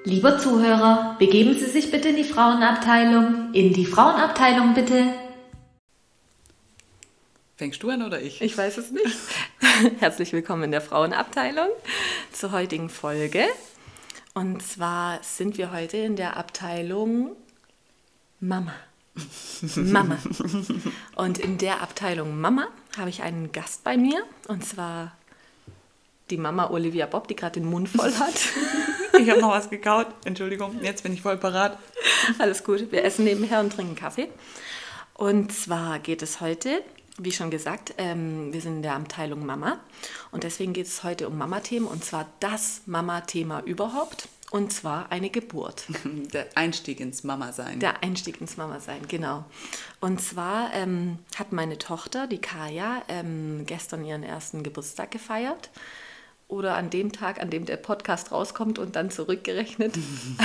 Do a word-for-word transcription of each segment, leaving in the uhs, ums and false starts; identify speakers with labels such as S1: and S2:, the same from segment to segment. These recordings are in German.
S1: Lieber Zuhörer, begeben Sie sich bitte in die Frauenabteilung. In die Frauenabteilung bitte.
S2: Fängst du an oder ich?
S3: Ich weiß es nicht. Herzlich willkommen in der Frauenabteilung zur heutigen Folge. Und zwar sind wir heute in der Abteilung Mama. Mama. Und in der Abteilung Mama habe ich einen Gast bei mir. Und zwar die Mama Olivia Bob, die gerade den Mund voll hat.
S2: Ich habe noch was gekaut. Entschuldigung, jetzt bin ich voll parat.
S3: Alles gut. Wir essen nebenher und trinken Kaffee. Und zwar geht es heute, wie schon gesagt, ähm, wir sind in der Abteilung Mama. Und deswegen geht es heute um Mama-Themen. Und zwar das Mama-Thema überhaupt. Und zwar eine Geburt.
S2: Der Einstieg ins Mama-Sein.
S3: Der Einstieg ins Mama-Sein, genau. Und zwar ähm, hat meine Tochter, die Kaya, ähm, gestern ihren ersten Geburtstag gefeiert. Oder an dem Tag, an dem der Podcast rauskommt und dann zurückgerechnet.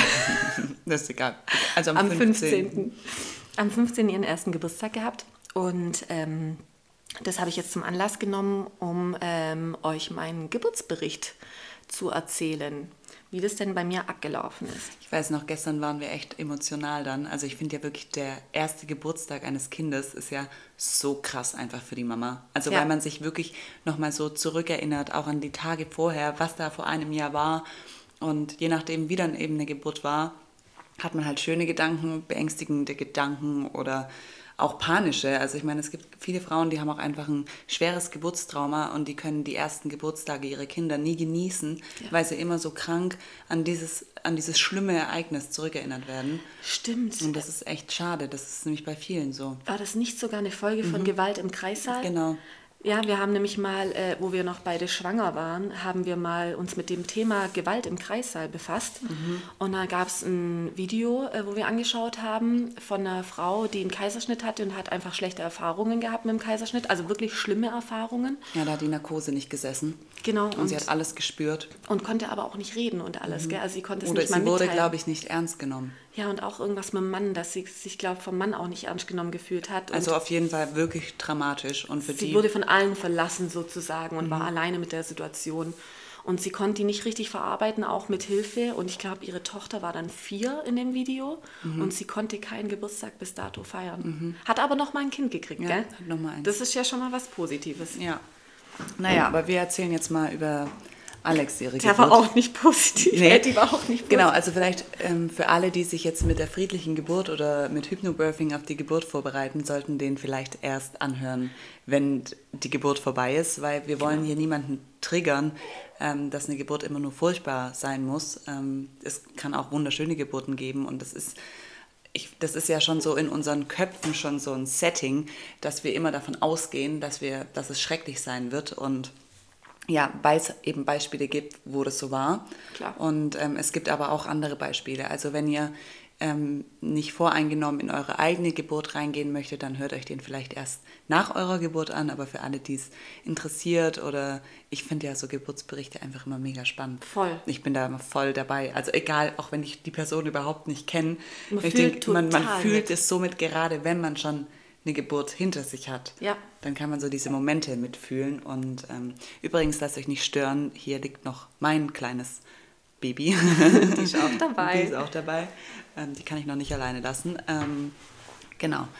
S2: Das ist egal. Also am,
S3: am
S2: fünfzehnten.
S3: fünfzehnten Am fünfzehnten ihren ersten Geburtstag gehabt. Und ähm, das habe ich jetzt zum Anlass genommen, um ähm, euch meinen Geburtsbericht zu erzählen, wie das denn bei mir abgelaufen ist.
S2: Ich weiß noch, gestern waren wir echt emotional dann. Also ich finde ja wirklich, der erste Geburtstag eines Kindes ist ja so krass einfach für die Mama. Also
S3: Ja.
S2: weil man sich wirklich nochmal so zurückerinnert, auch an die Tage vorher, was da vor einem Jahr war. Und je nachdem, wie dann eben eine Geburt war, hat man halt schöne Gedanken, beängstigende Gedanken oder auch panische. Also ich meine, es gibt viele Frauen, die haben auch einfach ein schweres Geburtstrauma und die können die ersten Geburtstage ihrer Kinder nie genießen,
S3: Ja.
S2: weil sie immer so krank an dieses, an dieses schlimme Ereignis zurückerinnert werden.
S3: Stimmt.
S2: Und das ist echt schade. Das ist nämlich bei vielen so.
S3: War das nicht sogar eine Folge von Gewalt im Kreissaal?
S2: Genau.
S3: Ja, wir haben nämlich mal, äh, wo wir noch beide schwanger waren, haben wir mal uns mit dem Thema Gewalt im Kreissaal befasst.
S2: Mhm.
S3: Und da gab es ein Video, äh, wo wir angeschaut haben von einer Frau, die einen Kaiserschnitt hatte und hat einfach schlechte Erfahrungen gehabt mit dem Kaiserschnitt, also wirklich schlimme Erfahrungen.
S2: Ja, da hat die Narkose nicht gesessen.
S3: Genau.
S2: Und,
S3: Und,
S2: sie hat alles gespürt.
S3: und konnte aber auch nicht reden und alles, gell? Also sie konnte es
S2: Oder
S3: nicht mal
S2: sie wurde,
S3: mitteilen.
S2: glaube ich, nicht ernst genommen.
S3: Ja, und auch irgendwas mit dem Mann, dass sie sich, glaube ich, vom Mann auch nicht ernst genommen gefühlt hat. Und
S2: Also auf jeden Fall wirklich dramatisch. Und für
S3: sie
S2: die
S3: wurde von allen verlassen sozusagen und
S2: Mhm.
S3: war alleine mit der Situation. Und sie konnte die nicht richtig verarbeiten, auch mit Hilfe. Und ich glaube, ihre Tochter war dann vier in dem Video.
S2: Mhm.
S3: Und sie konnte keinen Geburtstag bis dato feiern. Hat aber noch mal ein Kind gekriegt,
S2: Ja,
S3: gell?
S2: hat noch mal eins.
S3: Das ist ja schon mal was Positives.
S2: Ja. Naja, aber wir erzählen jetzt mal über Alex ihre
S3: Der
S2: Geburt.
S3: war auch nicht positiv.
S2: Nee.
S3: Äh, Die war auch nicht positiv.
S2: Genau, also vielleicht ähm, für alle, die sich jetzt mit der friedlichen Geburt oder mit Hypnobirthing auf die Geburt vorbereiten, sollten den vielleicht erst anhören, wenn die Geburt vorbei ist, weil wir wollen hier niemanden triggern, ähm, dass eine Geburt immer nur furchtbar sein muss. Ähm, es kann auch wunderschöne Geburten geben und das ist, ich, das ist ja schon so in unseren Köpfen schon so ein Setting, dass wir immer davon ausgehen, dass, wir, dass es schrecklich sein wird und ja, weil es eben Beispiele gibt, wo das so war.
S3: Klar.
S2: Und ähm, es gibt aber auch andere Beispiele. Also wenn ihr ähm, nicht voreingenommen in eure eigene Geburt reingehen möchtet, dann hört euch den vielleicht erst nach eurer Geburt an. Aber für alle, die es interessiert oder ich finde ja so Geburtsberichte einfach immer mega spannend.
S3: Voll.
S2: Ich bin da immer voll dabei. Also egal, auch wenn ich die Person überhaupt nicht kenne.
S3: Man
S2: Ich
S3: fühlt
S2: denk, man, man
S3: total
S2: fühlt
S3: mit.
S2: es somit gerade, wenn man schon eine Geburt hinter sich hat.
S3: Ja.
S2: Dann kann man so diese Momente mitfühlen. Und ähm, übrigens, lasst euch nicht stören, hier liegt noch mein kleines Baby.
S3: Die ist auch dabei.
S2: Die ist auch dabei. Ähm, die kann ich noch nicht alleine lassen. Ähm, genau.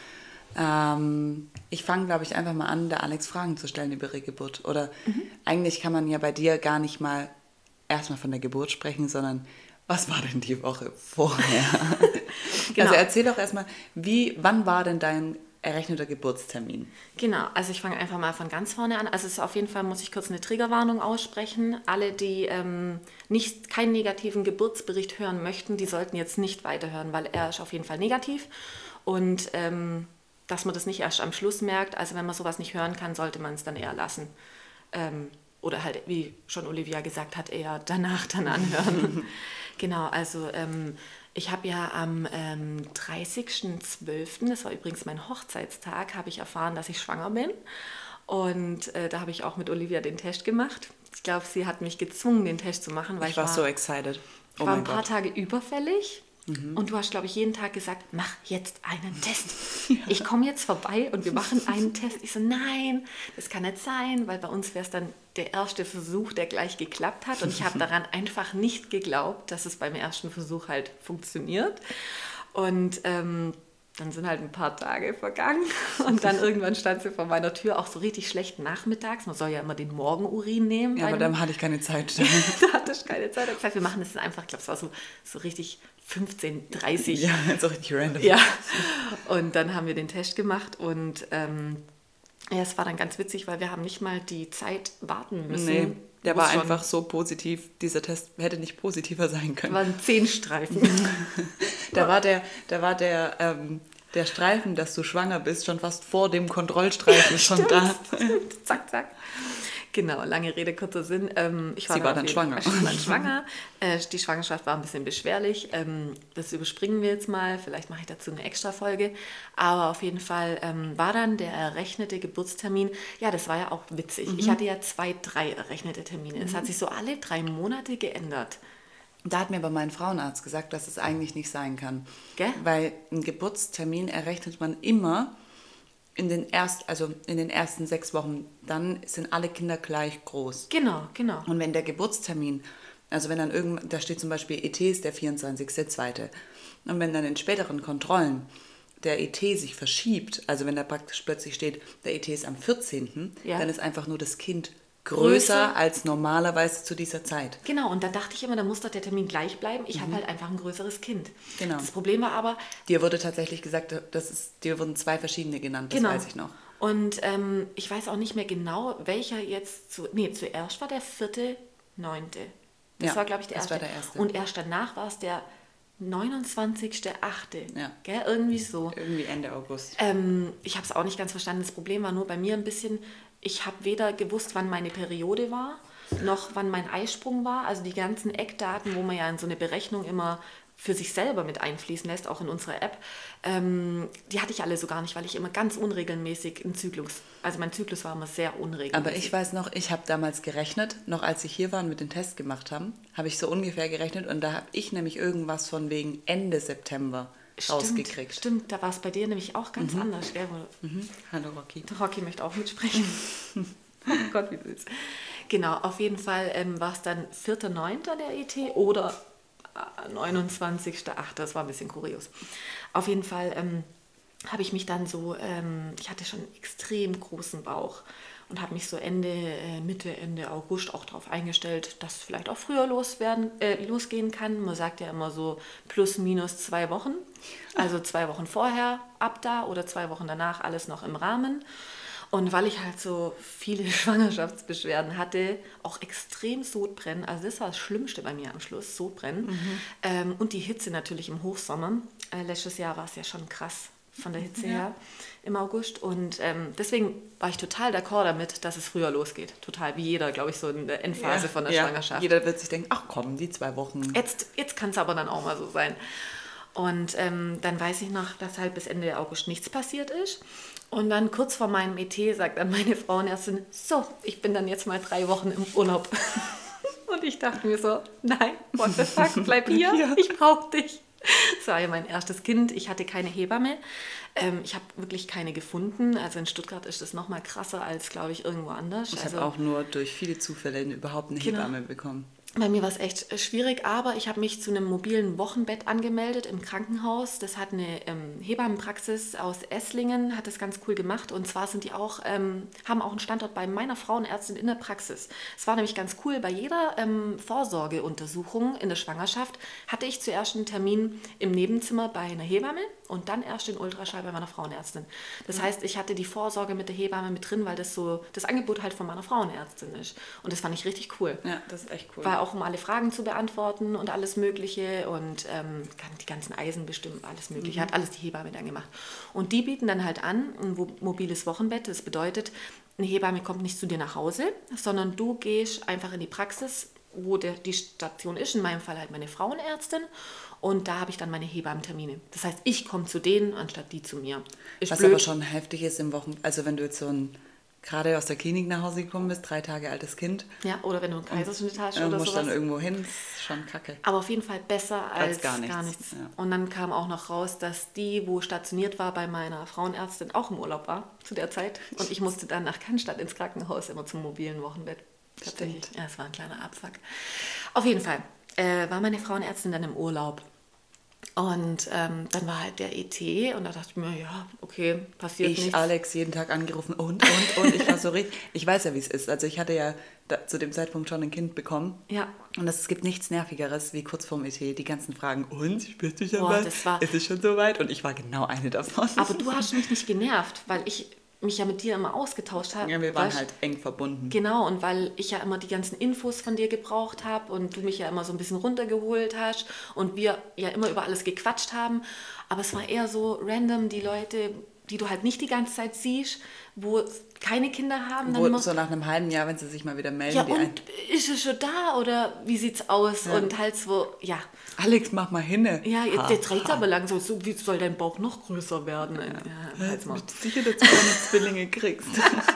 S2: Ähm, ich fange, glaube ich, einfach mal an, der Alex Fragen zu stellen über ihre Geburt. Oder
S3: Mhm.
S2: eigentlich kann man ja bei dir gar nicht mal erstmal von der Geburt sprechen, sondern was war denn die Woche vorher?
S3: Genau.
S2: Also erzähl doch erstmal, wie, wann war denn dein errechneter Geburtstermin?
S3: Genau, also ich fange einfach mal von ganz vorne an. Also es ist auf jeden Fall, muss ich kurz eine Triggerwarnung aussprechen. Alle, die ähm, nicht keinen negativen Geburtsbericht hören möchten, die sollten jetzt nicht weiterhören, weil er ist auf jeden Fall negativ. Und ähm, dass man das nicht erst am Schluss merkt, also wenn man sowas nicht hören kann, sollte man es dann eher lassen. Ähm, oder halt, wie schon Olivia gesagt hat, eher danach dann anhören. Genau, also ähm, ich habe ja am ähm, dreißigsten zwölften, das war übrigens mein Hochzeitstag, habe ich erfahren, dass ich schwanger bin. Und äh, da habe ich auch mit Olivia den Test gemacht. Ich glaube, sie hat mich gezwungen, den Test zu machen, weil
S2: Ich
S3: ich,
S2: war
S3: war
S2: so excited.
S3: ich
S2: Oh
S3: war
S2: mein
S3: ein paar
S2: Gott.
S3: Tage überfällig. Mhm. Und du hast, glaube ich, jeden Tag gesagt, mach jetzt einen Test. Ja. Ich komme jetzt vorbei und wir machen einen Test. Ich so, nein, das kann nicht sein, weil bei uns wäre es dann der erste Versuch, der gleich geklappt hat. Und ich habe daran einfach nicht geglaubt, dass es beim ersten Versuch halt funktioniert. Und ähm, dann sind halt ein paar Tage vergangen und dann irgendwann stand sie vor meiner Tür, auch so richtig schlecht nachmittags. Man soll ja immer den Morgenurin nehmen.
S2: Ja, aber dann hatte ich keine Zeit.
S3: Da hatte ich keine Zeit. Ich habe gesagt, wir machen das einfach, ich glaube, es war so, so richtig fünfzehn, dreißig.
S2: Ja, so richtig random.
S3: Ja, und dann haben wir den Test gemacht und ähm, ja, es war dann ganz witzig, weil wir haben nicht mal die Zeit warten müssen.
S2: Nee. Der war einfach so positiv, dieser Test hätte nicht positiver sein können.
S3: Das waren zehn Streifen.
S2: da war der, da war der, ähm, der Streifen, dass du schwanger bist, schon fast vor dem Kontrollstreifen
S3: ja,
S2: schon da.
S3: Zack, zack. Genau, lange Rede, kurzer Sinn. Ähm, ich war
S2: Sie war dann schwanger.
S3: Ich war dann schwanger. Äh, die Schwangerschaft war ein bisschen beschwerlich. Ähm, das überspringen wir jetzt mal. Vielleicht mache ich dazu eine extra Folge. Aber auf jeden Fall ähm, war dann der errechnete Geburtstermin. Ja, das war ja auch witzig. Mhm. Ich hatte ja zwei, drei errechnete Termine. Es mhm. hat sich so alle drei Monate geändert.
S2: Da hat mir aber mein Frauenarzt gesagt, dass es eigentlich nicht sein kann.
S3: Gell?
S2: Weil einen Geburtstermin errechnet man immer in den, erst, also in den ersten sechs Wochen. Dann sind alle Kinder gleich groß.
S3: Genau, genau.
S2: Und wenn der Geburtstermin, also wenn dann irgendwann, da steht zum Beispiel E T ist der vierundzwanzigste zweite Und wenn dann in späteren Kontrollen der E T sich verschiebt, also wenn da praktisch plötzlich steht, der E T ist am vierzehnten Ja. dann ist einfach nur das Kind größer, größer als normalerweise zu dieser Zeit.
S3: Genau, und dann dachte ich immer, da muss doch der Termin gleich bleiben. Ich mhm. habe halt einfach ein größeres Kind.
S2: Genau.
S3: Das Problem war aber...
S2: Dir wurde tatsächlich gesagt, das ist, dir wurden zwei verschiedene genannt, das
S3: genau.
S2: weiß ich noch.
S3: Und ähm, ich weiß auch nicht mehr genau, welcher jetzt... Zu, nee, zuerst war der vierte, neunte Das
S2: ja,
S3: war, glaube ich, der
S2: das
S3: erste.
S2: war der erste.
S3: Und erst danach war es der neunundzwanzigste achte
S2: Ja.
S3: Gell? Irgendwie so.
S2: Irgendwie Ende August.
S3: Ähm, ich habe es auch nicht ganz verstanden. Das Problem war nur bei mir ein bisschen... Ich habe weder gewusst, wann meine Periode war, noch wann mein Eisprung war. Also die ganzen Eckdaten, wo man ja in so eine Berechnung immer für sich selber mit einfließen lässt, auch in unserer App, ähm, die hatte ich alle so gar nicht, weil ich immer ganz unregelmäßig im Zyklus, also mein Zyklus war immer sehr unregelmäßig.
S2: Aber ich weiß noch, ich habe damals gerechnet, noch als ich hier war und mit den Test gemacht haben, habe ich so ungefähr gerechnet und da habe ich nämlich irgendwas von wegen Ende September
S3: Stimmt,
S2: rausgekriegt.
S3: Stimmt, da war es bei dir nämlich auch ganz
S2: mhm.
S3: anders. Gell?
S2: Mhm. Hallo Rocky.
S3: Der Rocky möchte auch mitsprechen. Oh Gott, wie süß. Genau, auf jeden Fall ähm, war es dann vierter neunter der E T oder äh, neunundzwanzigster achte Das war ein bisschen kurios. Auf jeden Fall ähm, habe ich mich dann so, ähm, ich hatte schon einen extrem großen Bauch und habe mich so Ende, äh, Mitte, Ende August auch darauf eingestellt, dass es vielleicht auch früher loswerden, äh, losgehen kann. Man sagt ja immer so plus minus zwei Wochen. Also zwei Wochen vorher ab da oder zwei Wochen danach, alles noch im Rahmen. Und weil ich halt so viele Schwangerschaftsbeschwerden hatte, auch extrem Sodbrennen, also das war das Schlimmste bei mir am Schluss, Sodbrennen. Mhm. Ähm, und die Hitze natürlich im Hochsommer. Äh, letztes Jahr war es ja schon krass von der Hitze ja. her im August. Und ähm, deswegen war ich total d'accord damit, dass es früher losgeht. Total, wie jeder, glaube ich, so in der Endphase
S2: ja,
S3: von der
S2: ja.
S3: Schwangerschaft.
S2: Jeder wird sich denken, ach komm, die zwei Wochen.
S3: Jetzt, jetzt kann es aber dann auch mal so sein. Und ähm, dann weiß ich noch, dass halt bis Ende August nichts passiert ist. Und dann kurz vor meinem E T sagt dann meine Frauenärztin, so, ich bin dann jetzt mal drei Wochen im Urlaub. Und ich dachte mir so, nein, what the fuck, bleib hier, ja. ich brauche dich. Das war ja mein erstes Kind, ich hatte keine Hebamme. Ähm, ich habe wirklich keine gefunden. Also in Stuttgart ist das noch mal krasser als, glaube ich, irgendwo anders.
S2: Ich
S3: also,
S2: habe auch nur durch viele Zufälle überhaupt eine
S3: genau.
S2: Hebamme bekommen.
S3: Bei mir war es echt schwierig, aber ich habe mich zu einem mobilen Wochenbett angemeldet im Krankenhaus. Das hat eine ähm, Hebammenpraxis aus Esslingen, hat das ganz cool gemacht. Und zwar sind die auch, ähm, haben auch einen Standort bei meiner Frauenärztin in der Praxis. Es war nämlich ganz cool, bei jeder ähm, Vorsorgeuntersuchung in der Schwangerschaft hatte ich zuerst einen Termin im Nebenzimmer bei einer Hebamme und dann erst den Ultraschall bei meiner Frauenärztin. Das heißt, ich hatte die Vorsorge mit der Hebamme mit drin, weil das so das Angebot halt von meiner Frauenärztin ist. Und das fand ich richtig cool.
S2: Ja, das ist echt cool.
S3: War auch um alle Fragen zu beantworten und alles Mögliche und ähm, die ganzen Eisen bestimmt, alles Mögliche, mhm. hat alles die Hebamme dann gemacht. Und die bieten dann halt an, ein mobiles Wochenbett, das bedeutet, eine Hebamme kommt nicht zu dir nach Hause, sondern du gehst einfach in die Praxis, wo der, die Station ist, in meinem Fall halt meine Frauenärztin und da habe ich dann meine Hebammentermine. Das heißt, ich komme zu denen, anstatt die zu mir. Ist
S2: Was
S3: blöd.
S2: aber schon heftig ist im Wochen, also wenn du jetzt so ein gerade aus der Klinik nach Hause gekommen bist, drei Tage altes Kind.
S3: Ja, oder wenn du einen Kaiserschnitt hast
S2: Du
S3: oder
S2: musst
S3: sowas.
S2: dann irgendwo hin, ist schon kacke.
S3: Aber auf jeden Fall besser als,
S2: Als gar nichts,
S3: Gar nichts.
S2: ja.
S3: Und dann kam auch noch raus, dass die, wo stationiert war bei meiner Frauenärztin, auch im Urlaub war zu der Zeit. Und ich musste dann nach Cannstatt ins Krankenhaus, immer zum mobilen Wochenbett. Tatsächlich.
S2: Stimmt.
S3: Ja, es war ein kleiner Abfuck. Auf jeden Fall äh, war meine Frauenärztin dann im Urlaub. Und ähm, dann war halt der E T und da dachte ich mir, ja, okay, passiert
S2: Ich,
S3: nichts.
S2: Alex, jeden Tag angerufen und, und, und. Ich war so richtig, ich weiß ja, wie es ist. Also ich hatte ja da, zu dem Zeitpunkt schon ein Kind bekommen.
S3: Ja.
S2: Und es gibt nichts Nervigeres, wie kurz vorm E T die ganzen Fragen. Und, spürst du schon
S3: Boah,
S2: was?
S3: das war-
S2: Ist es schon soweit? Und ich war genau eine davon.
S3: Aber du hast mich nicht genervt, weil ich mich ja mit dir immer ausgetauscht habe.
S2: Ja, wir waren
S3: Weißt-
S2: halt eng verbunden.
S3: Genau, und weil ich ja immer die ganzen Infos von dir gebraucht habe und du mich ja immer so ein bisschen runtergeholt hast und wir ja immer über alles gequatscht haben. Aber es war eher so random, die Leute, die du halt nicht die ganze Zeit siehst, wo keine Kinder haben. Dann
S2: Wo,
S3: immer,
S2: so nach einem halben Jahr, wenn sie sich mal wieder melden.
S3: ja,
S2: die ein,
S3: und ist es schon da oder wie sieht's aus?
S2: Ja.
S3: Und halt so, ja.
S2: Alex, mach mal hinne.
S3: Ja,
S2: Ha,
S3: der dreht
S2: ha.
S3: aber langsam so, wie soll dein Bauch noch größer werden? Ja, ja, halt's mal.
S2: Bist du sicher, dass du keine Zwillinge kriegst?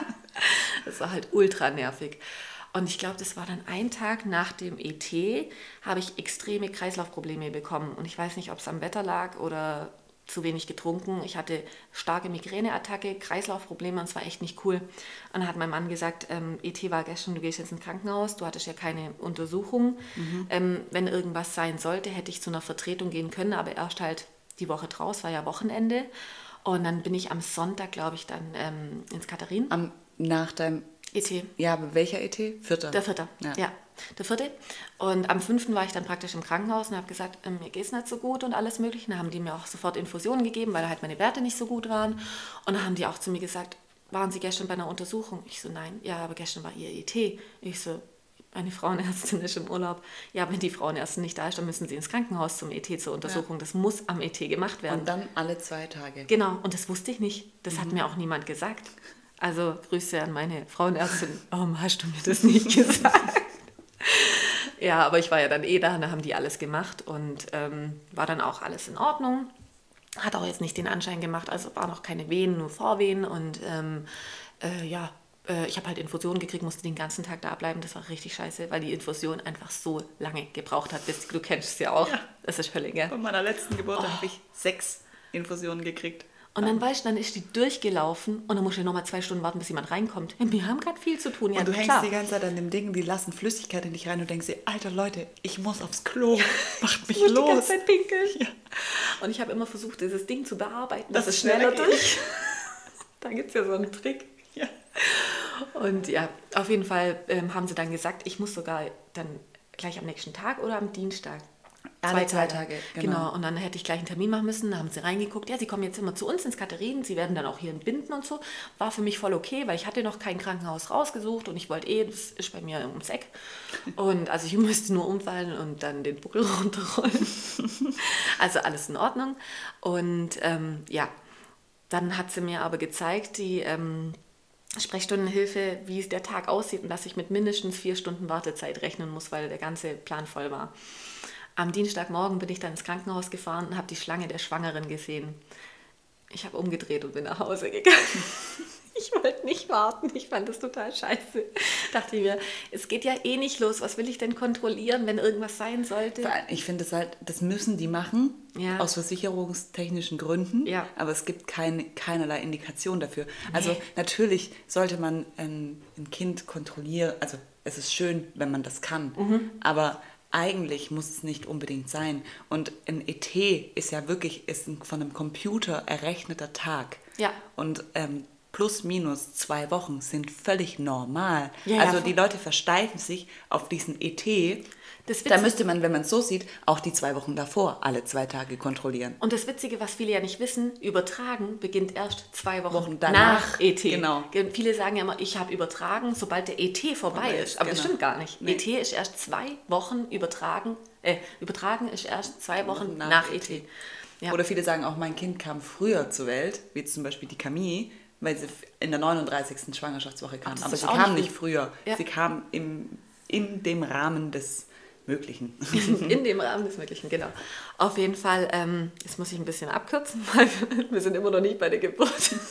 S3: Das war halt ultra nervig. Und ich glaube, das war dann ein Tag nach dem E T, habe ich extreme Kreislaufprobleme bekommen. Und ich weiß nicht, ob es am Wetter lag oder zu wenig getrunken. Ich hatte starke Migräneattacke, Kreislaufprobleme und es war echt nicht cool. Und dann hat mein Mann gesagt, ähm, E T war gestern, du gehst jetzt ins Krankenhaus, du hattest ja keine Untersuchung.
S2: Mhm.
S3: Ähm, wenn irgendwas sein sollte, hätte ich zu einer Vertretung gehen können, aber erst halt die Woche draus, war ja Wochenende. Und dann bin ich am Sonntag, glaube ich, dann ähm, ins Katharin.
S2: Am, nach deinem,
S3: E T.
S2: ja, aber welcher E T? Vierter.
S3: Der vierte,
S2: Ja.
S3: ja. Der vierte. Und am fünften war ich dann praktisch im Krankenhaus und habe gesagt, ähm, mir geht es nicht so gut und alles mögliche. Dann haben die mir auch sofort Infusionen gegeben, weil halt meine Werte nicht so gut waren. Und dann haben die auch zu mir gesagt, waren Sie gestern bei einer Untersuchung? Ich so, nein. Ja, aber gestern war Ihr E T. Ich so, meine Frauenärztin ist im Urlaub. Ja, wenn die Frauenärztin nicht da ist, dann müssen Sie ins Krankenhaus zum E T zur Untersuchung. Das muss am E T gemacht werden.
S2: Und dann alle zwei Tage.
S3: Genau, und das wusste ich nicht. Das hat mir auch niemand gesagt. Also Grüße an meine Frauenärztin. Warum hast du mir das nicht gesagt? Ja, aber ich war ja dann eh da, da haben die alles gemacht und ähm, war dann auch alles in Ordnung. Hat auch jetzt nicht den Anschein gemacht, also war noch keine Venen, nur Vorvenen und ähm, äh, ja, äh, ich habe halt Infusionen gekriegt, musste den ganzen Tag da bleiben. Das war richtig scheiße, weil die Infusion einfach so lange gebraucht hat. Bis, du kennst es ja auch.
S2: Ja.
S3: Das ist Hölle, gell?
S2: Von meiner letzten Geburt habe ich sechs Infusionen gekriegt.
S3: Und dann weißt du, dann ist die durchgelaufen und dann musst du nochmal zwei Stunden warten, bis jemand reinkommt. Ja, wir haben gerade viel zu tun. Ja,
S2: Und du hängst
S3: klar.
S2: die ganze Zeit an dem Ding, die lassen Flüssigkeit in dich rein und denkst dir, Alter Leute, ich muss aufs Klo, macht mich
S3: Ich muss die ganze
S2: los.
S3: Zeit pinkeln.
S2: Ja.
S3: Und ich habe immer versucht, dieses Ding zu bearbeiten,
S2: Dass
S3: dass
S2: es
S3: es schneller
S2: schneller
S3: durch. Da gibt es ja so einen Trick.
S2: Ja.
S3: Und ja, auf jeden Fall ähm, haben sie dann gesagt, ich muss sogar dann gleich am nächsten Tag oder am Dienstag.
S2: Alle zwei Tage, genau.
S3: genau. Und dann hätte ich gleich einen Termin machen müssen. Da haben sie reingeguckt. Ja, sie kommen jetzt immer zu uns ins Katharin. Sie werden dann auch hier entbinden und so. War für mich voll okay, weil ich hatte noch kein Krankenhaus rausgesucht und ich wollte eh, das ist bei mir ums Eck. Und also ich müsste nur umfallen und dann den Buckel runterrollen. Also alles in Ordnung. Und ähm, ja, dann hat sie mir aber gezeigt, die ähm, Sprechstundenhilfe, wie es der Tag aussieht und dass ich mit mindestens vier Stunden Wartezeit rechnen muss, weil der ganze Plan voll war. Am Dienstagmorgen bin ich dann ins Krankenhaus gefahren und habe die Schlange der Schwangeren gesehen. Ich habe umgedreht und bin nach Hause gegangen. Ich wollte nicht warten, ich fand das total scheiße. Dachte ich mir, es geht ja eh nicht los, was will ich denn kontrollieren, wenn irgendwas sein sollte?
S2: Vor allem, ich finde es halt, das müssen die machen,
S3: Ja.
S2: aus versicherungstechnischen Gründen,
S3: Ja.
S2: aber es gibt keine, keinerlei Indikation dafür. Also natürlich sollte man ein, ein Kind kontrollieren, also es ist schön, wenn man das kann,
S3: Mhm.
S2: aber eigentlich muss es nicht unbedingt sein. Und ein E T ist ja wirklich ist ein von einem Computer errechneter Tag.
S3: Ja.
S2: Und ähm, plus minus zwei Wochen sind völlig normal.
S3: Ja, ja,
S2: also
S3: voll.
S2: die Leute versteifen sich auf diesen E T.
S3: Das
S2: Da
S3: Witzige-
S2: müsste man, wenn man es so sieht, auch die zwei Wochen davor alle zwei Tage kontrollieren.
S3: Und das Witzige, was viele ja nicht wissen, übertragen beginnt erst zwei Wochen,
S2: Wochen danach.
S3: nach E T.
S2: Genau.
S3: Ge- Viele sagen ja immer, ich habe übertragen, sobald der E T vorbei
S2: Vorbei
S3: ist.
S2: ist,
S3: Aber das
S2: genau.
S3: stimmt gar nicht.
S2: Nee.
S3: E T ist erst zwei Wochen übertragen. Äh, übertragen ist erst zwei Wochen
S2: Nach
S3: nach,
S2: E
S3: E
S2: T.
S3: T. Ja.
S2: Oder viele sagen auch, mein Kind kam früher zur Welt, wie zum Beispiel die Camille, weil sie in der neununddreißigsten Schwangerschaftswoche kam.
S3: Ach, das
S2: Aber
S3: ist
S2: sie
S3: auch
S2: kam
S3: nicht
S2: nicht
S3: früh.
S2: früher.
S3: Ja.
S2: Sie kam im, in dem Rahmen des Möglichen.
S3: In dem Rahmen des Möglichen, genau. Auf jeden Fall, ähm, jetzt muss ich ein bisschen abkürzen, weil wir sind immer noch nicht bei der Geburt.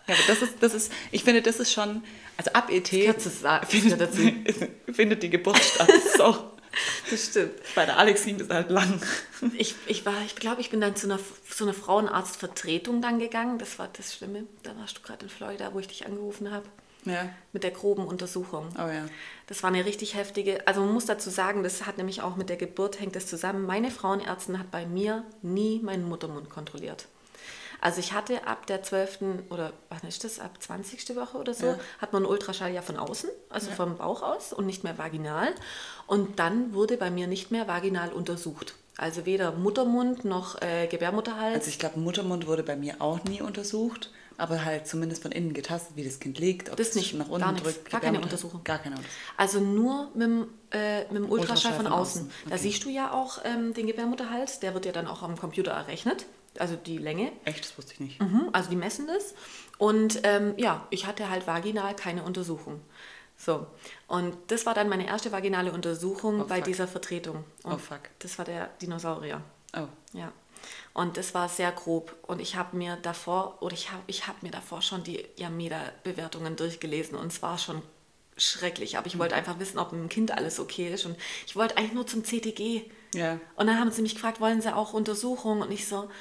S2: Ja, aber das ist, das ist, ich finde, das ist schon, also ab E T findet,
S3: dazu.
S2: findet die Geburt statt. So.
S3: Das stimmt.
S2: Bei der Alex ging das halt lang.
S3: Ich, ich, war, ich glaube, ich bin dann zu einer, zu einer Frauenarztvertretung dann gegangen. Das war das Schlimme. Da warst du gerade in Florida, wo ich dich angerufen habe.
S2: Ja.
S3: Mit der groben Untersuchung.
S2: Oh ja.
S3: Das war eine richtig heftige, also man muss dazu sagen, das hat nämlich auch mit der Geburt, hängt das zusammen. Meine Frauenärztin hat bei mir nie meinen Muttermund kontrolliert. Also ich hatte ab der zwölften oder was ist das, ab zwanzigsten Woche oder so,
S2: Ja.
S3: hat man einen Ultraschall ja von außen, also
S2: Ja.
S3: vom Bauch aus und nicht mehr vaginal. Und dann wurde bei mir nicht mehr vaginal untersucht. Also weder Muttermund noch äh, Gebärmutterhals.
S2: Also ich glaube, Muttermund wurde bei mir auch nie untersucht, aber halt zumindest von innen getastet, wie das Kind liegt, ob
S3: Das
S2: es
S3: nicht,
S2: nach unten
S3: gar nichts,
S2: drückt.
S3: gar keine
S2: Gebärmutter-
S3: Untersuchung.
S2: Gar keine Untersuchung.
S3: Also nur mit dem, äh, mit dem Ultraschall,
S2: Ultraschall
S3: von,
S2: von
S3: außen.
S2: außen.
S3: Da
S2: Okay.
S3: siehst du ja auch ähm, den Gebärmutterhals, der wird ja dann auch am Computer errechnet, also die Länge.
S2: Echt, das wusste ich nicht.
S3: Mhm, also die messen das. Und ähm, ja, ich hatte halt vaginal keine Untersuchung. So, und das war dann meine erste vaginale Untersuchung
S2: Oh,
S3: bei
S2: fuck.
S3: dieser Vertretung. Und
S2: Oh, fuck.
S3: das war der Dinosaurier.
S2: Oh.
S3: Ja. Und das war sehr grob. Und ich habe mir davor, oder ich habe ich hab mir davor schon die Yameda-Bewertungen durchgelesen und es war schon schrecklich. Aber ich wollte einfach wissen, ob mit dem Kind alles okay ist. Und ich wollte eigentlich nur zum C T G.
S2: Ja.
S3: Und dann haben sie mich gefragt, wollen sie auch Untersuchungen? Und ich so,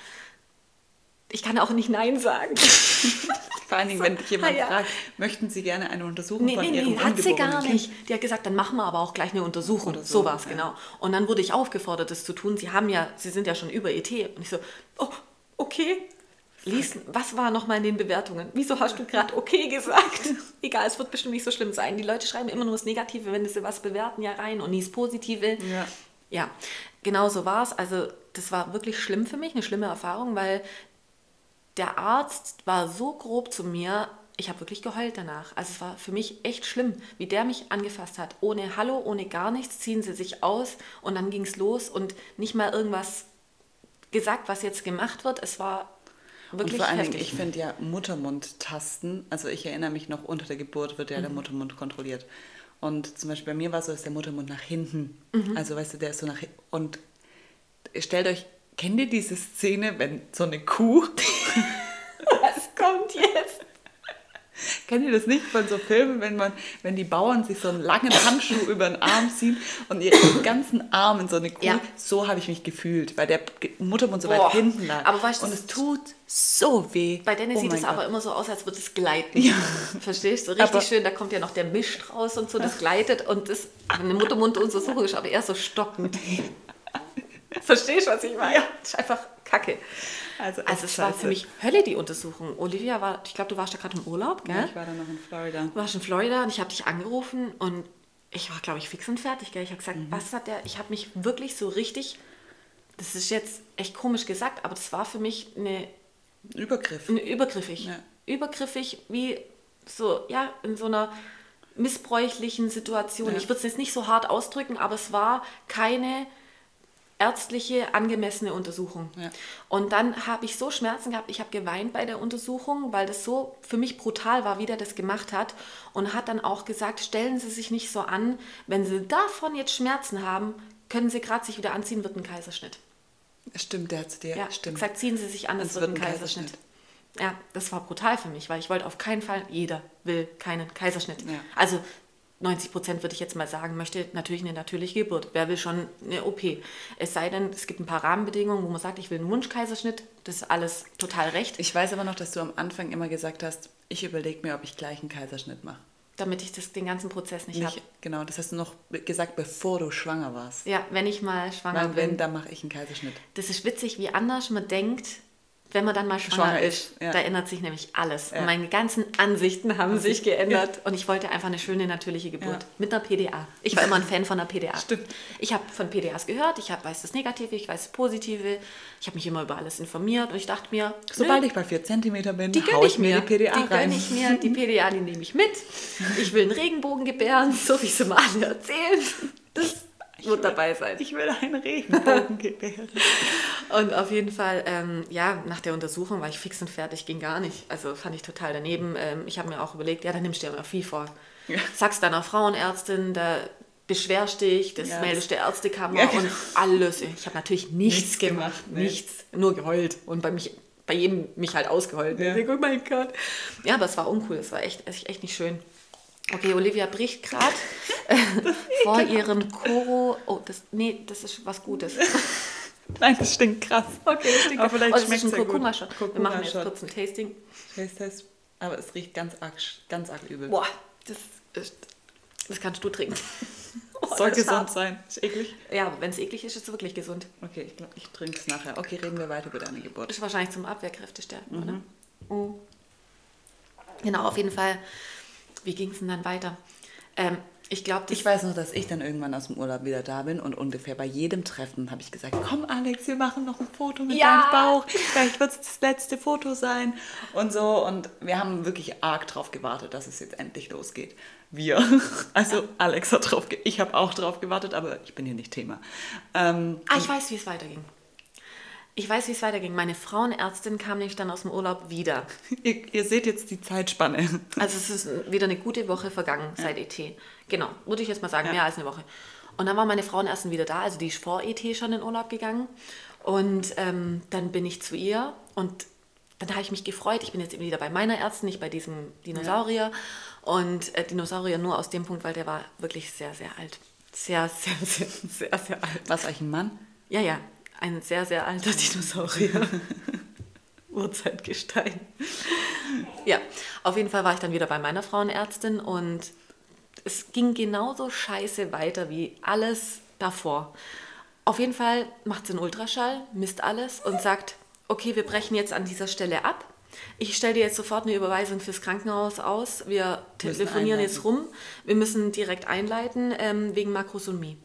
S3: ich kann auch nicht Nein sagen.
S2: Vor allen Dingen, wenn dich jemand
S3: Ah, ja.
S2: fragt, möchten Sie gerne eine Untersuchung
S3: Nee,
S2: von
S3: nee,
S2: Ihrem
S3: nee, hat sie
S2: ungeborenen
S3: gar
S2: Kind?
S3: nicht. Die hat gesagt, dann machen wir aber auch gleich eine Untersuchung.
S2: Oder
S3: so
S2: so,
S3: war es,
S2: ja.
S3: genau. Und dann wurde ich aufgefordert, das zu tun. Sie haben ja, sie sind ja schon über E T. Und ich so, oh, okay. Lies, was war nochmal in den Bewertungen? Wieso hast du gerade okay gesagt? Egal, es wird bestimmt nicht so schlimm sein. Die Leute schreiben immer nur das Negative, wenn sie was bewerten, ja rein und nie das Positive.
S2: Ja.
S3: Ja, genau so war es. Also das war wirklich schlimm für mich, eine schlimme Erfahrung, weil der Arzt war so grob zu mir, ich habe wirklich geheult danach. Also es war für mich echt schlimm, wie der mich angefasst hat. Ohne Hallo, ohne gar nichts, ziehen sie sich aus und dann ging es los und nicht mal irgendwas gesagt, was jetzt gemacht wird. Es war wirklich
S2: Und vor allen Dingen,
S3: heftig.
S2: ich finde ja Muttermund-Tasten, also ich erinnere mich noch, unter der Geburt wird ja der Muttermund kontrolliert. Und zum Beispiel bei mir war es so, dass der Muttermund nach hinten, also weißt du, der ist so nach hinten. Und stellt euch, kennt ihr diese Szene, wenn so eine Kuh,
S3: Was kommt jetzt?
S2: kennt ihr das nicht von so Filmen, wenn man, wenn die Bauern sich so einen langen Handschuh über den Arm ziehen und ihren ganzen Arm in so eine Kuh,
S3: Ja.
S2: so habe ich mich gefühlt, weil der Ge- Muttermund so
S3: Boah.
S2: weit hinten lag.
S3: Aber weißt du,
S2: und
S3: das-
S2: es tut so weh.
S3: Bei denen
S2: Oh
S3: sieht
S2: mein
S3: es
S2: Gott.
S3: aber immer so aus, als würde es gleiten.
S2: Ja.
S3: Verstehst du? Richtig
S2: Aber-
S3: schön, da kommt ja noch der Misch raus und so, das gleitet und das, eine Muttermunduntersuchung ist aber eher so stockend. Verstehst du, was ich meine?
S2: Ja.
S3: Das ist einfach Kacke.
S2: Also, echt
S3: Also es war
S2: scheiße.
S3: für mich Hölle, die Untersuchung. Olivia war, ich glaube, du warst da gerade im Urlaub, gell?
S2: Ja, ich war dann noch in Florida.
S3: Du warst in Florida und ich habe dich angerufen und ich war, glaube ich, fix und fertig. Gell? Ich habe
S2: Mhm.
S3: gesagt, was hat der, ich habe mich wirklich so richtig, das ist jetzt echt komisch gesagt, aber das war für mich eine,
S2: Übergriff.
S3: eine übergriffig.
S2: Ja.
S3: Übergriffig wie so, ja, in so einer missbräuchlichen Situation.
S2: Ja.
S3: Ich würde es jetzt nicht so hart ausdrücken, aber es war keine ärztliche, angemessene Untersuchung.
S2: Ja.
S3: Und dann habe ich so Schmerzen gehabt, ich habe geweint bei der Untersuchung, weil das so für mich brutal war, wie der das gemacht hat. Und hat dann auch gesagt, stellen Sie sich nicht so an, wenn Sie davon jetzt Schmerzen haben, können Sie gerade sich wieder anziehen, wird ein Kaiserschnitt.
S2: Stimmt, der hat zu dir.
S3: Ja,
S2: stimmt.
S3: gesagt, ziehen Sie sich an, es
S2: Es
S3: wird ein Kaiserschnitt. Ja, das war brutal für mich, weil ich wollte auf keinen Fall, jeder will keinen Kaiserschnitt.
S2: Ja.
S3: Also neunzig Prozent würde ich jetzt mal sagen, möchte natürlich eine natürliche Geburt. Wer will schon eine O P? Es sei denn, es gibt ein paar Rahmenbedingungen, wo man sagt, ich will einen Wunschkaiserschnitt. Das ist alles total recht,
S2: Ich weiß aber noch, dass du am Anfang immer gesagt hast, ich überlege mir, ob ich gleich einen Kaiserschnitt mache.
S3: damit ich das, den ganzen Prozess nicht, habe.
S2: Nicht, genau, das hast du noch gesagt, bevor du schwanger warst.
S3: Ja, wenn ich mal schwanger
S2: Weil wenn,
S3: bin.
S2: dann mache ich einen Kaiserschnitt.
S3: Das ist witzig, wie anders man denkt, wenn man dann mal schwanger,
S2: Schwanger
S3: ist.
S2: ist, ja.
S3: Da ändert sich nämlich alles.
S2: Ja.
S3: Und meine ganzen Ansichten haben sich geändert. Und ich wollte einfach eine schöne, natürliche Geburt.
S2: Ja.
S3: Mit einer P D A. Ich war immer ein Fan von einer P D A.
S2: Stimmt.
S3: Ich habe von P D As gehört. Ich hab, weiß das Negative, ich weiß das Positive. Ich habe mich immer über alles informiert. Und ich dachte mir,
S2: Sobald
S3: nö,
S2: ich bei vier Zentimeter bin,
S3: die
S2: hau
S3: gönne
S2: ich
S3: ich
S2: mir
S3: mir.
S2: die P D A
S3: die
S2: rein.
S3: gönne ich mir. Die P D A, die nehme ich mit. Ich will einen Regenbogen gebären, so wie sie mal alle erzählen. Das wird dabei sein.
S2: Ich will einen Regenbogen gebären.
S3: Und auf jeden Fall, ähm, ja, nach der Untersuchung war ich fix und fertig, ging gar nicht. Also fand ich total daneben. Ähm, ich habe mir auch überlegt, ja, dann nimmst du ja mal viel vor.
S2: Ja.
S3: Sagst deiner Frauenärztin, da beschwerst dich, das
S2: Ja,
S3: meldest der Ärztekammer
S2: Ja, genau.
S3: und alles. Ich habe natürlich nichts,
S2: Nichts
S3: gemacht,
S2: gemacht, nee.
S3: nichts, nur geheult. Und bei mich, bei jedem mich halt ausgeheult.
S2: Ja.
S3: Oh mein Gott. Ja, aber es war uncool, es war echt, echt, echt nicht schön. Okay, Olivia bricht gerade vor ihrem Koro. Oh, das, nee, das ist was Gutes.
S2: Nein, das stinkt krass.
S3: Okay, das stinkt
S2: Aber
S3: krass.
S2: vielleicht
S3: Oh, das
S2: schmeckt's
S3: ist ein
S2: ja gut.
S3: Kurkuma-Shot. Wir machen jetzt
S2: Kurkuma-Shot.
S3: kurz ein Tasting.
S2: Taste Test. Aber es riecht ganz arg, ganz arg übel.
S3: Boah, das, ist, das kannst du trinken. Oh,
S2: Soll
S3: das ist
S2: gesund
S3: hart.
S2: sein. Ist eklig?
S3: Ja, aber wenn es eklig ist, ist es wirklich gesund.
S2: Okay, ich glaube, ich trinke es nachher. Okay, reden wir weiter über deine Geburt.
S3: Ist wahrscheinlich zum Abwehrkräftestärken, oder? Mhm. Genau, auf jeden Fall. Wie ging es denn dann weiter? Ähm, ich glaube,
S2: Ich weiß nur, dass ich dann irgendwann aus dem Urlaub wieder da bin und ungefähr bei jedem Treffen habe ich gesagt, komm Alex, wir machen noch ein Foto mit
S3: Ja.
S2: deinem Bauch. Vielleicht wird es das letzte Foto sein und so. Und wir haben wirklich arg drauf gewartet, dass es jetzt endlich losgeht. Wir. Also Alex hat drauf, ge- ich habe auch drauf gewartet, aber ich bin hier nicht Thema. Ähm,
S3: Ah, ich weiß, wie es weiterging. Ich weiß, wie es weiterging. Meine Frauenärztin kam nämlich dann aus dem Urlaub wieder.
S2: ihr, ihr seht jetzt die Zeitspanne.
S3: Also es ist wieder eine gute Woche vergangen seit E T. Genau, würde ich jetzt mal sagen,
S2: Ja.
S3: mehr als eine Woche. Und dann war meine Frauenärztin wieder da, also die ist vor E T schon in Urlaub gegangen. Und ähm, dann bin ich zu ihr und dann habe ich mich gefreut. Ich bin jetzt eben wieder bei meiner Ärztin, nicht bei diesem Dinosaurier. Und äh, Dinosaurier nur aus dem Punkt, weil der war wirklich sehr, sehr alt. Sehr, sehr, sehr, sehr, sehr alt.
S2: Was euch ein Mann?
S3: Ja, ja, ein sehr, sehr alter Dinosaurier. Urzeitgestein. Ja, auf jeden Fall war ich dann wieder bei meiner Frauenärztin und es ging genauso scheiße weiter wie alles davor. Auf jeden Fall macht sie einen Ultraschall, misst alles und sagt, okay, wir brechen jetzt an dieser Stelle ab. Ich stelle dir jetzt sofort eine Überweisung fürs Krankenhaus aus. Wir
S2: Müssen
S3: telefonieren
S2: einleiten.
S3: jetzt rum. Wir müssen direkt einleiten ähm, wegen Makrosomie.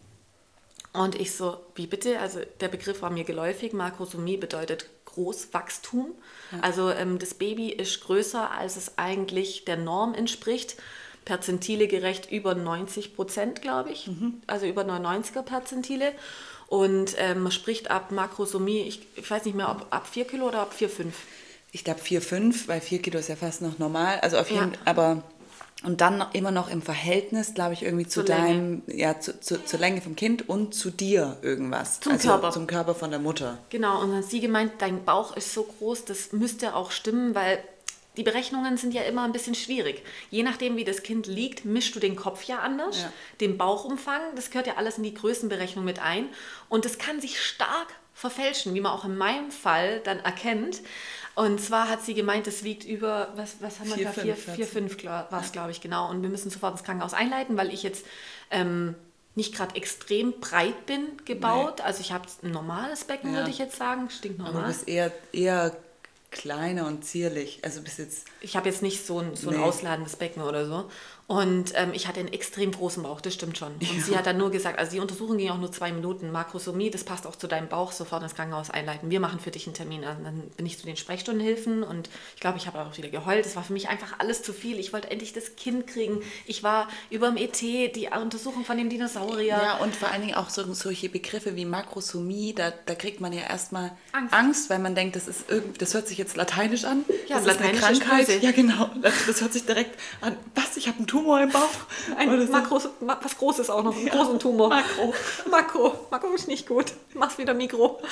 S3: Und ich so, wie bitte? Also der Begriff war mir geläufig. Makrosomie bedeutet Großwachstum. Also ähm, das Baby ist größer, als es eigentlich der Norm entspricht. Perzentile gerecht über neunzig Prozent, glaube ich. Also über neunundneunziger Perzentile. Und ähm, man spricht ab Makrosomie, ich, ich weiß nicht mehr, ob ab vier Kilo oder ab vier, fünf.
S2: Ich glaube vier, fünf, weil vier Kilo ist ja fast noch normal. Also auf jeden
S3: Ja.
S2: aber und dann noch, immer noch im Verhältnis, glaube ich, irgendwie zu
S3: Zur
S2: deinem, ja, zu, zu, zur Länge vom Kind und zu dir irgendwas.
S3: Zum
S2: also
S3: Körper.
S2: Zum Körper von der Mutter.
S3: Genau, und dann hat sie gemeint, dein Bauch ist so groß, das müsste auch stimmen, weil die Berechnungen sind ja immer ein bisschen schwierig. Je nachdem, wie das Kind liegt, mischst du den Kopf ja anders,
S2: Ja.
S3: den Bauchumfang, das gehört ja alles in die Größenberechnung mit ein. Und das kann sich stark verfälschen, wie man auch in meinem Fall dann erkennt. Und zwar hat sie gemeint, es wiegt über, was, was haben wir
S2: Vier,
S3: da?
S2: fünf,
S3: Vier,
S2: vierzehn.
S3: vier, fünf war es, glaube ich, genau. Und wir müssen sofort ins Krankenhaus einleiten, weil ich jetzt ähm, nicht gerade extrem breit bin gebaut. Also ich habe ein normales Becken,
S2: Ja.
S3: würde ich jetzt sagen,
S2: Aber du
S3: stinknormal.
S2: bist eher, eher kleiner und zierlich. Also bis jetzt.
S3: Ich habe jetzt nicht so ein, so ein
S2: Nee.
S3: ausladendes Becken oder so. Und ähm, ich hatte einen extrem großen Bauch, das stimmt schon. Und sie hat dann nur gesagt, also die Untersuchung ging auch nur zwei Minuten. Makrosomie, das passt auch zu deinem Bauch, sofort ins Krankenhaus einleiten. Wir machen für dich einen Termin. Und dann bin ich zu den Sprechstundenhilfen und ich glaube, ich habe auch wieder geheult. Das war für mich einfach alles zu viel. Ich wollte endlich das Kind kriegen. Ich war über dem E T, die Untersuchung von dem Dinosaurier.
S2: Ja, und vor allen Dingen auch so, solche Begriffe wie Makrosomie, da, da kriegt man ja erstmal
S3: Angst.
S2: Angst. weil man denkt, das ist irgendwie, das hört sich jetzt lateinisch an.
S3: Ja,
S2: das ist eine
S3: lateinisch ist
S2: Krankheit.
S3: böse.
S2: Ja, genau. Das, das hört sich direkt an. Was? Ich habe einen Tumor im Bauch? Oder
S3: Ein
S2: so.
S3: Makro, ma, was Großes auch noch, einen
S2: Ja,
S3: großen Tumor.
S2: Makro.
S3: Makro. Makro ist nicht gut. Mach's wieder Mikro.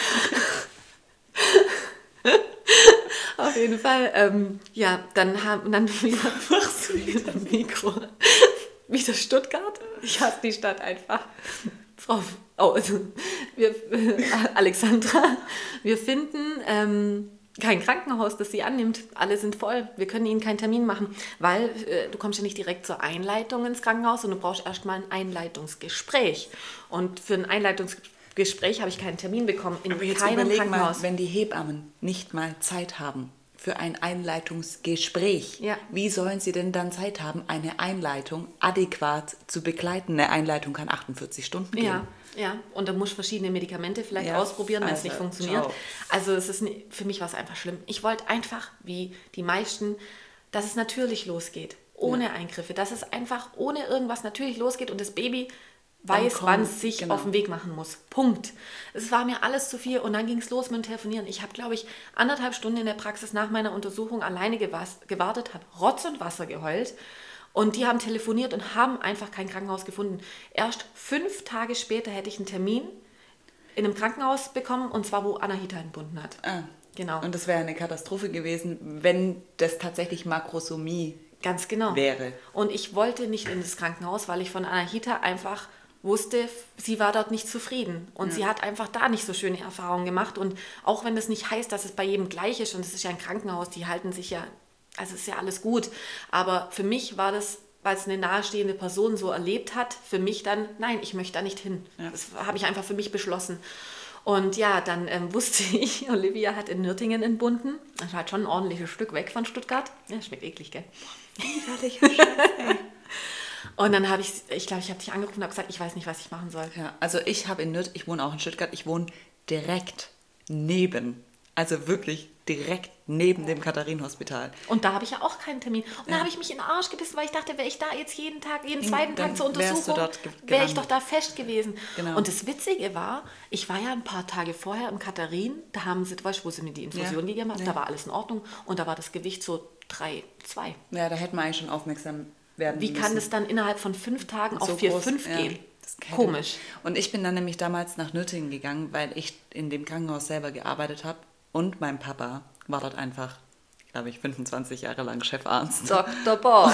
S3: Auf jeden Fall, ähm, ja, dann haben dann wieder, machst du wieder Mikro. Wieder Stuttgart. Ich hasse die Stadt einfach. Frau, oh, also wir, äh, Alexandra, wir finden ähm, kein Krankenhaus, das sie annimmt. Alle sind voll. Wir können ihnen keinen Termin machen, weil äh, du kommst ja nicht direkt zur Einleitung ins Krankenhaus und du brauchst erstmal ein Einleitungsgespräch. Und für ein Einleitungsgespräch habe ich keinen Termin bekommen in
S2: Aber jetzt
S3: keinem
S2: überleg mal,
S3: Krankenhaus.
S2: wenn die Hebammen nicht mal Zeit haben für ein Einleitungsgespräch,
S3: Ja.
S2: wie sollen sie denn dann Zeit haben, eine Einleitung adäquat zu begleiten? Eine Einleitung kann achtundvierzig Stunden gehen.
S3: Ja, ja. Und du musst verschiedene Medikamente vielleicht
S2: Ja,
S3: ausprobieren, wenn es
S2: also,
S3: nicht funktioniert.
S2: ciao.
S3: Also es ist, ni- für mich war es einfach schlimm. Ich wollte einfach, wie die meisten, dass es natürlich losgeht, ohne Eingriffe, dass es einfach ohne irgendwas natürlich losgeht und das Baby
S2: Dann
S3: weiß,
S2: kommt-
S3: wann es sich
S2: genau.
S3: auf den Weg machen muss. Punkt. Es war mir alles zu viel und dann ging es los mit dem Telefonieren. Ich habe, glaube ich, anderthalb Stunden in der Praxis nach meiner Untersuchung alleine gewas- gewartet, habe Rotz und Wasser geheult und die haben telefoniert und haben einfach kein Krankenhaus gefunden. Erst fünf Tage später hätte ich einen Termin in einem Krankenhaus bekommen, und zwar wo Anahita entbunden hat.
S2: Ah.
S3: Genau.
S2: Und das wäre eine Katastrophe gewesen, wenn das tatsächlich Makrosomie
S3: Ganz genau.
S2: wäre.
S3: Und ich wollte nicht in das Krankenhaus, weil ich von Anahita einfach wusste, sie war dort nicht zufrieden. Und ja. sie hat einfach da nicht so schöne Erfahrungen gemacht. Und auch wenn das nicht heißt, dass es bei jedem gleich ist, und es ist ja ein Krankenhaus, die halten sich ja, also ist ja alles gut. Aber für mich war das, weil es eine nahestehende Person so erlebt hat, für mich dann, nein, ich möchte da nicht hin. Ja. Das habe ich einfach für mich beschlossen. Und ja, dann ähm, wusste ich, Olivia hat in Nürtingen entbunden. Das war halt schon ein ordentliches Stück weg von Stuttgart. Ja, schmeckt eklig, gell? Und dann habe ich, ich glaube, ich habe dich angerufen und habe gesagt, ich weiß nicht, was ich machen soll.
S2: Ja, also ich habe in Nürtingen, ich wohne auch in Stuttgart, ich wohne direkt neben, also wirklich direkt neben dem Katharinenhospital.
S3: Und da habe ich ja auch keinen Termin. Und
S2: Ja.
S3: da habe ich mich in den Arsch gebissen, weil ich dachte, wäre ich da jetzt jeden Tag, jeden
S2: Dann
S3: zweiten Tag zur
S2: wärst du
S3: Untersuchung,
S2: dort ge-
S3: wäre ich
S2: gelandet.
S3: doch da fest gewesen.
S2: Genau.
S3: Und das Witzige war, ich war ja ein paar Tage vorher im Katharin, da haben sie, weißt du, wo sie mir die Infusion
S2: Ja.
S3: gegeben hat,
S2: Ja.
S3: da war alles in Ordnung und da war das Gewicht so drei, zwei.
S2: Ja, da hätte man eigentlich schon aufmerksam werden
S3: Wie
S2: müssen.
S3: kann das dann innerhalb von fünf Tagen auf
S2: So
S3: vier,
S2: groß,
S3: fünf
S2: ja,
S3: gehen?
S2: das hätte-
S3: Komisch.
S2: Und ich bin dann nämlich damals nach Nürtingen gegangen, weil ich in dem Krankenhaus selber gearbeitet habe und mein Papa war dort einfach, glaube ich, fünfundzwanzig Jahre lang Chefarzt.
S3: Doktor Bob.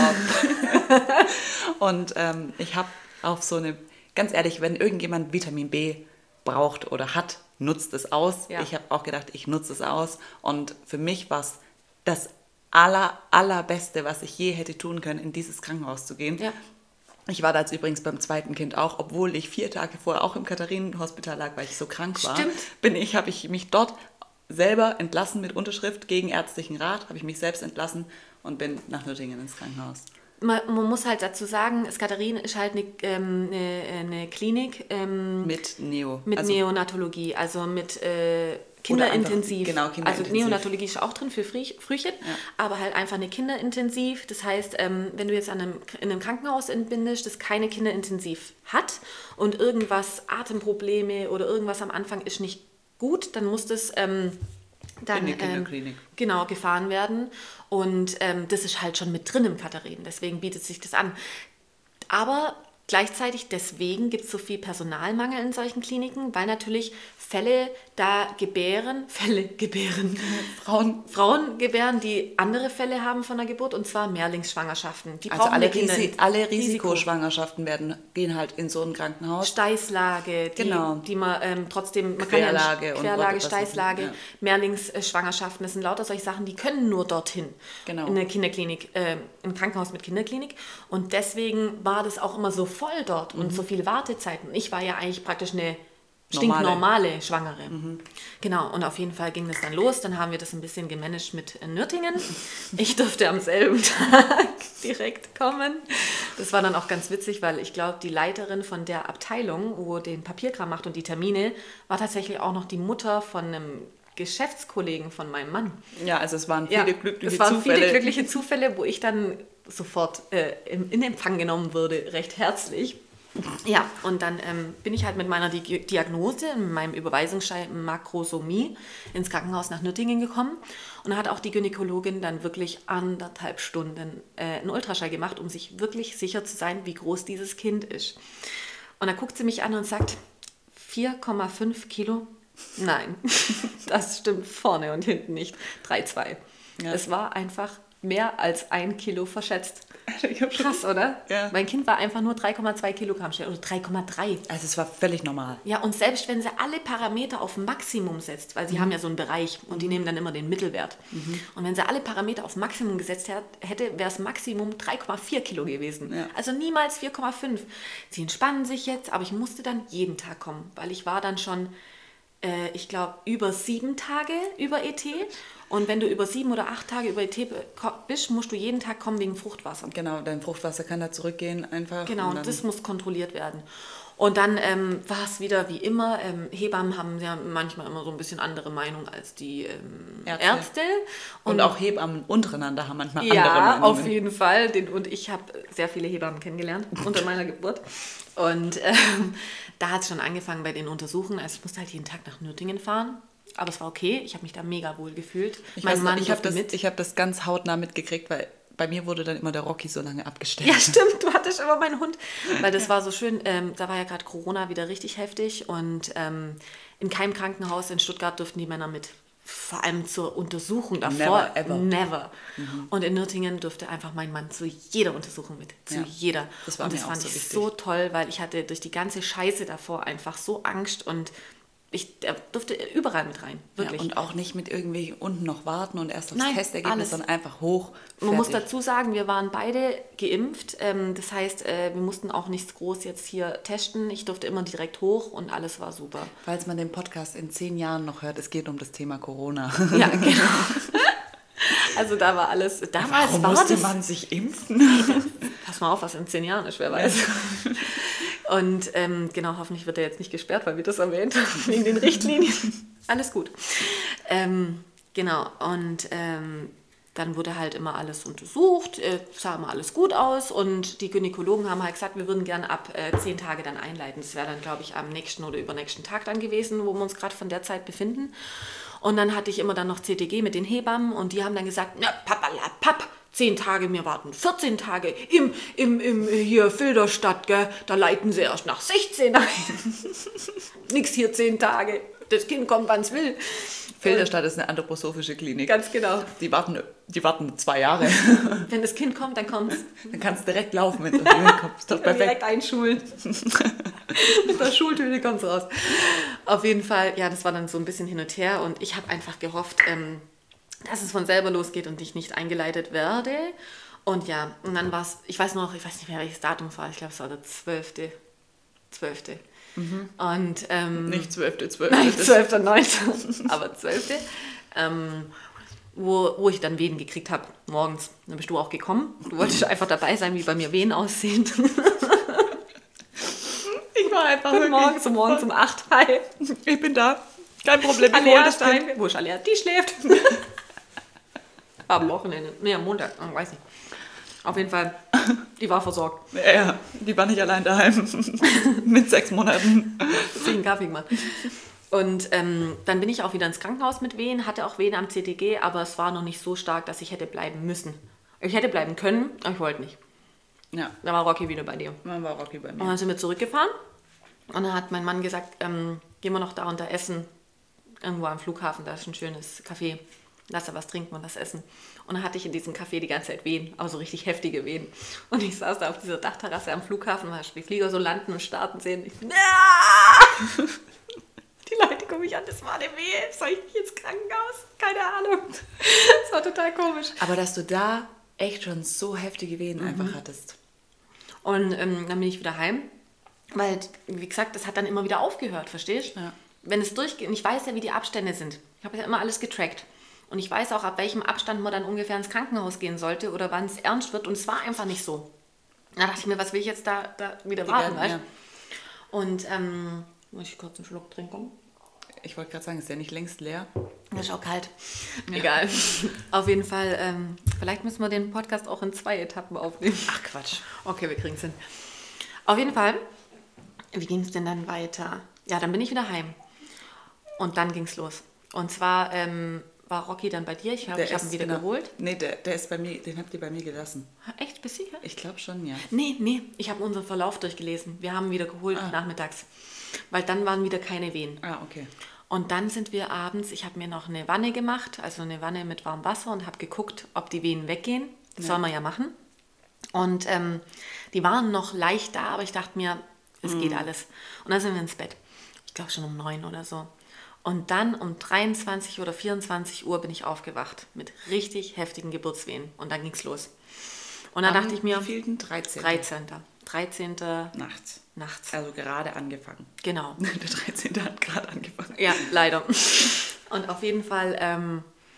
S2: Und ähm, ich habe auf so eine, ganz ehrlich, wenn irgendjemand Vitamin B braucht oder hat, nutzt es aus.
S3: Ja.
S2: Ich habe auch gedacht, ich nutze es aus. Und für mich war es das aller, allerbeste, was ich je hätte tun können, in dieses Krankenhaus zu gehen.
S3: Ja.
S2: Ich war da jetzt übrigens beim zweiten Kind auch, obwohl ich vier Tage vorher auch im Katharinenhospital lag, weil ich so krank war.
S3: Stimmt.
S2: Bin ich, habe ich mich dort selber entlassen mit Unterschrift gegen ärztlichen Rat, habe ich mich selbst entlassen und bin nach Nürtingen ins Krankenhaus.
S3: Man, man muss halt dazu sagen, das Katharin ist halt eine, ähm, eine, eine Klinik ähm,
S2: Mit Neo.
S3: mit
S2: also,
S3: Neonatologie, also mit äh, Kinderintensiv.
S2: Oder einfach- genau,
S3: Also
S2: Kinderintensiv.
S3: Neonatologie ist auch drin für Früh- Frühchen, aber halt einfach eine Kinderintensiv. Das heißt, ähm, wenn du jetzt an einem, in einem Krankenhaus entbindest, das keine Kinderintensiv hat und irgendwas, Atemprobleme oder irgendwas am Anfang ist nicht gut, dann muss das ähm, dann
S2: In die
S3: ähm,
S2: Kinderklinik.
S3: genau gefahren werden. Und ähm, das ist halt schon mit drin im Katharin, deswegen bietet sich das an. Aber gleichzeitig deswegen gibt es so viel Personalmangel in solchen Kliniken, weil natürlich Fälle da gebären, Fälle gebären,
S2: Frauen,
S3: Frauen gebären, die andere Fälle haben von der Geburt, und zwar Mehrlingsschwangerschaften. Die
S2: also
S3: brauchen
S2: alle,
S3: eine Kinder-
S2: Risi alle
S3: Risiko.
S2: Risikoschwangerschaften werden, gehen halt in so ein Krankenhaus.
S3: Steißlage, die,
S2: Genau.
S3: die man ähm, trotzdem, man
S2: Querlage
S3: kann ja
S2: und
S3: Querlage,
S2: was- was-
S3: Steißlage,
S2: ja.
S3: Mehrlingsschwangerschaften, das sind lauter solche Sachen, die können nur dorthin.
S2: Genau.
S3: In eine Kinderklinik, äh, ein Krankenhaus mit Kinderklinik. Und deswegen war das auch immer so voll dort und so viele Wartezeiten. Ich war ja eigentlich praktisch eine stinknormale Schwangere. Genau, und auf jeden Fall ging das dann los. Dann haben wir das ein bisschen gemanagt mit äh, Nürtingen. Ich durfte am selben Tag direkt kommen. Das war dann auch ganz witzig, weil ich glaube, die Leiterin von der Abteilung, wo den Papierkram macht und die Termine, war tatsächlich auch noch die Mutter von einem Geschäftskollegen von meinem Mann.
S2: Ja, also es waren viele
S3: Ja,
S2: glückliche
S3: es waren
S2: Zufälle.
S3: viele glückliche Zufälle, wo ich dann sofort äh, in, in Empfang genommen wurde, recht herzlich. Ja, und dann ähm, bin ich halt mit meiner Di Diagnose, mit meinem Überweisungsschein Makrosomie ins Krankenhaus nach Nürtingen gekommen. Und da hat auch die Gynäkologin dann wirklich anderthalb Stunden äh, einen Ultraschall gemacht, um sich wirklich sicher zu sein, wie groß dieses Kind ist. Und dann guckt sie mich an und sagt, vier Komma fünf Kilo? Nein, das stimmt vorne und hinten nicht. drei Komma zwei.
S2: Ja.
S3: Es war einfach mehr als ein Kilo verschätzt.
S2: Ich hab schon-
S3: Krass, oder?
S2: Ja.
S3: Mein Kind war einfach nur drei Komma zwei Kilogramm schwer oder drei Komma drei.
S2: Also es war völlig normal.
S3: Ja, und selbst wenn sie alle Parameter auf Maximum setzt, weil sie
S2: Mhm.
S3: haben ja so einen Bereich und die nehmen dann immer den Mittelwert. Und wenn sie alle Parameter auf Maximum gesetzt hat, hätte, wäre es Maximum drei Komma vier Kilo gewesen.
S2: Ja.
S3: Also niemals vier Komma fünf. Sie entspannen sich jetzt, aber ich musste dann jeden Tag kommen, weil ich war dann schon, äh, ich glaube, über sieben Tage über E T. Und wenn du über sieben oder acht Tage über E T bist, musst du jeden Tag kommen wegen Fruchtwasser.
S2: Genau, dein Fruchtwasser kann da zurückgehen einfach.
S3: Genau,
S2: und
S3: und
S2: dann-
S3: das muss kontrolliert werden. Und dann ähm, war es wieder wie immer, ähm, Hebammen haben ja manchmal immer so ein bisschen andere Meinung als die ähm,
S2: Ärzte.
S3: Ärzte.
S2: Und auch Hebammen untereinander haben manchmal andere
S3: Ja,
S2: Meinungen.
S3: auf jeden Fall. Den, und ich habe sehr viele Hebammen kennengelernt unter meiner Geburt. Und ähm, da hat es schon angefangen bei den Untersuchungen. Also ich musste halt jeden Tag nach Nürtingen fahren. Aber es war okay. Ich habe mich da mega wohl gefühlt.
S2: Ich,
S3: mein
S2: weiß noch,
S3: Mann
S2: ich habe
S3: durfte
S2: das,
S3: mit.
S2: ich hab das ganz hautnah mitgekriegt, weil bei mir wurde dann immer der Rocky so lange abgestellt.
S3: Ja, stimmt, du hattest immer meinen Hund. Weil das war so schön, ähm, da war ja gerade Corona wieder richtig heftig und ähm, in keinem Krankenhaus in Stuttgart durften die Männer mit. Vor allem zur Untersuchung davor.
S2: Never, ever.
S3: Never. Mhm. Und in Nürtingen durfte einfach mein Mann zu jeder Untersuchung mit. Zu ja, jeder.
S2: Das war
S3: und das
S2: mir
S3: fand
S2: auch so
S3: ich
S2: wichtig.
S3: so toll, weil ich hatte durch die ganze Scheiße davor einfach so Angst und ich der durfte überall mit rein. Wirklich.
S2: Ja, und auch nicht mit irgendwie unten noch warten und erst aufs
S3: Nein,
S2: Testergebnis,
S3: alles.
S2: sondern einfach hoch.
S3: Man
S2: fertig.
S3: muss dazu sagen, wir waren beide geimpft. Ähm, das heißt, äh, wir mussten auch nichts groß jetzt hier testen. Ich durfte immer direkt hoch und alles war super.
S2: Falls man den Podcast in zehn Jahren noch hört, es geht um das Thema Corona.
S3: Ja, genau. Also da war alles. Damals
S2: Warum
S3: war
S2: musste
S3: das,
S2: man sich impfen?
S3: Pass mal auf, was in zehn Jahren ist, wer weiß. Und ähm, genau, hoffentlich wird er jetzt nicht gesperrt, weil wir das erwähnt haben, wegen den Richtlinien. Alles gut. Ähm, genau, und ähm, dann wurde halt immer alles untersucht, äh, sah immer alles gut aus und die Gynäkologen haben halt gesagt, wir würden gerne ab äh, zehn Tage dann einleiten. Das wäre dann, glaube ich, am nächsten oder übernächsten Tag dann gewesen, wo wir uns gerade von der Zeit befinden. Und dann hatte ich immer dann noch C T G mit den Hebammen und die haben dann gesagt, na, papalapap, zehn Tage, wir warten vierzehn Tage im, im, im hier Filderstadt, gell, da leiten sie erst nach sechzehn ein. Nix hier zehn Tage, das Kind kommt, wann es will.
S2: Filderstadt ist eine anthroposophische Klinik.
S3: Ganz genau.
S2: Die warten, die warten zwei Jahre.
S3: Wenn das Kind kommt, dann kommt's.
S2: Dann kannst du direkt laufen, wenn du kommst. Doch perfekt.
S3: Direkt einschulen. Mit der Schultüte kommt's raus. Auf jeden Fall, ja, das war dann so ein bisschen hin und her und ich habe einfach gehofft, ähm, dass es von selber losgeht und ich nicht eingeleitet werde. Und ja, und dann war es, ich weiß noch, ich weiß nicht mehr, welches Datum es war, ich glaube, es war der zwölfte zwölfte Mhm. Und, ähm,
S2: Nicht zwölfte zwölfte
S3: Nein, zwölfte neunte aber zwölfte Ähm, wo, wo ich dann Wehen gekriegt habe, morgens. Dann bist du auch gekommen. Du wolltest einfach dabei sein, wie bei mir Wehen aussehen.
S2: Ich war einfach
S3: Guten Morgen, zum Morgen um acht. Hi.
S2: Ich bin da. Kein Problem. Ich hol
S3: Alea
S2: das Kind.
S3: Stein. Wo ist Alea? Die schläft. Am Wochenende. Nee, am Montag. Oh, weiß nicht. Auf jeden Fall, die war versorgt.
S2: Ja, die war nicht allein daheim. Mit sechs Monaten.
S3: Deswegen Kaffee gemacht. Und ähm, dann bin ich auch wieder ins Krankenhaus mit Wehen, hatte auch Wehen am C T G, aber es war noch nicht so stark, dass ich hätte bleiben müssen. Ich hätte bleiben können, aber ich wollte nicht.
S2: Ja,
S3: Da war Rocky wieder bei dir.
S2: man war Rocky bei
S3: Und
S2: mir.
S3: dann sind wir zurückgefahren und dann hat mein Mann gesagt, ähm, gehen wir noch da und da essen, irgendwo am Flughafen, da ist ein schönes Café, lass da was trinken und was essen. Und dann hatte ich in diesem Café die ganze Zeit Wehen, aber so richtig heftige Wehen. Und ich saß da auf dieser Dachterrasse am Flughafen und habe die Flieger so landen und starten sehen. Ich, ja! Die Leute gucken mich an, das war eine Wehe, soll ich nicht ins Krankenhaus? Keine Ahnung. Das war total komisch.
S2: Aber dass du da echt schon so heftige Wehen mhm. einfach hattest.
S3: Und ähm, dann bin ich wieder heim, weil, wie gesagt, das hat dann immer wieder aufgehört, verstehst du?
S2: Ja.
S3: Wenn es durchgeht, und ich weiß ja, wie die Abstände sind. Ich habe ja immer alles getrackt. Und ich weiß auch, ab welchem Abstand man dann ungefähr ins Krankenhaus gehen sollte oder wann es ernst wird. Und es war einfach nicht so. Da dachte ich mir, was will ich jetzt da, da wieder warten, weißt?
S2: Ja.
S3: Und, ähm, muss ich kurz einen Schluck trinken?
S2: Ich wollte gerade sagen, ist ja nicht längst leer.
S3: Das ist auch kalt. Ja. Egal. Auf jeden Fall, ähm, vielleicht müssen wir den Podcast auch in zwei Etappen aufnehmen.
S2: Ach Quatsch.
S3: Okay, wir kriegen es hin. Auf jeden Fall, wie ging es denn dann weiter? Ja, dann bin ich wieder heim. Und dann ging es los. Und zwar ähm, war Rocky dann bei dir. Ich glaube, ich habe ihn wieder
S2: genau.
S3: geholt.
S2: Nee, der, der ist bei mir, den habt ihr bei mir gelassen.
S3: Echt, bis sicher?
S2: Ich glaube schon, ja.
S3: Nee, nee, ich habe unseren Verlauf durchgelesen. Wir haben ihn wieder geholt
S2: Ah.
S3: nachmittags. Weil dann waren wieder keine Wehen.
S2: Ah, okay.
S3: Und dann sind wir abends, ich habe mir noch eine Wanne gemacht, also eine Wanne mit warmem Wasser und habe geguckt, ob die Wehen weggehen. Das
S2: Ja.
S3: soll man ja machen. Und ähm, die waren noch leicht da, aber ich dachte mir, es
S2: Mhm.
S3: geht alles. Und dann sind wir ins Bett. Ich glaube schon um neun oder so. Und dann um dreiundzwanzig oder vierundzwanzig Uhr bin ich aufgewacht mit richtig heftigen Geburtswehen. Und dann ging es los. Und dann
S2: Am
S3: dachte ich mir,
S2: wievielten? dreizehnten
S3: dreizehnten dreizehnten
S2: Nachts.
S3: nachts.
S2: Also gerade angefangen.
S3: Genau.
S2: Der dreizehnte hat gerade angefangen.
S3: Ja, leider. Und auf jeden Fall... Ähm,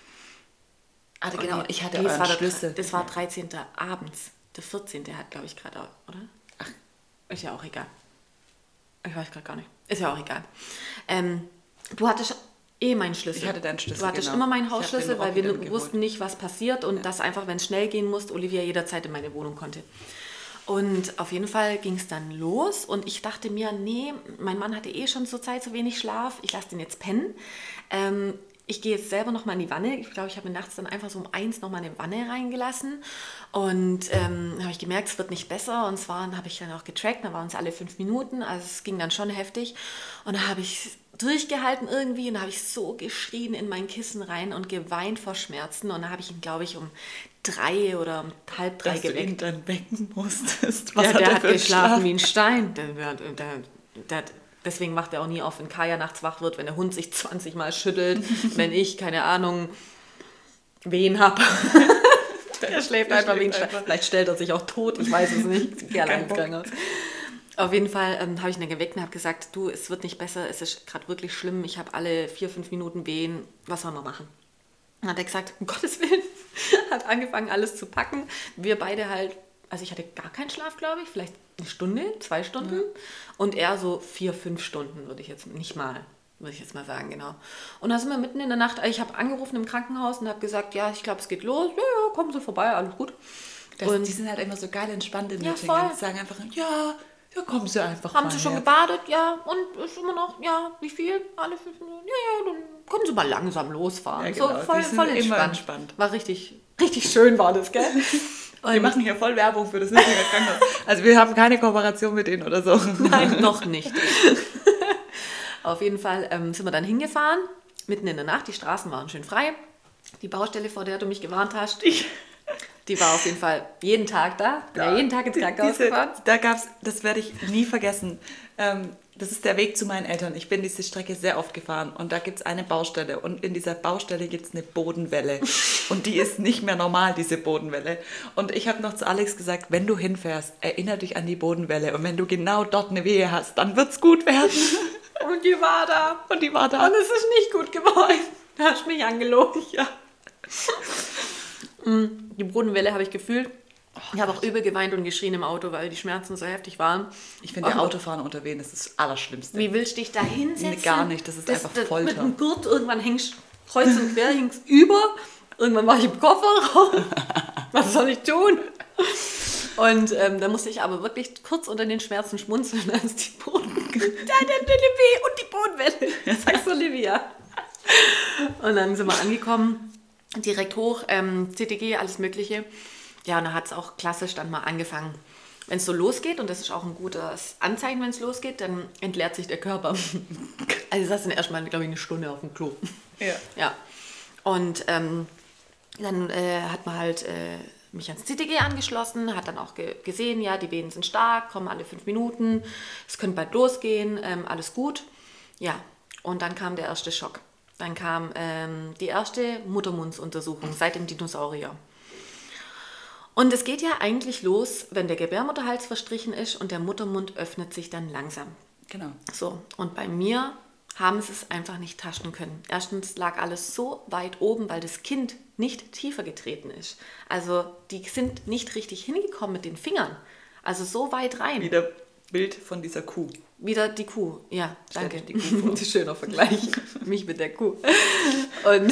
S2: Ah, genau, ich hatte
S3: nee, das
S2: euren
S3: war der,
S2: Schlüssel.
S3: Das war dreizehnten abends. Der vierzehnte hat, glaube ich, gerade, oder?
S2: Ach.
S3: Ist ja auch egal. Ich weiß gerade gar nicht. Ist ja auch egal. Ähm, du hattest eh meinen Schlüssel.
S2: Ich hatte deinen Schlüssel,
S3: Du hattest
S2: genau.
S3: immer meinen
S2: Ich hab
S3: Hausschlüssel,
S2: den
S3: weil
S2: Rocky
S3: wir
S2: dann
S3: wussten
S2: geholt.
S3: nicht, was passiert und
S2: Ja.
S3: dass einfach, wenn es schnell gehen muss, Olivia jederzeit in meine Wohnung konnte. Und auf jeden Fall ging es dann los und ich dachte mir, nee, mein Mann hatte eh schon zur Zeit so wenig Schlaf, ich lasse den jetzt pennen. Ähm, ich gehe jetzt selber nochmal in die Wanne. Ich glaube, ich habe mir nachts dann einfach so um eins nochmal eine Wanne reingelassen. Und ähm, habe ich gemerkt, es wird nicht besser. Und zwar habe ich dann auch getrackt, da waren es alle fünf Minuten. Also es ging dann schon heftig. Und da habe ich durchgehalten irgendwie und da habe ich so geschrien in mein Kissen rein und geweint vor Schmerzen. Und da habe ich ihn, glaube ich, um drei oder um halb drei
S2: Dass
S3: geweckt.
S2: du ihn dann wecken musstest. Was
S3: Ja,
S2: hat
S3: der
S2: er
S3: hat
S2: für einen
S3: geschlafen
S2: Schlaf?
S3: wie ein Stein. Der, der, der, der, deswegen macht er auch nie auf, wenn Kaya nachts wach wird, wenn der Hund sich zwanzig Mal schüttelt, wenn ich, keine Ahnung, Wehen habe. Der schläft
S2: Der
S3: einfach
S2: schläft
S3: wie ein Stein.
S2: einfach.
S3: Vielleicht stellt er sich auch tot, ich weiß es nicht. Gerne
S2: Kein
S3: ins
S2: Bock.
S3: Krankenhaus. Auf jeden Fall ähm, habe ich ihn dann geweckt und habe gesagt, du, es wird nicht besser, es ist gerade wirklich schlimm, ich habe alle vier, fünf Minuten Wehen, was sollen wir machen? Dann hat er gesagt, um Gottes Willen, hat angefangen alles zu packen. Wir beide halt, also ich hatte gar keinen Schlaf, glaube ich, vielleicht eine Stunde, zwei Stunden. Und er so vier, fünf Stunden, würde ich jetzt nicht mal, würde ich jetzt mal sagen, genau. Und da sind wir mitten in der Nacht, ich habe angerufen im Krankenhaus und habe gesagt, ja, ich glaube, es geht los, ja, ja, kommen Sie vorbei, alles gut.
S2: Das,
S3: Und
S2: die sind halt immer so geil entspannt in
S3: Ja,
S2: Meetings.
S3: voll.
S2: Die sagen einfach, ja, ja, kommen Sie einfach
S3: haben
S2: mal
S3: Sie schon
S2: her.
S3: gebadet? Ja. Und ist immer noch, ja, wie viel? Alle fünf Minuten? Ja, ja, dann können Sie mal langsam losfahren.
S2: Ja, genau.
S3: So voll,
S2: Die sind
S3: voll
S2: immer
S3: entspannt.
S2: entspannt.
S3: War richtig, richtig schön war das, gell?
S2: Wir machen hier voll Werbung für das Nürnberger Krankenhaus. Also wir haben keine Kooperation mit denen oder so.
S3: Nein, noch nicht. Auf jeden Fall ähm, sind wir dann hingefahren, mitten in der Nacht. Die Straßen waren schön frei. Die Baustelle, vor der du mich gewarnt hast, die war auf jeden Fall jeden Tag da. Bin ja, jeden Tag ins Krankenhaus
S2: Diese,
S3: gefahren.
S2: da gab's, das werde ich nie vergessen. Ähm, das ist der Weg zu meinen Eltern. Ich bin diese Strecke sehr oft gefahren und da gibt es eine Baustelle und in dieser Baustelle gibt es eine Bodenwelle und die ist nicht mehr normal, diese Bodenwelle. Und ich habe noch zu Alex gesagt, wenn du hinfährst, erinnere dich an die Bodenwelle und wenn du genau dort eine Wehe hast, dann wird es gut werden.
S3: Und die war da.
S2: Und die war da.
S3: Und es ist nicht gut geworden. Da hast du mich angelogen.
S2: Ja.
S3: Die Bodenwelle habe ich gefühlt. Ich habe auch übel geweint und geschrien im Auto, weil die Schmerzen so heftig waren.
S2: Ich finde,
S3: Oh.
S2: Autofahren unter Wehen ist das Allerschlimmste.
S3: Wie willst du dich da hinsetzen?
S2: Nee, gar nicht, das ist einfach Folter.
S3: Mit dem Gurt, irgendwann hängst du kreuz und quer, hängst über. Irgendwann war ich im Kofferraum. Was soll ich tun? Und ähm, da musste ich aber wirklich kurz unter den Schmerzen schmunzeln, als die Boden... Da, der Weh und die Bodenwelle. Sagst du, Olivia. Und dann sind wir angekommen, direkt hoch, ähm, C T G, alles Mögliche. Ja, und da hat es auch klassisch dann mal angefangen. Wenn es so losgeht, und das ist auch ein gutes Anzeichen, wenn es losgeht, dann entleert sich der Körper. Also ich saß dann erstmal, glaube ich, eine Stunde auf dem Klo.
S2: Ja.
S3: Ja. Und ähm, dann äh, hat man halt äh, mich ans C T G angeschlossen, hat dann auch ge gesehen, ja, die Venen sind stark, kommen alle fünf Minuten, es könnte bald losgehen, ähm, alles gut. Ja, und dann kam der erste Schock. Dann kam ähm, die erste Muttermundsuntersuchung seit dem Dinosaurier. Und es geht ja eigentlich los, wenn der Gebärmutterhals verstrichen ist und der Muttermund öffnet sich dann langsam.
S2: Genau.
S3: So, und bei mir haben sie es einfach nicht taschen können. Erstens lag alles so weit oben, weil das Kind nicht tiefer getreten ist. Also die sind nicht richtig hingekommen mit den Fingern. Also so weit rein.
S2: Wieder Bild von dieser Kuh.
S3: Wieder die Kuh, ja, danke.
S2: die Kuh vor.
S3: Schöner Vergleich, mich mit der Kuh. Und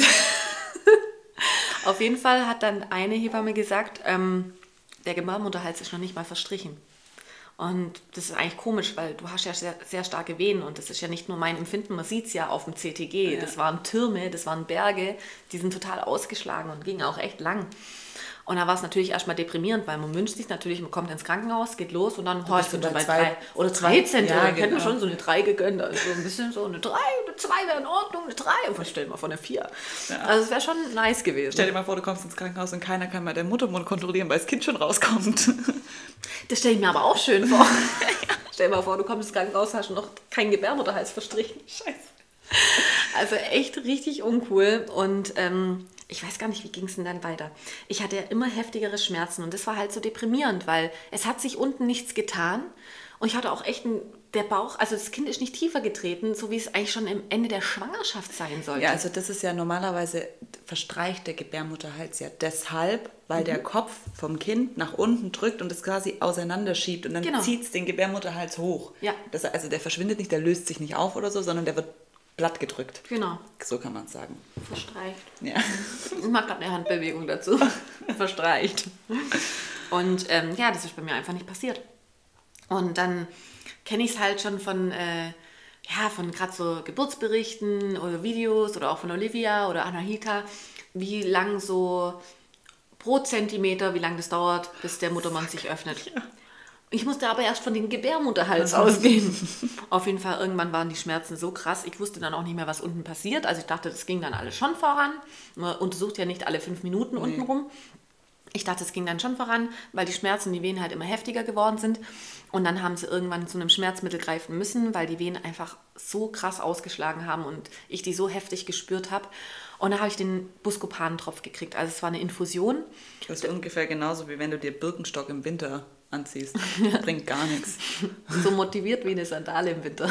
S3: auf jeden Fall hat dann eine Hebamme gesagt, ähm, der Gebärmutterhals ist noch nicht mal verstrichen. Und das ist eigentlich komisch, weil du hast ja sehr, sehr starke Venen und das ist ja nicht nur mein Empfinden, man sieht es ja auf dem C T G.
S2: Ja.
S3: Das waren Türme, das waren Berge, die sind total ausgeschlagen und gingen auch echt lang. Und da war es natürlich erstmal deprimierend, weil man wünscht sich natürlich, man kommt ins Krankenhaus, geht los und dann, oh, ich
S2: bist
S3: bin
S2: du
S3: schon
S2: bei
S3: bei
S2: zwei-
S3: drei oder
S2: zwei-
S3: dreizehn,
S2: ja,
S3: ja, ich hätte mir
S2: genau.
S3: schon so eine drei gegönnt, also so ein bisschen so eine drei, eine zwei wäre in Ordnung, eine drei, und stell dir mal vor, eine vier.
S2: Ja.
S3: Also es wäre schon nice gewesen.
S2: Stell dir mal vor, du kommst ins Krankenhaus und keiner kann mal deinen Muttermund kontrollieren, weil das Kind schon rauskommt.
S3: Das stelle ich mir aber auch schön vor. Stell dir mal vor, du kommst ins Krankenhaus, hast noch keinen Gebärmutterhals verstrichen. Scheiße. Also echt richtig uncool. Und ähm, ich weiß gar nicht, wie ging es denn dann weiter. Ich hatte ja immer heftigere Schmerzen und das war halt so deprimierend, weil es hat sich unten nichts getan. Und ich hatte auch echt einen, der Bauch, also das Kind ist nicht tiefer getreten, so wie es eigentlich schon am Ende der Schwangerschaft sein sollte.
S2: Ja, also das ist ja normalerweise, verstreicht der Gebärmutterhals ja deshalb, weil
S3: Mhm.
S2: der Kopf vom Kind nach unten drückt und es quasi auseinanderschiebt und dann
S3: Genau.
S2: zieht es den Gebärmutterhals hoch.
S3: Ja.
S2: Das, also der verschwindet nicht, der löst sich nicht auf oder so, sondern der wird platt gedrückt.
S3: Genau,
S2: So kann man es sagen.
S3: verstreicht.
S2: Ja.
S3: Ich mache gerade eine Handbewegung dazu. Verstreicht. Und ähm, ja, das ist bei mir einfach nicht passiert. Und dann kenne ich es halt schon von äh, ja, von gerade so Geburtsberichten oder Videos oder auch von Olivia oder Anahita, wie lang so pro Zentimeter, wie lange das dauert, bis der Muttermund sich öffnet. Ja. Ich musste aber erst von dem Gebärmutterhals ausgehen. Auf jeden Fall, irgendwann waren die Schmerzen so krass, ich wusste dann auch nicht mehr, was unten passiert. Also ich dachte, das ging dann alles schon voran. Man untersucht ja nicht alle fünf Minuten nee. unten rum. Ich dachte, es ging dann schon voran, weil die Schmerzen, die Wehen halt immer heftiger geworden sind. Und dann haben sie irgendwann zu einem Schmerzmittel greifen müssen, weil die Wehen einfach so krass ausgeschlagen haben und ich die so heftig gespürt habe. Und da habe ich den Buscopan-Tropf gekriegt. Also es war eine Infusion.
S2: Das ist ungefähr genauso, wie wenn du dir Birkenstock im Winter anziehst. Das bringt gar nichts.
S3: So motiviert wie eine Sandale im Winter.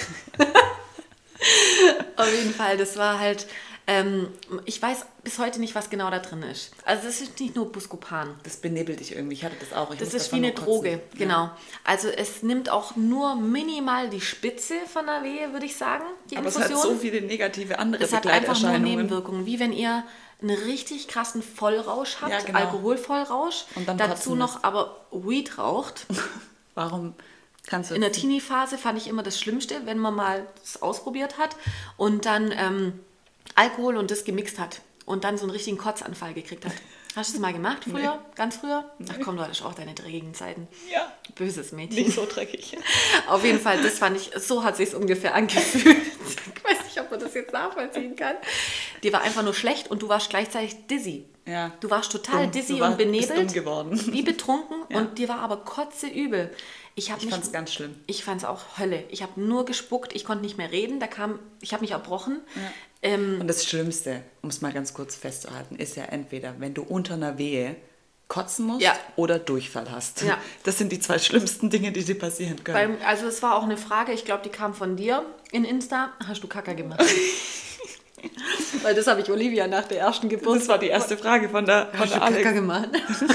S3: Auf jeden Fall, das war halt... Ähm, ich weiß bis heute nicht, was genau da drin ist. Also das ist nicht nur Buscopan.
S2: Das benebelt dich irgendwie. Ich hatte das auch. Ich
S3: das ist wie eine Droge, genau. Ja. Also es nimmt auch nur minimal die Spitze von der Wehe, würde ich sagen, die
S2: Aber
S3: Infusion.
S2: es hat so viele negative andere
S3: es Begleiterscheinungen. Es hat einfach nur Nebenwirkungen. Wie wenn ihr einen richtig krassen Vollrausch habt, ja, genau. Alkoholvollrausch, und dann dazu noch aber Weed raucht.
S2: Warum... Kannst du
S3: in der Teenie-Phase fand ich immer das Schlimmste, wenn man mal das ausprobiert hat und dann ähm, Alkohol und das gemixt hat und dann so einen richtigen Kotzanfall gekriegt hat. Hast du das mal gemacht früher? Nee. Ganz früher? Nee. Ach komm, du hattest auch deine dreckigen Zeiten.
S2: Ja.
S3: Böses Mädchen.
S2: Nicht so dreckig.
S3: Auf jeden Fall, das fand ich, so hat es sich ungefähr angefühlt. Ich weiß nicht, ob man das jetzt nachvollziehen kann. Die war einfach nur schlecht und du warst gleichzeitig dizzy.
S2: Ja.
S3: Du warst total dumm. dizzy
S2: war,
S3: und benebelt.
S2: Dumm geworden.
S3: Wie betrunken ja. und dir war aber kotzeübel. Ich,
S2: ich fand es ganz schlimm.
S3: Ich fand es auch Hölle. Ich habe nur gespuckt, ich konnte nicht mehr reden. Da kam, ich habe mich erbrochen.
S2: Ja. Ähm, und das Schlimmste, um es mal ganz kurz festzuhalten, ist ja entweder, wenn du unter einer Wehe kotzen musst ja. oder Durchfall hast. Ja. Das sind die zwei schlimmsten Dinge, die dir passieren können.
S3: Beim, also es war auch eine Frage, ich glaube, die kam von dir in Insta. Hast du Kacke gemacht? Weil das habe ich Olivia nach der ersten Geburt...
S2: Das war die erste Frage von der, von
S3: Hast
S2: der
S3: du
S2: Alex.
S3: Kacke gemacht?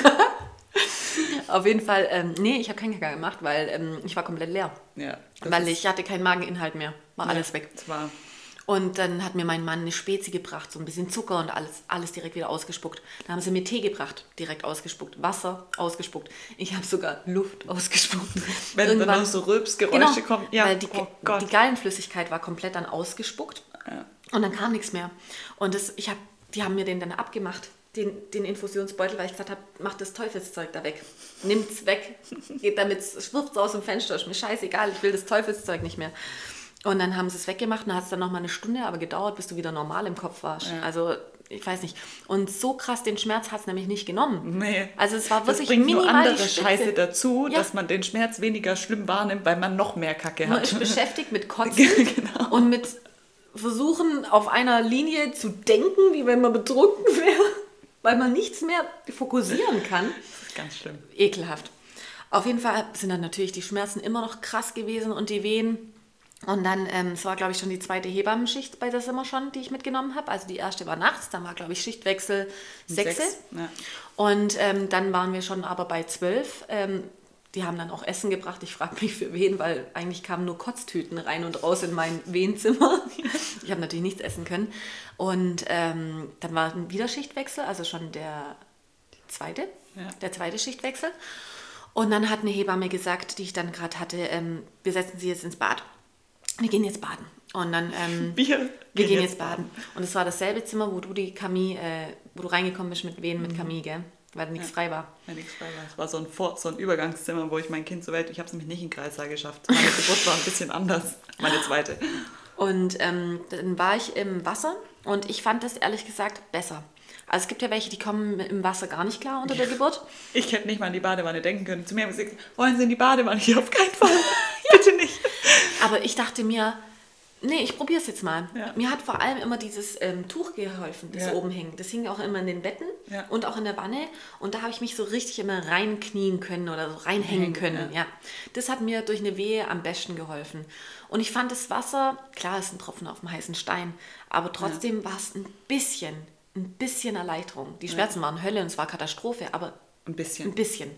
S3: Auf jeden Fall, ähm, nee, ich habe keinen Kacke gemacht, weil ähm, ich war komplett leer.
S2: Ja,
S3: weil ich hatte keinen Mageninhalt mehr. War ja, alles weg.
S2: Das war
S3: Und dann hat mir mein Mann eine Spezi gebracht, so ein bisschen Zucker und alles, alles direkt wieder ausgespuckt. Dann haben sie mir Tee gebracht, direkt ausgespuckt. Wasser ausgespuckt. Ich habe sogar Luft ausgespuckt.
S2: Wenn Irgendwann, dann noch so Rülpsgeräusche
S3: genau,
S2: kommen.
S3: Ja, weil die, oh Gott. die Gallenflüssigkeit war komplett dann ausgespuckt.
S2: Ja.
S3: Und dann kam nichts mehr. Und das, ich hab, die haben mir den dann abgemacht, den, den Infusionsbeutel, weil ich gesagt habe, mach das Teufelszeug da weg. Nimmt's weg. Geht damit, wirft's aus dem Fenster. Ist mir scheißegal, ich will das Teufelszeug nicht mehr. Und dann haben sie es weggemacht und dann hat es dann noch mal eine Stunde aber gedauert, bis du wieder normal im Kopf warst. Ja. Also, ich weiß nicht. Und so krass den Schmerz hat es nämlich nicht genommen.
S2: Nee.
S3: Also es war wirklich
S2: das bringt
S3: minimal
S2: nur andere
S3: die Spitze.
S2: Scheiße dazu,
S3: ja.
S2: dass man den Schmerz weniger schlimm wahrnimmt, weil man noch mehr Kacke hat.
S3: Man ist beschäftigt mit Kotzen
S2: genau.
S3: und mit Versuchen auf einer Linie zu denken, wie wenn man betrunken wäre, weil man nichts mehr fokussieren kann.
S2: Das ist ganz schlimm.
S3: Ekelhaft. Auf jeden Fall sind dann natürlich die Schmerzen immer noch krass gewesen und die Wehen. Und dann, ähm, es war, glaube ich, schon die zweite Hebammenschicht bei der Simmer schon, die ich mitgenommen habe. Also die erste war nachts, dann war, glaube ich, Schichtwechsel sechs.
S2: Ja.
S3: Und ähm, dann waren wir schon aber bei zwölf. Ähm, die haben dann auch Essen gebracht. Ich frage mich für wen, weil eigentlich kamen nur Kotztüten rein und raus in mein Wehenzimmer. Ich habe natürlich nichts essen können. Und ähm, dann war ein Wiederschichtwechsel, also schon der zweite,
S2: ja.
S3: der zweite Schichtwechsel. Und dann hat eine Hebamme gesagt, die ich dann gerade hatte, ähm, wir setzen sie jetzt ins Bad. Wir gehen jetzt baden. Und dann, ähm,
S2: wir,
S3: wir gehen, gehen jetzt baden. baden. Und es war dasselbe Zimmer, wo du die Camille, äh, wo du reingekommen bist mit Wehen, mit Camille, gell? Weil da nichts
S2: ja.
S3: frei war.
S2: Weil nichts frei war. Es war so ein, Vor- so ein Übergangszimmer, wo ich mein Kind zur Welt, ich habe es nämlich nicht in den Kreissaal geschafft. Meine Geburt war ein bisschen anders, meine zweite.
S3: Und ähm, dann war ich im Wasser und ich fand das ehrlich gesagt besser. Also es gibt ja welche, die kommen im Wasser gar nicht klar unter der Geburt.
S2: Ich hätte nicht mal an die Badewanne denken können. Zu mir haben sie gesagt, wollen Sie in die Badewanne? Hier auf keinen Fall. Bitte nicht.
S3: Aber ich dachte mir, nee, ich probiere es jetzt mal.
S2: Ja.
S3: Mir hat vor allem immer dieses ähm, Tuch geholfen, das
S2: ja.
S3: oben hing. Das hing auch immer in den Betten
S2: ja.
S3: und auch in der Wanne. Und da habe ich mich so richtig immer reinknien können oder so reinhängen können. Ja. Ja. Das hat mir durch eine Wehe am besten geholfen. Und ich fand das Wasser, klar, es ist ein Tropfen auf dem heißen Stein, aber trotzdem ja. war es ein bisschen, ein bisschen Erleichterung. Die Schmerzen ja. waren Hölle und es war Katastrophe, aber
S2: ein bisschen.
S3: Ein bisschen.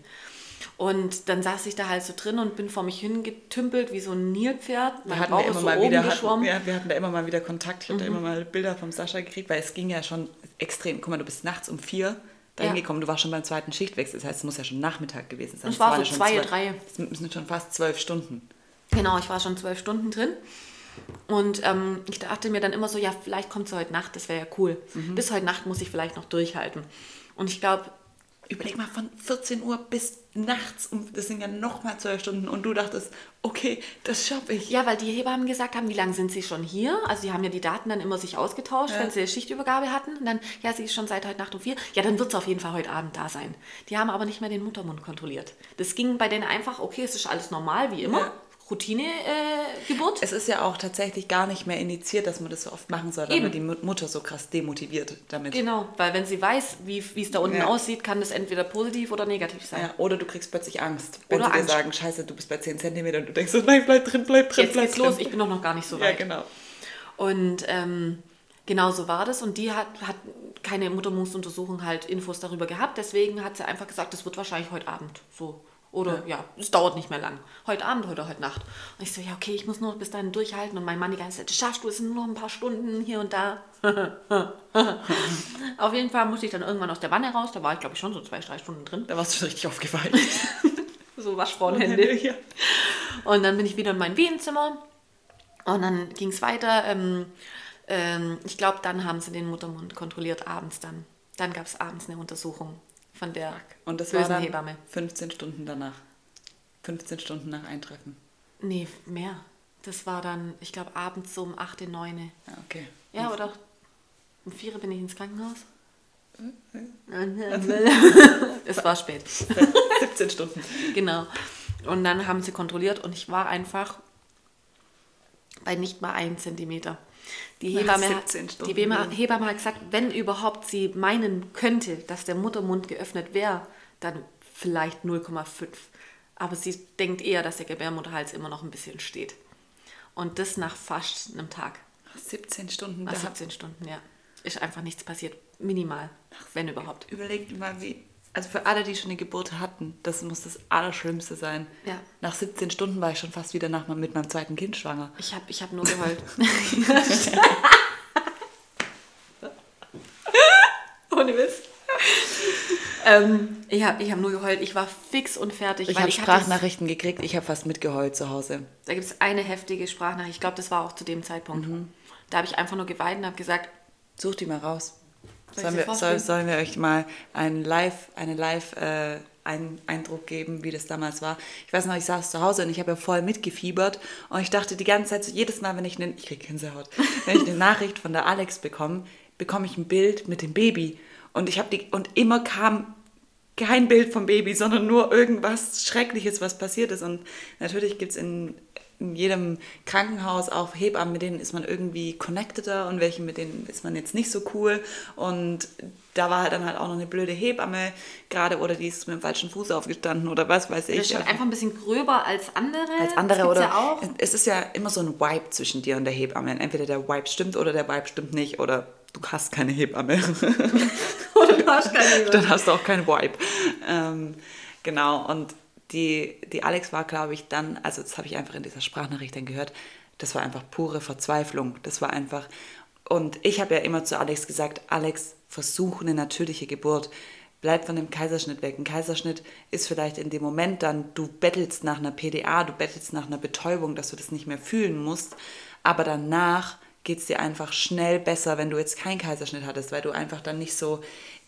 S3: Und dann saß ich da halt so drin und bin vor mich hingetümpelt wie so ein Nilpferd.
S2: Wir hatten, ja immer so mal wieder, hatten, ja, wir hatten da immer mal wieder Kontakt. Ich habe mhm. da immer mal Bilder vom Sascha gekriegt, weil es ging ja schon extrem. Guck mal, du bist nachts um vier da hingekommen, ja. du warst schon beim zweiten Schichtwechsel. Das heißt, es muss ja schon Nachmittag gewesen sein.
S3: Es war so zwei, drei.
S2: Es sind schon fast zwölf Stunden.
S3: Genau, ich war schon zwölf Stunden drin. Und ähm, ich dachte mir dann immer so, ja, vielleicht kommt sie heute Nacht, das wäre ja cool.
S2: Mhm.
S3: Bis heute Nacht muss ich vielleicht noch durchhalten. Und ich glaube,
S2: Überleg mal, von vierzehn Uhr bis nachts, und das sind ja nochmal zwölf Stunden und du dachtest, okay, das schaffe ich.
S3: ja, weil die Hebammen gesagt haben, wie lange sind sie schon hier? Also die haben ja die Daten dann immer sich ausgetauscht,
S2: Ja.
S3: wenn sie Schichtübergabe hatten. Und dann, ja, sie ist schon seit heute Nacht um vier. Ja, dann wird sie auf jeden Fall heute Abend da sein. Die haben aber nicht mehr den Muttermund kontrolliert. Das ging bei denen einfach, okay, es ist alles normal, wie immer.
S2: Ja.
S3: Routine-Geburt.
S2: Es ist ja auch tatsächlich gar nicht mehr indiziert, dass man das so oft machen soll, weil
S3: Eben.
S2: man die Mut- Mutter so krass demotiviert damit.
S3: Genau, weil wenn sie weiß, wie wie es da unten
S2: Ja.
S3: aussieht, kann das entweder positiv oder negativ sein.
S2: Ja, oder du kriegst plötzlich Angst, wenn
S3: Oder
S2: sie dir
S3: Angst.
S2: sagen, scheiße, du bist bei zehn Zentimeter und du denkst so, nein, bleib drin, bleib drin,
S3: Jetzt
S2: bleib
S3: geht's
S2: drin.
S3: los, ich bin doch noch gar nicht so
S2: Ja,
S3: weit.
S2: genau.
S3: Und ähm, genau so war das. Und die hat, hat keine Muttermundsuntersuchung halt Infos darüber gehabt. Deswegen hat sie einfach gesagt, das wird wahrscheinlich heute Abend so. Oder ja, es dauert nicht mehr lang. Heute Abend oder heute Nacht. Und ich so, ja, okay, ich muss nur bis dahin durchhalten. Und mein Mann die ganze Zeit, das schaffst du, es sind nur noch ein paar Stunden hier und da. Auf jeden Fall musste ich dann irgendwann aus der Wanne raus. Da war ich, glaube ich, schon so zwei, drei Stunden drin.
S2: Da warst du schon richtig aufgeweicht.
S3: So Waschfrauenhände.
S2: Ja.
S3: Und dann bin ich wieder in mein Wehenzimmer. Und dann ging es weiter. Ähm, ähm, ich glaube, dann haben sie den Muttermund kontrolliert, abends dann. Dann gab es abends eine Untersuchung von der
S2: Und das war
S3: bösen
S2: dann
S3: Hebamme.
S2: fünfzehn Stunden danach. fünfzehn Stunden nach Eintreffen.
S3: Nee, mehr. Das war dann, ich glaube, abends so um acht, neun.
S2: Ja, okay.
S3: Ja, oder um vier bin ich ins Krankenhaus. Es war spät.
S2: siebzehn Stunden.
S3: Genau. Und dann haben sie kontrolliert und ich war einfach bei nicht mal einem Zentimeter. Die
S2: Nach
S3: Hebamme, hat,
S2: siebzehn
S3: die
S2: Stunden.
S3: Hebamme, Hebamme hat gesagt, wenn überhaupt sie meinen könnte, dass der Muttermund geöffnet wäre, dann vielleicht null Komma fünf. Aber sie denkt eher, dass der Gebärmutterhals immer noch ein bisschen steht. Und das nach fast einem Tag.
S2: Nach siebzehn Stunden.
S3: Nach
S2: Da
S3: siebzehn Stunden, ja. Ist einfach nichts passiert. Minimal, wenn überhaupt.
S2: Überlegt mal, wie. Also für alle, die schon eine Geburt hatten, das muss das Allerschlimmste sein.
S3: Ja.
S2: Nach siebzehn Stunden war ich schon fast wieder nach, mit meinem zweiten Kind schwanger.
S3: Ich habe ich hab nur geheult. Ohne Witz. ähm, ich habe ich hab nur geheult. Ich war fix und fertig.
S2: Ich
S3: weil
S2: habe
S3: hatte-
S2: Sprachnachrichten gekriegt, ich habe fast mitgeheult zu Hause.
S3: Da gibt es eine heftige Sprachnachricht. Ich glaube, das war auch zu dem Zeitpunkt. Da habe ich einfach nur geweint und habe gesagt,
S2: Sucht die mal raus.
S3: Soll ich
S2: Sollen
S3: sie
S2: wir, soll,
S3: vorspielen?
S2: sollen wir euch mal einen Live, eine Live äh, einen Eindruck geben, wie das damals war? Ich weiß noch, ich saß zu Hause und ich habe ja voll mitgefiebert und ich dachte die ganze Zeit, so jedes Mal, wenn ich eine, ich krieg Gänsehaut, wenn ich eine Nachricht von der Alex bekomme, bekomme ich ein Bild mit dem Baby und ich habe die und immer kam kein Bild vom Baby, sondern nur irgendwas Schreckliches, was passiert ist. Und natürlich gibt es in, in jedem Krankenhaus auch Hebammen, mit denen ist man irgendwie connecteder und welche, mit denen ist man jetzt nicht so cool. Und da war halt dann halt auch noch eine blöde Hebamme gerade oder die ist mit dem falschen Fuß aufgestanden oder was weiß
S3: das ist
S2: ich.
S3: schon einfach ein bisschen gröber als andere.
S2: Als andere
S3: Das gibt's
S2: oder
S3: ja auch.
S2: es ist ja immer so ein Vibe zwischen dir und der Hebamme. Entweder der Vibe stimmt oder der Vibe stimmt nicht oder du hast keine Hebamme.
S3: Oder du hast keine
S2: Dann hast du auch keinen Vibe. Ähm, genau, und die, die Alex war, glaube ich, dann, also das habe ich einfach in dieser Sprachnachricht dann gehört, das war einfach pure Verzweiflung. Das war einfach, und ich habe ja immer zu Alex gesagt, Alex, versuch eine natürliche Geburt. Bleib von dem Kaiserschnitt weg. Ein Kaiserschnitt ist vielleicht in dem Moment dann, du bettelst nach einer P D A, du bettelst nach einer Betäubung, dass du das nicht mehr fühlen musst, aber danach geht es dir einfach schnell besser, wenn du jetzt keinen Kaiserschnitt hattest, weil du einfach dann nicht so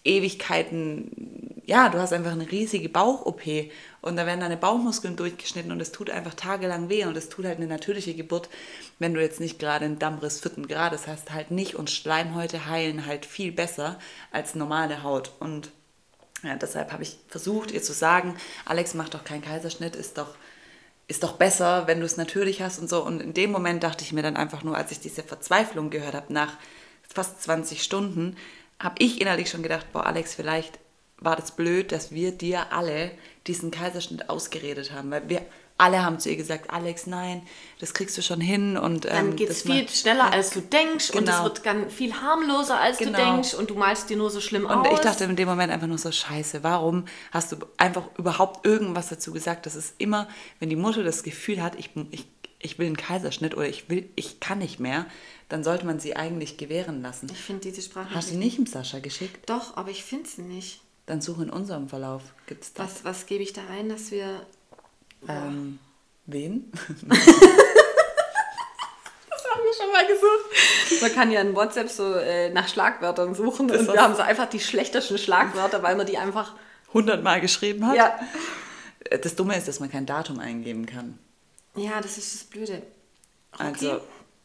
S2: Ewigkeiten, ja, du hast einfach eine riesige Bauch-O P und da werden deine Bauchmuskeln durchgeschnitten und es tut einfach tagelang weh und es tut halt eine natürliche Geburt, wenn du jetzt nicht gerade einen Dammriss vierten Grades hast, halt nicht und Schleimhäute heilen halt viel besser als normale Haut und ja, deshalb habe ich versucht, ihr zu sagen, Alex, mach doch keinen Kaiserschnitt, ist doch ist doch besser, wenn du es natürlich hast und so. Und in dem Moment dachte ich mir dann einfach nur, als ich diese Verzweiflung gehört habe, nach fast zwanzig Stunden, habe ich innerlich schon gedacht, boah, Alex, vielleicht war das blöd, dass wir dir alle diesen Kaiserschnitt ausgeredet haben. Weil wir alle haben zu ihr gesagt, Alex, nein, das kriegst du schon hin. Und, ähm,
S3: Dann geht es
S2: das
S3: viel
S2: ma-
S3: schneller, als du denkst und es
S2: Genau.
S3: wird dann viel harmloser, als
S2: Genau.
S3: du denkst und du malst dir nur so schlimm
S2: Und
S3: aus.
S2: ich dachte in dem Moment einfach nur so, scheiße, warum hast du einfach überhaupt irgendwas dazu gesagt? Das ist immer, wenn die Mutter das Gefühl hat, ich, ich, ich will einen Kaiserschnitt oder ich will, ich kann nicht mehr, dann sollte man sie eigentlich gewähren lassen.
S3: Ich finde diese Sprache
S2: Hast du nicht dem Sascha geschickt?
S3: Doch, aber ich finde sie nicht.
S2: Dann suche in unserem Verlauf. Gibt's das?
S3: Was, was gebe ich da rein, dass wir...
S2: Ähm, wen?
S3: das schon mal gesucht? Man kann ja in WhatsApp so äh, nach Schlagwörtern suchen
S2: Das
S3: und
S2: was-
S3: wir haben so einfach die schlechtesten Schlagwörter, weil man die einfach...
S2: hundertmal geschrieben hat.
S3: Ja,
S2: Das Dumme ist, dass man kein Datum eingeben kann.
S3: ja, das ist das Blöde. Rocky?
S2: Also,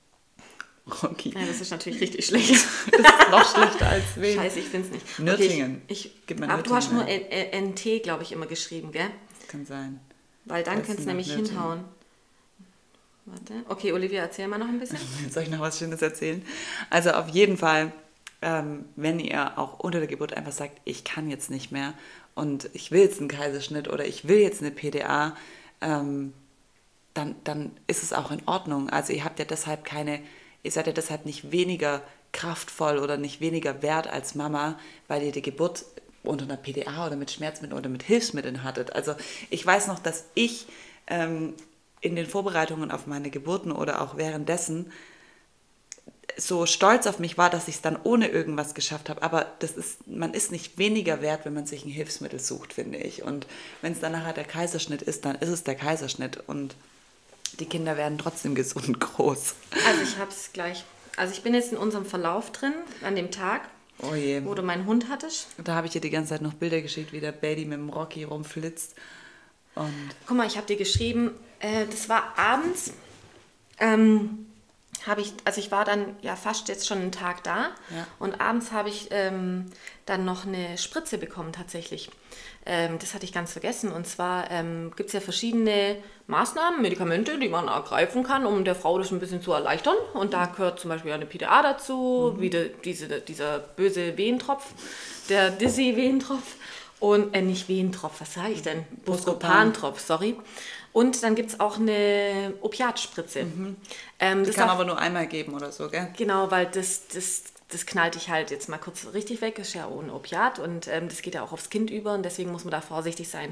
S2: Rocky.
S3: Ja, das ist natürlich richtig schlecht.
S2: Das ist noch schlechter als wen.
S3: Scheiße, ich finde es nicht.
S2: Nürtingen.
S3: Okay, ich,
S2: Gib
S3: ich,
S2: mal
S3: aber du hast nur
S2: Nürtingen
S3: N- N- N T, glaube ich, immer geschrieben, gell?
S2: Das kann sein.
S3: Weil dann
S2: Das
S3: könnte es
S2: nach
S3: nämlich
S2: Nürtingen.
S3: hinhauen. Warte. Okay, Olivia, erzähl mal noch ein bisschen.
S2: Soll ich noch was Schönes erzählen? Also auf jeden Fall, ähm, wenn ihr auch unter der Geburt einfach sagt, ich kann jetzt nicht mehr und ich will jetzt einen Kaiserschnitt oder ich will jetzt eine P D A, ähm, dann, dann ist es auch in Ordnung. Also ihr habt ja deshalb keine, ihr seid ja deshalb nicht weniger kraftvoll oder nicht weniger wert als Mama, weil ihr die Geburt unter einer P D A oder mit Schmerzmitteln oder mit Hilfsmitteln hattet. Also ich weiß noch, dass ich ähm, in den Vorbereitungen auf meine Geburten oder auch währenddessen so stolz auf mich war, dass ich es dann ohne irgendwas geschafft habe. Aber das ist, man ist nicht weniger wert, wenn man sich ein Hilfsmittel sucht, finde ich. Und wenn es dann nachher der Kaiserschnitt ist, dann ist es der Kaiserschnitt. Und die Kinder werden trotzdem gesund groß.
S3: Also ich habe es gleich. Also ich bin jetzt in unserem Verlauf drin, an dem Tag,
S2: Oh je.
S3: wo du meinen Hund hattest.
S2: Da habe ich dir die ganze Zeit noch Bilder geschickt, wie der Baby mit dem Rocky rumflitzt. Und
S3: Guck mal, ich habe dir geschrieben, äh, das war abends, ähm, habe ich, also ich war dann ja fast jetzt schon einen Tag da
S2: Ja.
S3: und abends habe ich ähm, dann noch eine Spritze bekommen tatsächlich. Ähm, das hatte ich ganz vergessen und zwar ähm, gibt es ja verschiedene Maßnahmen, Medikamente, die man ergreifen kann, um der Frau das ein bisschen zu erleichtern und da gehört zum Beispiel eine P D A dazu,
S2: Mhm.
S3: wie de, diese, dieser böse Wehentropf, der Dizzy-Wehentropf. Und, äh, nicht Wehentropf, was sage ich denn? Buscopan-Tropf, sorry. Und dann gibt es auch eine Opiatspritze. Ähm,
S2: die
S3: das
S2: kann
S3: darf-
S2: aber nur einmal geben oder so, gell?
S3: Genau, weil das, das, das knallt dich halt jetzt mal kurz richtig weg, ist ja ohne Opiat und ähm, das geht ja auch aufs Kind über und deswegen muss man da vorsichtig sein.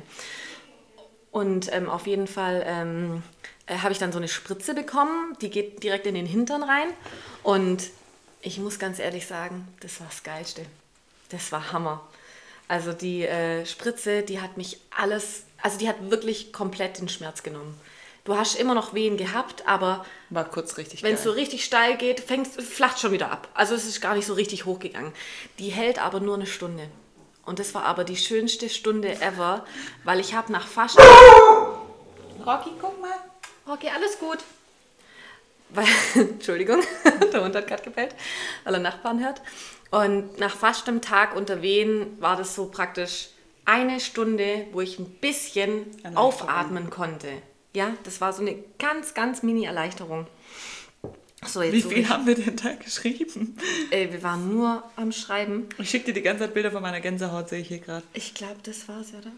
S3: Und ähm, auf jeden Fall ähm, äh, habe ich dann so eine Spritze bekommen, die geht direkt in den Hintern rein und ich muss ganz ehrlich sagen, das war das Geilste. Das war Hammer. Also die äh, Spritze, die hat mich alles, also die hat wirklich komplett den Schmerz genommen. Du hast immer noch Wehen gehabt, aber
S2: War kurz richtig
S3: wenn
S2: geil.
S3: es so richtig steil geht, fängst, flacht schon wieder ab. Also es ist gar nicht so richtig hochgegangen. Die hält aber nur eine Stunde. Und das war aber die schönste Stunde ever, weil ich habe nach fast...
S2: Rocky, guck mal.
S3: Okay, alles gut. Weil, Entschuldigung, der Hund hat gerade gebellt, weil er Nachbarn hört. Und nach fast einem Tag unter Wehen war das so praktisch eine Stunde, wo ich ein bisschen
S2: Erleichterung.
S3: aufatmen konnte. Ja, das war so eine ganz, ganz Mini-Erleichterung. So, jetzt
S2: Wie
S3: suche
S2: viel
S3: ich-
S2: haben wir denn da geschrieben?
S3: Äh, wir waren nur am Schreiben.
S2: Ich schicke dir die ganze Zeit Bilder von meiner Gänsehaut, sehe ich hier gerade.
S3: Ich glaube, das war's, oder?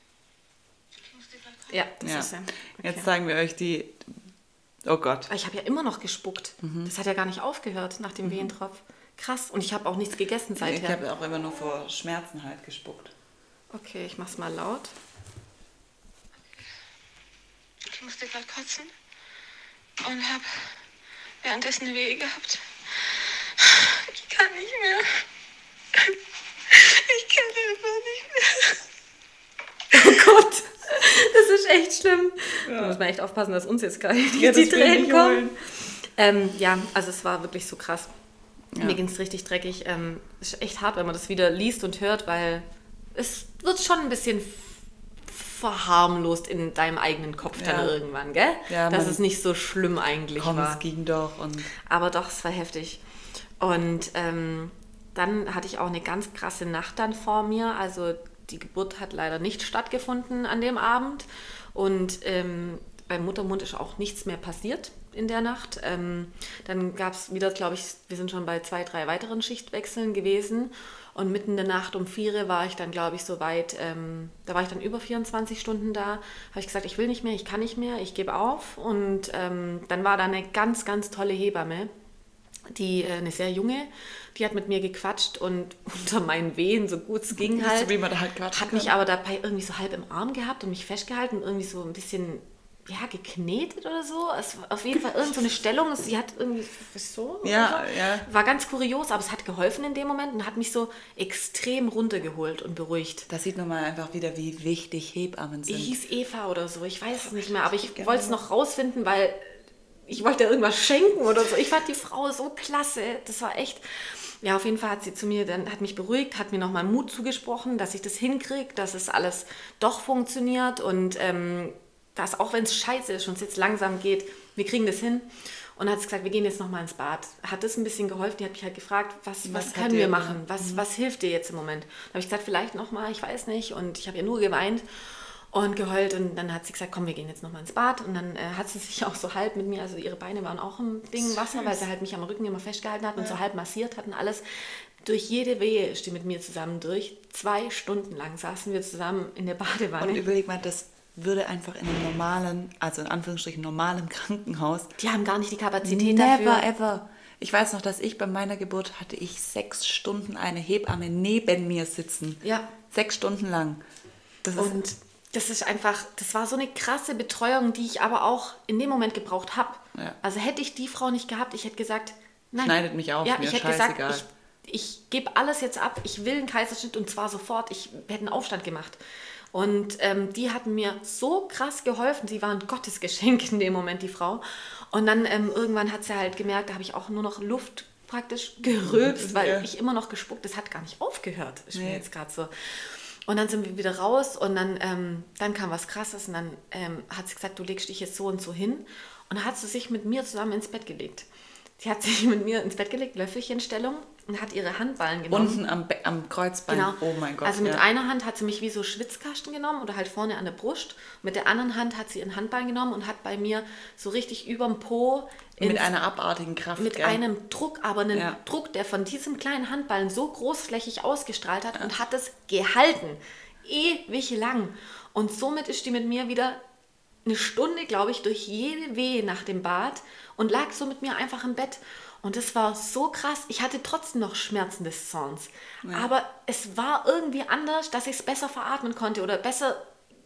S3: Ja, das
S2: Ja.
S3: ist er. Okay.
S2: Jetzt zeigen wir euch die. Oh Gott.
S3: Aber ich habe ja immer noch gespuckt. Das hat ja gar nicht aufgehört nach dem Wehentropf. Krass. Und ich habe auch nichts gegessen
S2: Ich
S3: seither.
S2: habe auch immer nur vor Schmerzen halt gespuckt.
S3: Okay, ich mach's mal laut.
S4: Ich musste gerade kotzen und habe währenddessen eine Wehe gehabt. Ich kann nicht mehr. Ich kann einfach nicht mehr.
S3: Oh Gott, das ist echt schlimm. Da muss man echt aufpassen, dass uns jetzt gleich die,
S2: Ja, das
S3: die
S2: will ich
S3: Tränen
S2: nicht
S3: kommen.
S2: holen.
S3: Ähm, ja, also es war wirklich so krass.
S2: Ja.
S3: Mir ging es richtig dreckig. Ähm, es ist echt hart, wenn man das wieder liest und hört, weil es wird schon ein bisschen verharmlost in deinem eigenen Kopf
S2: Ja.
S3: dann irgendwann, gell?
S2: Ja,
S3: Dass
S2: man-
S3: es nicht so schlimm eigentlich
S2: Komm,
S3: war.
S2: es ging doch. Und
S3: Aber doch, es war heftig. Und ähm, dann hatte ich auch eine ganz krasse Nacht dann vor mir. Also die Geburt hat leider nicht stattgefunden an dem Abend. Und ähm, beim Muttermund ist auch nichts mehr passiert in der Nacht. Ähm, dann gab es wieder, glaube ich, wir sind schon bei zwei, drei weiteren Schichtwechseln gewesen. Und mitten in der Nacht um vier war ich dann, glaube ich, so weit, ähm, da war ich dann über vierundzwanzig Stunden da, habe ich gesagt, ich will nicht mehr, ich kann nicht mehr, ich gebe auf. Und ähm, dann war da eine ganz, ganz tolle Hebamme, die äh, eine sehr junge, die hat mit mir gequatscht und unter meinen Wehen, so gut es ging
S2: Weißt du,
S3: halt,
S2: wie man da halt quatschen
S3: hat mich
S2: kann?
S3: aber dabei irgendwie so halb im Arm gehabt und mich festgehalten und irgendwie so ein bisschen, ja, geknetet oder so. Es war auf jeden Fall irgend so eine Stellung, sie hat irgendwie so,
S2: Ja,
S3: oder so.
S2: ja.
S3: War ganz kurios, aber es hat geholfen in dem Moment und hat mich so extrem runtergeholt und beruhigt.
S2: Da sieht man mal einfach wieder, wie wichtig Hebammen
S3: Die
S2: sind.
S3: hieß Eva oder so, ich weiß es nicht mehr, aber ich
S2: gerne
S3: wollte es noch rausfinden, weil ich wollte ihr irgendwas schenken oder so. Ich fand die Frau so klasse, das war echt... Ja, auf jeden Fall hat sie zu mir, dann hat mich beruhigt, hat mir nochmal Mut zugesprochen, dass ich das hinkriege, dass es alles doch funktioniert und ähm, dass auch wenn es scheiße ist und es jetzt langsam geht, wir kriegen das hin. Und dann hat sie gesagt, wir gehen jetzt nochmal ins Bad. Hat das ein bisschen geholfen, die hat mich halt gefragt, was, was, was können wir machen, was, mhm. was hilft dir jetzt im Moment? Da habe ich gesagt, vielleicht nochmal, ich weiß nicht und ich habe ja nur geweint. Und geheult und dann hat sie gesagt, komm, wir gehen jetzt nochmal ins Bad und dann äh, hat sie sich auch so halb mit mir, also ihre Beine waren auch im Ding Wasser, weil sie halt mich am Rücken immer festgehalten hat und ja. so halb massiert hat und alles. Durch jede Wehe ist die mit mir zusammen durch. Zwei Stunden lang saßen wir zusammen in der Badewanne.
S2: Und überleg mal, das würde einfach in einem normalen, also in Anführungsstrichen normalen Krankenhaus.
S3: Die haben gar nicht die Kapazität
S2: never
S3: dafür.
S2: Never ever. Ich weiß noch, dass ich bei meiner Geburt hatte ich sechs Stunden eine Hebamme neben mir sitzen.
S3: Ja.
S2: Sechs Stunden lang. Das
S3: und
S2: ist
S3: das ist einfach, das war so eine krasse Betreuung, die ich aber auch in dem Moment gebraucht habe.
S2: Ja.
S3: Also hätte ich die Frau nicht gehabt, ich hätte gesagt, nein.
S2: Schneidet mich auf,
S3: ja,
S2: mir
S3: ich hätte
S2: scheißegal.
S3: gesagt, ich, ich gebe alles jetzt ab, ich will einen Kaiserschnitt und zwar sofort, ich hätte einen Aufstand gemacht. Und ähm, die hatten mir so krass geholfen, sie war ein Gottesgeschenk in dem Moment, die Frau. Und dann ähm, irgendwann hat sie halt gemerkt, da habe ich auch nur noch Luft praktisch gerülpst, weil
S2: ja.
S3: ich immer noch gespuckt, das hat gar nicht aufgehört, ist
S2: nee.
S3: mir jetzt gerade so. Und dann sind wir wieder raus und dann, ähm, dann kam was Krasses und dann ähm, hat sie gesagt, du legst dich jetzt so und so hin. Und dann hat sie sich mit mir zusammen ins Bett gelegt. Sie hat sich mit mir ins Bett gelegt, Löffelchenstellung, und hat ihre Handballen genommen.
S2: Unten am, Be- am Kreuzbein.
S3: Genau.
S2: Oh mein Gott.
S3: Also mit
S2: ja.
S3: einer Hand hat sie mich wie so Schwitzkasten genommen oder halt vorne an der Brust. Mit der anderen Hand hat sie ihren Handballen genommen und hat bei mir so richtig überm Po...
S2: Mit einer abartigen Kraft.
S3: Mit
S2: gell?
S3: einem Druck, aber einen
S2: ja.
S3: Druck, der von diesem kleinen Handballen so großflächig ausgestrahlt hat ja. und hat es gehalten. Ewig lang. Und somit ist die mit mir wieder eine Stunde, glaube ich, durch jede Wehe nach dem Bad und lag so mit mir einfach im Bett. Und das war so krass. Ich hatte trotzdem noch Schmerzen des Zorns. Ja. Aber es war irgendwie anders, dass ich es besser veratmen konnte oder besser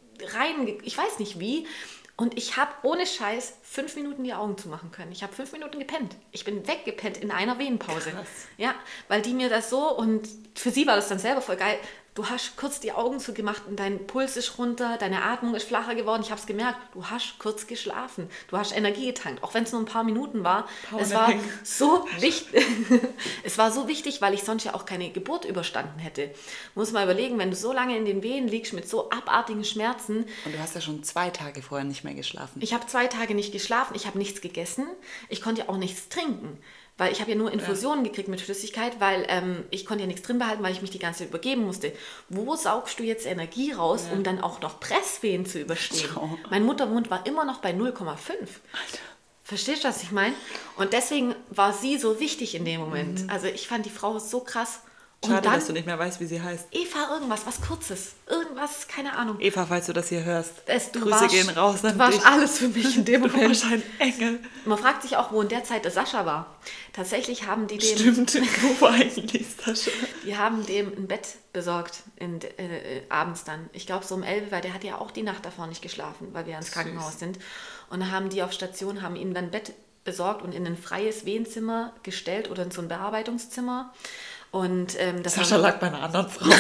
S3: rein, ich weiß nicht wie. Und ich habe ohne Scheiß fünf Minuten die Augen zumachen können. Ich habe fünf Minuten gepennt. Ich bin weggepennt in einer Venenpause. Krass. Ja, weil die mir das so, und für sie war das dann selber voll geil. Du hast kurz die Augen zugemacht und dein Puls ist runter, deine Atmung ist flacher geworden. Ich habe es gemerkt, du hast kurz geschlafen. Du hast Energie getankt, auch wenn es nur ein paar Minuten war. Es war so wichtig. Es war so wichtig, weil ich sonst ja auch keine Geburt überstanden hätte. Muss mal überlegen, wenn du so lange in den Wehen liegst mit so abartigen Schmerzen.
S2: Und du hast ja schon zwei Tage vorher nicht mehr geschlafen.
S3: Ich habe zwei Tage nicht geschlafen, ich habe nichts gegessen, ich konnte ja auch nichts trinken. Weil ich habe ja nur Infusionen ja. gekriegt mit Flüssigkeit, weil ähm, ich konnte ja nichts drin behalten, weil ich mich die ganze Zeit übergeben musste. Wo saugst du jetzt Energie raus, ja. um dann auch noch Presswehen zu überstehen? Oh. Mein Muttermund war immer noch bei null Komma fünf. Alter. Verstehst du, was ich meine? Und deswegen war sie so wichtig in dem Moment. Mhm. Also ich fand die Frau so krass.
S2: Schade,
S3: und dann,
S2: dass du nicht mehr weißt, wie sie heißt.
S3: Eva irgendwas, was Kurzes. Irgendwas, keine Ahnung.
S2: Eva, falls du das hier hörst.
S3: Das, du
S2: Grüße
S3: warst,
S2: gehen raus an
S3: Du warst
S2: dich.
S3: alles für mich in dem
S2: du
S3: Moment.
S2: warst ein Engel.
S3: Man fragt sich auch, wo in der Zeit der Sascha war. Tatsächlich haben die dem...
S2: Stimmt, wo war eigentlich Sascha?
S3: Die haben dem ein Bett besorgt, in, äh, abends dann. Ich glaube so um elf, weil der hat ja auch die Nacht davor nicht geschlafen, weil wir ins Krankenhaus sind. Und dann haben die auf Station, haben ihm dann ein Bett besorgt und in ein freies Wehenzimmer gestellt oder in so ein Bearbeitungszimmer. Und, ähm, das
S2: Sascha
S3: haben,
S2: lag bei einer anderen Frau.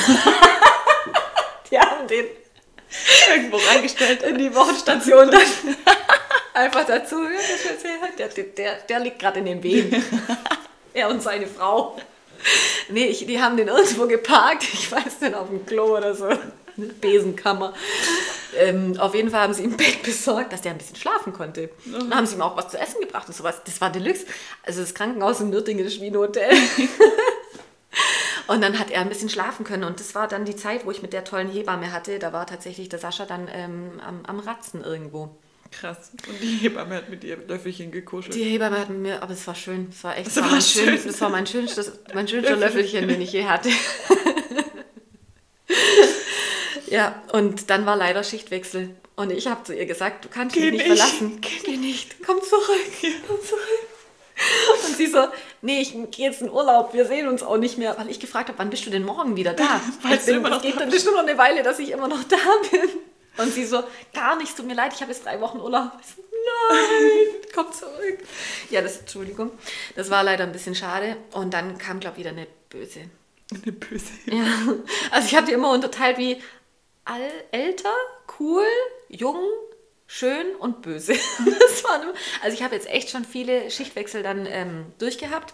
S3: Die haben den
S2: irgendwo reingestellt
S3: in die Wochenstation dann einfach dazu. Der, der, der liegt gerade in den Wehen. Er und seine Frau. Nee, ich, die haben den irgendwo geparkt. Ich weiß nicht, auf dem Klo oder so. Eine Besenkammer. Ähm, auf jeden Fall haben sie ihm ein Bett besorgt, dass der ein bisschen schlafen konnte. Dann haben sie ihm auch was zu essen gebracht und sowas. Das war Deluxe. Also das Krankenhaus in Nürtingen ist wie ein Hotel. Und dann hat er ein bisschen schlafen können. Und das war dann die Zeit, wo ich mit der tollen Hebamme hatte. Da war tatsächlich der Sascha dann ähm, am, am Ratzen irgendwo.
S2: Krass. Und die Hebamme hat mit ihr Löffelchen gekuschelt.
S3: Die Hebamme hat mit mir, aber es war schön. Es war echt,
S2: das
S3: das war,
S2: war
S3: mein,
S2: schön.
S3: schön, das war mein schönstes, mein schönster Löffelchen, den ich je hatte. Ja, und dann war leider Schichtwechsel. Und ich habe zu ihr gesagt, du kannst mich nicht, nicht verlassen.
S2: Geh,
S3: Geh nicht, komm zurück, komm zurück. Und sie so, nee, ich gehe jetzt in Urlaub, wir sehen uns auch nicht mehr. Weil ich gefragt habe, wann bist du denn morgen wieder da?
S2: Weißt
S3: bin,
S2: du immer noch
S3: es geht
S2: da?
S3: dann schon noch eine Weile, dass ich immer noch da bin. Und sie so, gar nichts, tut mir leid, ich habe jetzt drei Wochen Urlaub. Ich so, nein, komm zurück. Ja, das, Entschuldigung, das war leider ein bisschen schade. Und dann kam, glaube ich, wieder eine böse.
S2: Eine böse.
S3: Ja, also ich habe die immer unterteilt wie all, älter, cool, jung, schön und böse. Das war, also ich habe jetzt echt schon viele Schichtwechsel dann ähm, durchgehabt.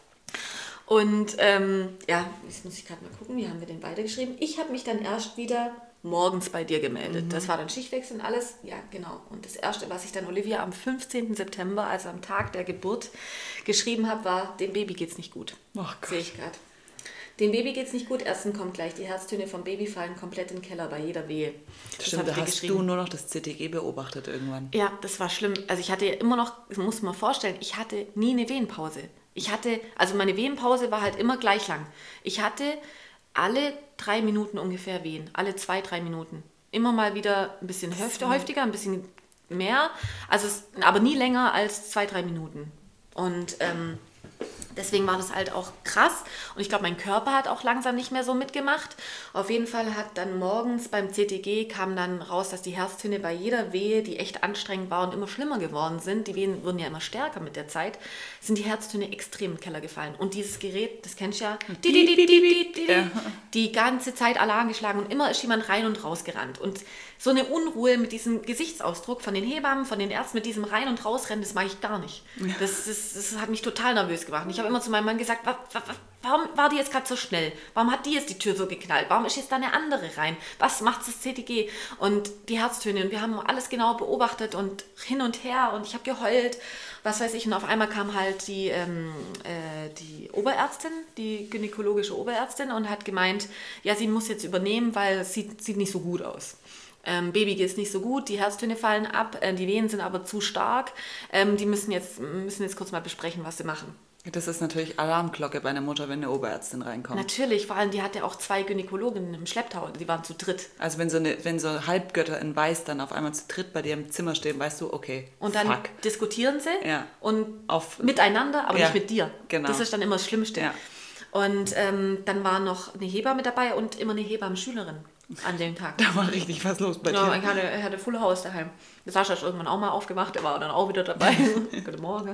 S3: Und ähm, ja, jetzt muss ich gerade mal gucken, wie haben wir den weitergeschrieben. Ich habe mich dann erst wieder morgens bei dir gemeldet. Mhm. Das war dann Schichtwechsel und alles. Ja, genau. Und das Erste, was ich dann Olivia am fünfzehnten September, also am Tag der Geburt, geschrieben habe, war, dem Baby geht's nicht gut.
S2: Oh Gott.
S3: Sehe ich gerade. Dem Baby geht's nicht gut. Erstens kommt gleich, die Herztöne vom Baby fallen komplett in den Keller bei jeder Wehe. Das
S2: Stimmt, da hast du nur noch das C T G beobachtet irgendwann.
S3: Ja, das war schlimm. Also ich hatte immer noch, das muss man vorstellen, ich hatte nie eine Wehenpause. Ich hatte, also meine Wehenpause war halt immer gleich lang. Ich hatte alle drei Minuten ungefähr Wehen, alle zwei, drei Minuten. Immer mal wieder ein bisschen häufiger, ein bisschen mehr, also es, aber nie länger als zwei, drei Minuten. Und ähm, deswegen war das halt auch krass. Und ich glaube, mein Körper hat auch langsam nicht mehr so mitgemacht. Auf jeden Fall hat dann morgens beim C T G kam dann raus, dass die Herztöne bei jeder Wehe, die echt anstrengend war und immer schlimmer geworden sind, die Wehen wurden ja immer stärker mit der Zeit, sind die Herztöne extrem im Keller gefallen. Und dieses Gerät, das kennst du ja, die, die, die, die, die, die, die, die ganze Zeit Alarm geschlagen und immer ist jemand rein und raus gerannt. Und so eine Unruhe mit diesem Gesichtsausdruck von den Hebammen, von den Ärzten, mit diesem Rein- und Rausrennen, das mag ich gar nicht. Das, das, das hat mich total nervös gemacht. Ich habe immer zu meinem Mann gesagt, wa, wa, warum war die jetzt gerade so schnell? Warum hat die jetzt die Tür so geknallt? Warum ist jetzt da eine andere rein? Was macht das C T G? Und die Herztöne. Und wir haben alles genau beobachtet und hin und her. Und ich habe geheult, was weiß ich. Und auf einmal kam halt die, ähm, äh, die Oberärztin, die gynäkologische Oberärztin und hat gemeint, ja, sie muss jetzt übernehmen, weil es sieht, sieht nicht so gut aus. Ähm, Baby geht es nicht so gut, die Herztöne fallen ab, äh, die Wehen sind aber zu stark. Ähm, die müssen jetzt, müssen jetzt kurz mal besprechen, was sie machen.
S2: Das ist natürlich Alarmglocke bei einer Mutter, wenn eine Oberärztin reinkommt.
S3: Natürlich, vor allem die hatte auch zwei Gynäkologinnen im Schlepptau, die waren zu dritt.
S2: Also wenn so, eine, wenn so Halbgötter in Weiß dann auf einmal zu dritt bei dir im Zimmer stehen, weißt du, okay,
S3: und dann
S2: fuck.
S3: Diskutieren sie
S2: ja.
S3: und
S2: auf,
S3: miteinander, aber
S2: ja,
S3: nicht mit dir.
S2: Genau.
S3: Das ist dann immer das Schlimmste.
S2: Ja.
S3: Und ähm, dann war noch eine Hebamme dabei und immer eine Hebammenschülerin an dem Tag.
S2: Da war richtig was los bei dir.
S3: Ja, ich hatte, ich hatte Full House daheim. Der Sascha ist irgendwann auch mal aufgewacht, der war dann auch wieder dabei. Guten Morgen.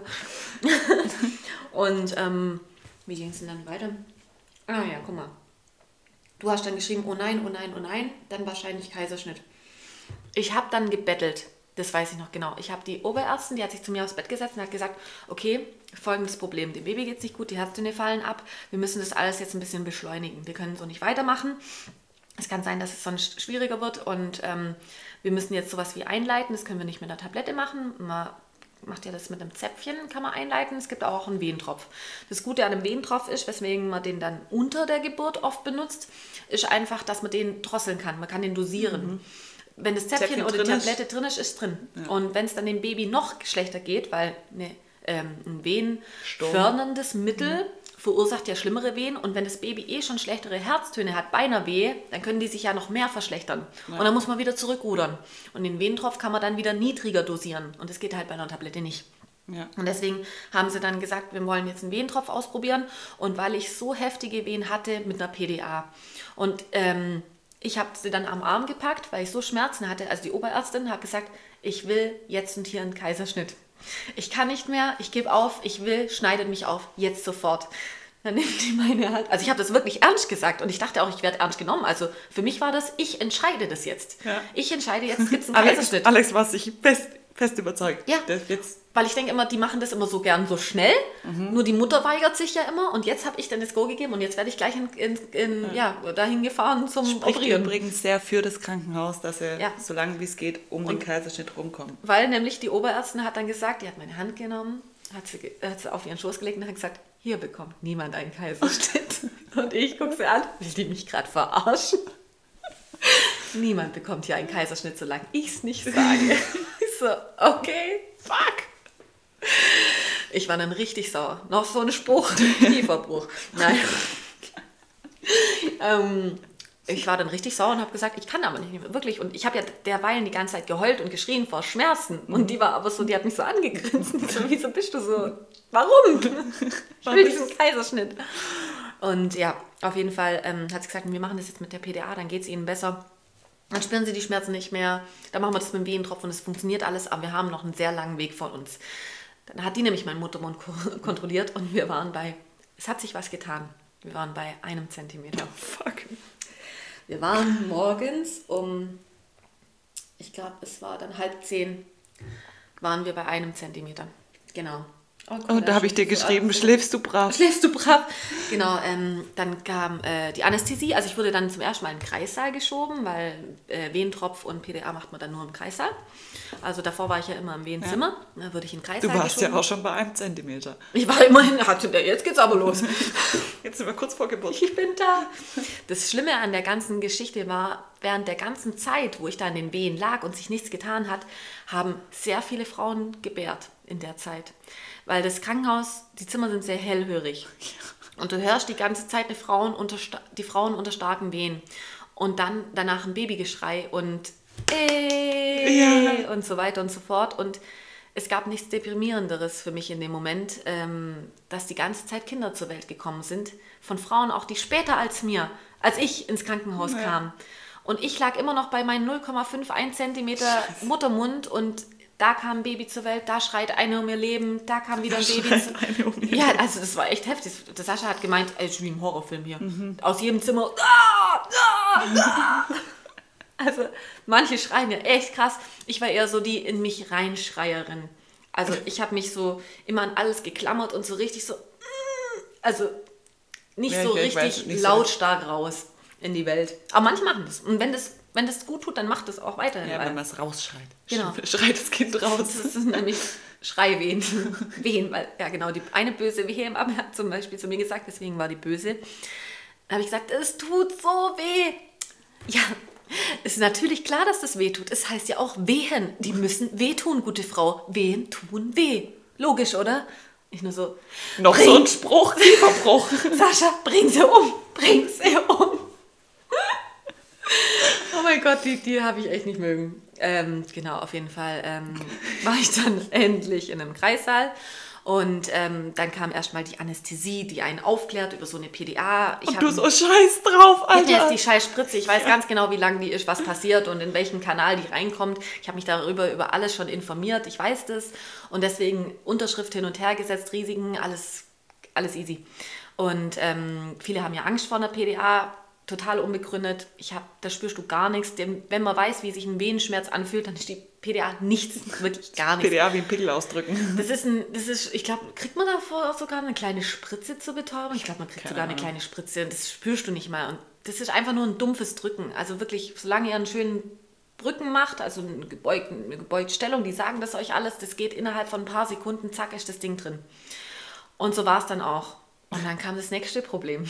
S3: Und ähm, wie ging es denn dann weiter? Ah ja, guck mal. Du hast dann geschrieben, oh nein, oh nein, oh nein, dann wahrscheinlich Kaiserschnitt. Ich habe dann gebettelt, das weiß ich noch genau. Ich habe die Oberärztin, die hat sich zu mir aufs Bett gesetzt und hat gesagt, okay, folgendes Problem, dem Baby geht es nicht gut, die Herztöne fallen ab, wir müssen das alles jetzt ein bisschen beschleunigen. Wir können so nicht weitermachen. Es kann sein, dass es sonst schwieriger wird und ähm, wir müssen jetzt sowas wie einleiten. Das können wir nicht mit einer Tablette machen. Man macht ja das mit einem Zäpfchen, kann man einleiten. Es gibt auch einen Wehentropf. Das Gute an einem Wehentropf ist, weswegen man den dann unter der Geburt oft benutzt, ist einfach, dass man den drosseln kann. Man kann den dosieren. Mhm. Wenn das Zäpfchen, Zäpfchen oder die Tablette drin ist, ist drin. Ja. Und wenn es dann dem Baby noch schlechter geht, weil eine, ähm, ein wehenförderndes Mittel mhm. verursacht ja schlimmere Wehen und wenn das Baby eh schon schlechtere Herztöne hat bei einer Wehe, dann können die sich ja noch mehr verschlechtern. Ja. Und dann muss man wieder zurückrudern. Und den Wehentropf kann man dann wieder niedriger dosieren und das geht halt bei einer Tablette nicht. Ja. Und deswegen haben sie dann gesagt, wir wollen jetzt einen Wehentropf ausprobieren und weil ich so heftige Wehen hatte mit einer P D A und ähm, ich habe sie dann am Arm gepackt, weil ich so Schmerzen hatte, also die Oberärztin hat gesagt, ich will jetzt und hier einen Kaiserschnitt. Ich kann nicht mehr, ich gebe auf, ich will, schneidet mich auf, jetzt sofort. Dann nimmt die meine Hand. Also ich habe das wirklich ernst gesagt und ich dachte auch, ich werde ernst genommen. Also für mich war das, ich entscheide das jetzt. Ja. Ich entscheide jetzt, gibt es einen
S2: Alex,
S3: Kaiserschnitt.
S2: Alex war sich fest, fest überzeugt.
S3: Ja,
S2: das jetzt.
S3: Weil ich denke immer, die machen das immer so gern so schnell. Mhm. Nur die Mutter weigert sich ja immer und jetzt habe ich dann das Go gegeben und jetzt werde ich gleich in, in, in, ja. Ja, dahin gefahren zum
S2: Spricht
S3: Operieren.
S2: Übrigens sehr für das Krankenhaus, dass er ja. so lange wie es geht um und den Kaiserschnitt rumkommt.
S3: Weil nämlich die Oberärztin hat dann gesagt, die hat meine Hand genommen, hat sie, hat sie auf ihren Schoß gelegt und hat gesagt, hier bekommt niemand einen Kaiserschnitt. Und ich gucke sie an, will die mich gerade verarschen? Niemand bekommt hier einen Kaiserschnitt, solange ich es nicht sage. Ich so, okay, fuck. Ich war dann richtig sauer. Noch so ein Spruch, Kieferbruch. Nein. ähm, ich war dann richtig sauer und habe gesagt, ich kann aber nicht mehr, wirklich. Und ich habe ja derweilen die ganze Zeit geheult und geschrien vor Schmerzen. Und die war aber so, die hat mich so angegrinst. So, wieso bist du so? Warum? Ich will diesen Kaiserschnitt. Und ja, auf jeden Fall ähm, hat sie gesagt, wir machen das jetzt mit der P D A, dann geht es ihnen besser. Dann spüren sie die Schmerzen nicht mehr. Dann machen wir das mit dem Wehentropf und es funktioniert alles, aber wir haben noch einen sehr langen Weg vor uns. Dann hat die nämlich meinen Muttermund ko- kontrolliert und wir waren bei, es hat sich was getan. Wir waren bei einem Zentimeter.
S2: Oh, fuck.
S3: Wir waren morgens um ich glaube, es war dann halb zehn, waren wir bei einem Zentimeter. Genau.
S2: Oh, oh da habe ich dir geschrieben, so, schläfst du brav.
S3: Schläfst du brav. Genau, ähm, dann kam äh, die Anästhesie. Also ich wurde dann zum ersten Mal in den Kreissaal geschoben, weil äh, Wehentropf und P D A macht man dann nur im Kreissaal. Also davor war ich ja immer im Wehenzimmer. Ja. Da wurde ich in den Kreissaal
S2: Du warst
S3: geschoben.
S2: ja auch schon bei einem Zentimeter.
S3: Ich war immerhin, jetzt geht's aber los.
S2: Jetzt sind wir kurz vor Geburt.
S3: Ich bin da. Das Schlimme an der ganzen Geschichte war, während der ganzen Zeit, wo ich da in den Wehen lag und sich nichts getan hat, haben sehr viele Frauen gebärt in der Zeit. Weil das Krankenhaus, die Zimmer sind sehr hellhörig. Und du hörst die ganze Zeit die Frauen unter, die Frauen unter starken Wehen. Und dann danach ein Babygeschrei und ey, ja. und so weiter und so fort. Und es gab nichts Deprimierenderes für mich in dem Moment, ähm, dass die ganze Zeit Kinder zur Welt gekommen sind. Von Frauen auch, die später als mir, als ich ins Krankenhaus ja. kam. Und ich lag immer noch bei meinen null Komma einundfünfzig Zentimeter Muttermund und da kam ein Baby zur Welt, da schreit eine um ihr Leben, da kam wieder ein
S2: da
S3: Baby
S2: zu... Eine um ihr
S3: ja, also das war echt heftig. Der Sascha hat gemeint, ey, ist wie ein Horrorfilm hier. Mhm. Aus jedem Zimmer, ah, ah, ah. Also manche schreien ja echt krass. Ich war eher so die in mich reinschreierin. Also ich habe mich so immer an alles geklammert und so richtig so, also nicht ja, so richtig weiß, nicht lautstark so raus in die Welt. Aber manche machen das. Und wenn das Wenn das gut tut, dann macht es auch weiterhin.
S2: Ja, wenn man es rausschreit.
S3: Genau.
S2: Schreit das Kind raus.
S3: Das ist nämlich Schreiwehen. Wehen, weil, ja genau, die eine böse Wehe im Ab hat zum Beispiel zu mir gesagt, deswegen war die böse. Da habe ich gesagt, es tut so weh. Ja, es ist natürlich klar, dass das weh tut. Es heißt ja auch Wehen. Die müssen wehtun, gute Frau. Wehen tun weh. Logisch, oder? Ich nur so.
S2: Noch bring, so ein Spruch, Kieferbruch.
S3: Sascha, bring sie um. Bring sie um. Oh mein Gott, die, die habe ich echt nicht mögen. Ähm, genau, auf jeden Fall ähm, war ich dann endlich in einem Kreissaal und ähm, dann kam erstmal die Anästhesie, die einen aufklärt über so eine P D A. Ich
S2: und du so scheiß drauf, Alter.
S3: Jetzt die scheiß Spritze, ich weiß ja. ganz genau, wie lang die ist, was passiert und in welchen Kanal die reinkommt. Ich habe mich darüber über alles schon informiert, ich weiß das und deswegen Unterschrift hin und her gesetzt, Risiken, alles, alles easy. Und ähm, viele haben ja Angst vor einer P D A, total unbegründet. Ich hab, da spürst du gar nichts. Denn wenn man weiß, wie sich ein Wehenschmerz anfühlt, dann ist die P D A nichts, wirklich gar nichts.
S2: P D A wie ein Pickel ausdrücken.
S3: Das ist ein, das ist, ich glaube, kriegt man davor auch sogar eine kleine Spritze zur Betäubung? Ich glaube, man kriegt Keine sogar Ahnung. eine kleine Spritze und das spürst du nicht mal. Und das ist einfach nur ein dumpfes Drücken. Also wirklich, solange ihr einen schönen Brücken macht, also eine gebeugte, eine gebeugte Stellung, die sagen das euch alles, das geht innerhalb von ein paar Sekunden, zack, ist das Ding drin. Und so war es dann auch. Und dann kam das nächste Problem.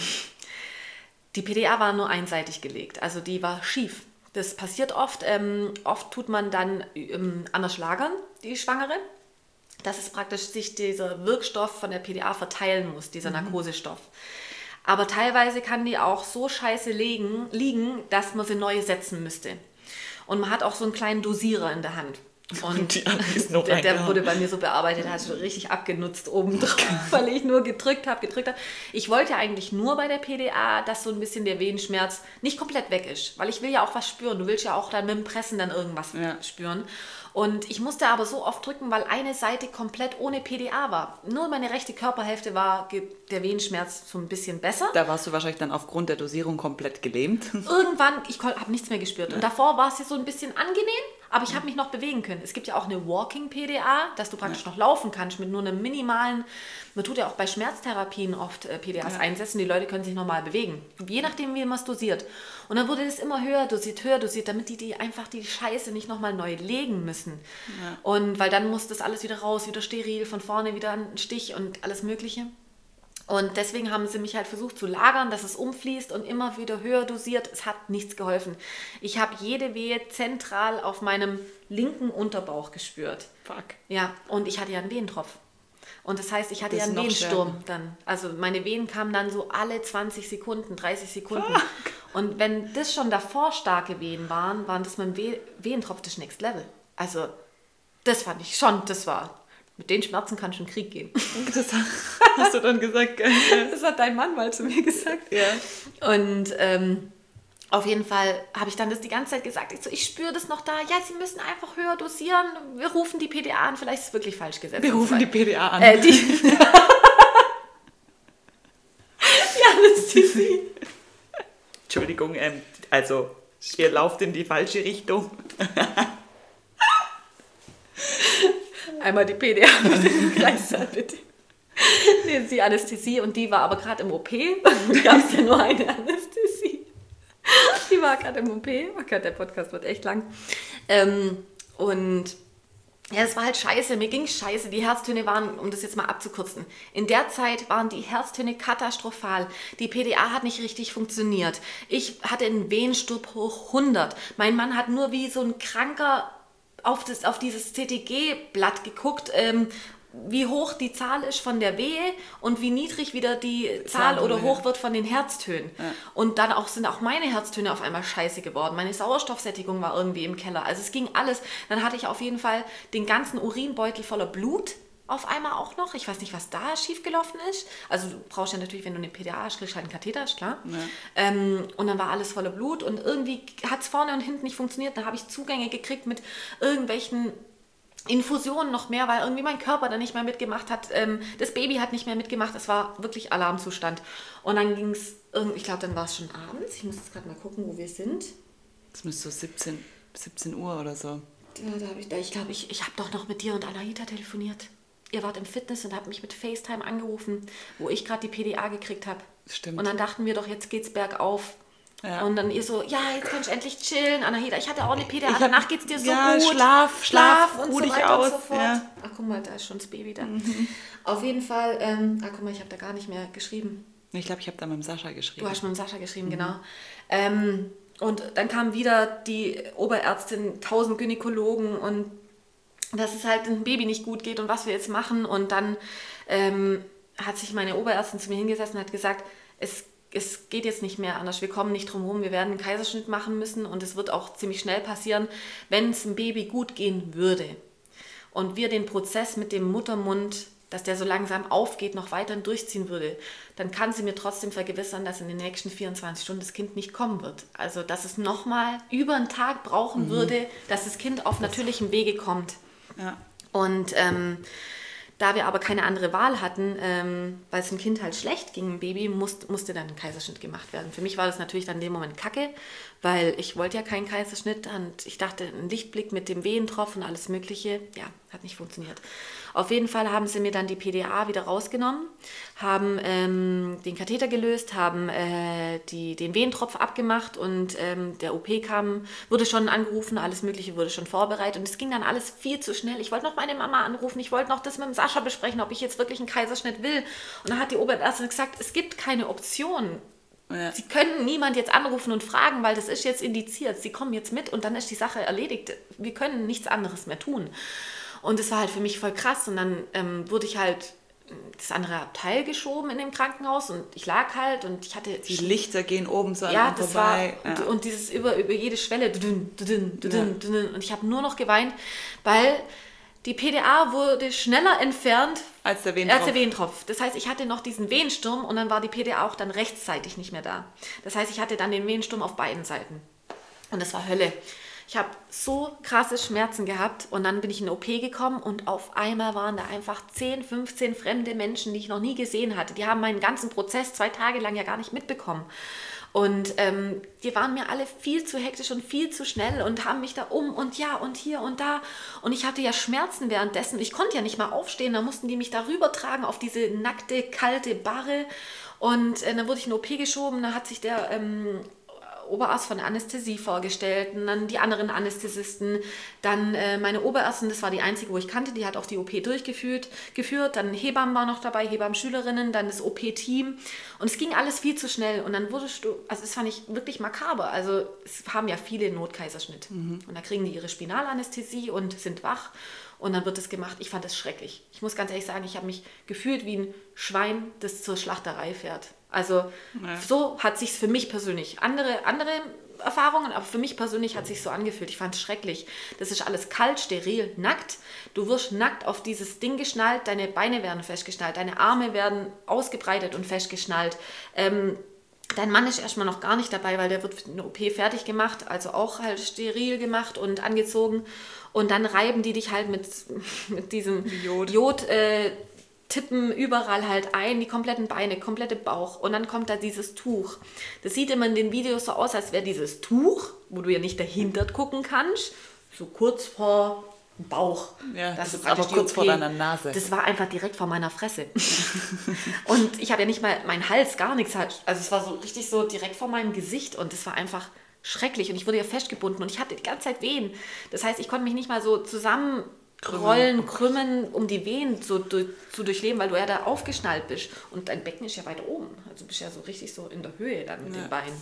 S3: Die P D A war nur einseitig gelegt, also die war schief. Das passiert oft. Ähm, oft tut man dann ähm, anders lagern, die Schwangere, dass es praktisch sich dieser Wirkstoff von der P D A verteilen muss, dieser mhm. Narkosestoff. Aber teilweise kann die auch so scheiße liegen, liegen, dass man sie neu setzen müsste. Und man hat auch so einen kleinen Dosierer in der Hand. Und der, der wurde bei mir so bearbeitet, hat schon richtig abgenutzt obendrauf, weil ich nur gedrückt habe, gedrückt habe. Ich wollte eigentlich nur bei der P D A, dass so ein bisschen der Wehenschmerz nicht komplett weg ist, weil ich will ja auch was spüren. Du willst ja auch dann mit dem Pressen dann irgendwas ja. spüren. Und ich musste aber so oft drücken, weil eine Seite komplett ohne P D A war. Nur meine rechte Körperhälfte war der Wehenschmerz so ein bisschen besser.
S2: Da warst du wahrscheinlich dann aufgrund der Dosierung komplett gelähmt.
S3: Irgendwann, ich habe nichts mehr gespürt. Und davor war es ja so ein bisschen angenehm, aber ich habe mich noch bewegen können. Es gibt ja auch eine Walking-P D A, dass du praktisch ja. noch laufen kannst mit nur einem minimalen, man tut ja auch bei Schmerztherapien oft äh, P D As ja. einsetzen, die Leute können sich normal bewegen. Je nachdem, wie man es dosiert. Und dann wurde das immer höher dosiert, höher dosiert, damit die, die einfach die Scheiße nicht nochmal neu legen müssen. Ja. Und weil dann muss das alles wieder raus, wieder steril, von vorne wieder ein Stich und alles Mögliche. Und deswegen haben sie mich halt versucht zu lagern, dass es umfließt und immer wieder höher dosiert. Es hat nichts geholfen. Ich habe jede Wehe zentral auf meinem linken Unterbauch gespürt.
S2: Fuck.
S3: Ja, und ich hatte ja einen Wehentropf. Und das heißt, ich hatte das ja einen Wehensturm schwer. dann. Also meine Wehen kamen dann so alle zwanzig Sekunden, dreißig Sekunden. Fuck. Und wenn das schon davor starke Wehen waren, waren das mein Weh- Wehentropf das Next Level. Also das fand ich schon, das war... Mit den Schmerzen kann schon Krieg gehen.
S2: Das hast du dann gesagt, gell?
S3: Das hat dein Mann mal zu mir gesagt.
S2: Ja.
S3: Und ähm, auf jeden Fall habe ich dann das die ganze Zeit gesagt. Ich so, ich spüre das noch da. Ja, Sie müssen einfach höher dosieren. Wir rufen die P D A an. Vielleicht ist es wirklich falsch gesetzt.
S2: Wir rufen die P D A an.
S3: Äh, die ja, das ist die.
S2: Entschuldigung, ähm, also Ihr lauft in die falsche Richtung.
S3: Einmal die P D A mit dem Kreissaal, bitte. Nehmen Sie Anästhesie und die war aber gerade im O P. Da gab es ja nur eine Anästhesie. Die war gerade im O P. Oh Gott, der Podcast wird echt lang. Ähm, und ja, es war halt scheiße. Mir ging scheiße. Die Herztöne waren, um das jetzt mal abzukürzen, in der Zeit waren die Herztöne katastrophal. Die P D A hat nicht richtig funktioniert. Ich hatte einen Venensturm hoch hundert. Mein Mann hat nur wie so ein Kranker auf, das, auf dieses C T G-Blatt geguckt, ähm, wie hoch die Zahl ist von der Wehe und wie niedrig wieder die Zahl oder hoch wird von den Herztönen. Ja. Und dann auch, sind auch meine Herztöne auf einmal scheiße geworden. Meine Sauerstoffsättigung war irgendwie im Keller. Also es ging alles. Dann hatte ich auf jeden Fall den ganzen Urinbeutel voller Blut auf einmal auch noch. Ich weiß nicht, was da schiefgelaufen ist. Also du brauchst ja natürlich, wenn du eine P D A hast, kriegst du halt einen Katheter, ist klar. Ja. Ähm, und dann war alles voller Blut und irgendwie hat es vorne und hinten nicht funktioniert. Dann habe ich Zugänge gekriegt mit irgendwelchen Infusionen noch mehr, weil irgendwie mein Körper da nicht mehr mitgemacht hat. Ähm, das Baby hat nicht mehr mitgemacht. Es war wirklich Alarmzustand. Und dann ging es, ich glaube, dann war es schon abends. Ich muss jetzt gerade mal gucken, wo wir sind.
S2: Das müsste so siebzehn, siebzehn Uhr oder so.
S3: Da, da hab ich ich glaube, ich, ich habe doch noch mit dir und Anahita telefoniert. Ihr wart im Fitness und habt mich mit FaceTime angerufen, wo ich gerade die P D A gekriegt habe.
S2: Stimmt.
S3: Und dann dachten wir doch, jetzt geht's bergauf.
S2: Ja.
S3: Und dann ihr so, ja, jetzt kannst du endlich chillen, Anahita. Ich hatte auch eine P D A, danach geht's dir so
S2: ja,
S3: gut.
S2: Schlaf, Schlaf,
S3: und
S2: ruh
S3: so
S2: dich
S3: weiter
S2: aus.
S3: und so fort.
S2: Ja.
S3: Ach, guck mal, da ist schon das Baby da. Mhm. Auf jeden Fall, ähm, ach, guck mal, ich habe da gar nicht mehr geschrieben.
S2: Ich glaube, ich habe da mit dem Sascha geschrieben.
S3: Du hast mit dem Sascha geschrieben, mhm. genau. Ähm, und dann kam wieder die Oberärztin, tausend Gynäkologen und dass es halt dem Baby nicht gut geht und was wir jetzt machen. Und dann ähm, hat sich meine Oberärztin zu mir hingesetzt und hat gesagt, es es geht jetzt nicht mehr anders, wir kommen nicht drum herum, wir werden einen Kaiserschnitt machen müssen und es wird auch ziemlich schnell passieren, wenn es dem Baby gut gehen würde und wir den Prozess mit dem Muttermund, dass der so langsam aufgeht, noch weiter durchziehen würde, dann kann sie mir trotzdem vergewissern, dass in den nächsten vierundzwanzig Stunden das Kind nicht kommen wird. Also, dass es nochmal über einen Tag brauchen mhm. würde, dass das Kind auf natürlichem Wege kommt.
S2: Ja.
S3: Und ähm, da wir aber keine andere Wahl hatten, ähm, weil es dem Kind halt schlecht ging, dem Baby, musste, musste dann ein Kaiserschnitt gemacht werden. Für mich war das natürlich dann in dem Moment kacke, weil ich wollte ja keinen Kaiserschnitt und ich dachte, ein Lichtblick mit dem Wehentropfen und alles Mögliche, ja, hat nicht funktioniert. Auf jeden Fall haben sie mir dann die P D A wieder rausgenommen, haben ähm, den Katheter gelöst, haben äh, die, den Wehentropf abgemacht und ähm, der O P kam, wurde schon angerufen, alles Mögliche wurde schon vorbereitet und es ging dann alles viel zu schnell. Ich wollte noch meine Mama anrufen, ich wollte noch das mit dem Sascha besprechen, ob ich jetzt wirklich einen Kaiserschnitt will. Und dann hat die Oberärztin gesagt, es gibt keine Option. Ja. Sie können niemand jetzt anrufen und fragen, weil das ist jetzt indiziert. Sie kommen jetzt mit und dann ist die Sache erledigt. Wir können nichts anderes mehr tun. Und das war halt für mich voll krass. Und dann ähm, wurde ich halt das andere Abteil geschoben in dem Krankenhaus und ich lag halt und ich hatte...
S2: Die Lichter gehen oben so an
S3: ja,
S2: einem
S3: das
S2: vorbei.
S3: War,
S2: ja,
S3: und, und dieses über, über jede Schwelle dudun, dudun, dudun, dudun, und ich habe nur noch geweint, weil die P D A wurde schneller entfernt
S2: als der Wehentropf.
S3: Als der Wehentropf. Das heißt, ich hatte noch diesen Wehensturm und dann war die P D A auch dann rechtzeitig nicht mehr da. Das heißt, ich hatte dann den Wehensturm auf beiden Seiten. Und das war Hölle. Ich habe so krasse Schmerzen gehabt und dann bin ich in den O P gekommen und auf einmal waren da einfach zehn, fünfzehn fremde Menschen, die ich noch nie gesehen hatte. Die haben meinen ganzen Prozess zwei Tage lang ja gar nicht mitbekommen. Und ähm, die waren mir alle viel zu hektisch und viel zu schnell und haben mich da um und ja und hier und da. Und ich hatte ja Schmerzen währenddessen. Ich konnte ja nicht mal aufstehen. Da mussten die mich da rüber tragen auf diese nackte, kalte Barre. Und äh, dann wurde ich in den O P geschoben. Da hat sich der... Ähm, Oberarzt von der Anästhesie vorgestellt und dann die anderen Anästhesisten, dann äh, meine Oberärztin, das war die einzige, wo ich kannte, die hat auch die O P durchgeführt, geführt, dann Hebammen war noch dabei, Hebammenschülerinnen, dann das O P-Team und es ging alles viel zu schnell und dann wurdest du, also das fand ich wirklich makaber, also es haben ja viele Notkaiserschnitt mhm. und da kriegen die ihre Spinalanästhesie und sind wach und dann wird das gemacht. Ich fand das schrecklich. Ich muss ganz ehrlich sagen, ich habe mich gefühlt wie ein Schwein, das zur Schlachterei fährt. Also ja. So hat sich's für mich persönlich, andere, andere Erfahrungen, aber für mich persönlich hat sich so angefühlt. Ich fand es schrecklich. Das ist alles kalt, steril, nackt. Du wirst nackt auf dieses Ding geschnallt, deine Beine werden festgeschnallt, deine Arme werden ausgebreitet und festgeschnallt. Ähm, dein Mann ist erstmal noch gar nicht dabei, weil der wird für eine O P fertig gemacht, also auch halt steril gemacht und angezogen. Und dann reiben die dich halt mit, mit diesem
S2: Jod,
S3: Jod äh, tippen überall halt ein, die kompletten Beine, komplette Bauch und dann kommt da dieses Tuch. Das sieht immer in den Videos so aus, als wäre dieses Tuch, wo du ja nicht dahinter gucken kannst, so kurz vor Bauch.
S2: Ja,
S3: das,
S2: das
S3: ist
S2: ist aber kurz
S3: O P.
S2: vor deiner Nase.
S3: Das war einfach direkt vor meiner Fresse. Und ich habe ja nicht mal, mein Hals, gar nichts halt. Also es war so richtig so direkt vor meinem Gesicht und das war einfach schrecklich. Und ich wurde ja festgebunden und ich hatte die ganze Zeit Wehen. Das heißt, ich konnte mich nicht mal so zusammenrollen, krümmen, um die Wehen zu, zu, zu durchleben, weil du ja da aufgeschnallt bist. Und dein Becken ist ja weiter oben. Also du bist ja so richtig so in der Höhe dann mit ja. den Beinen.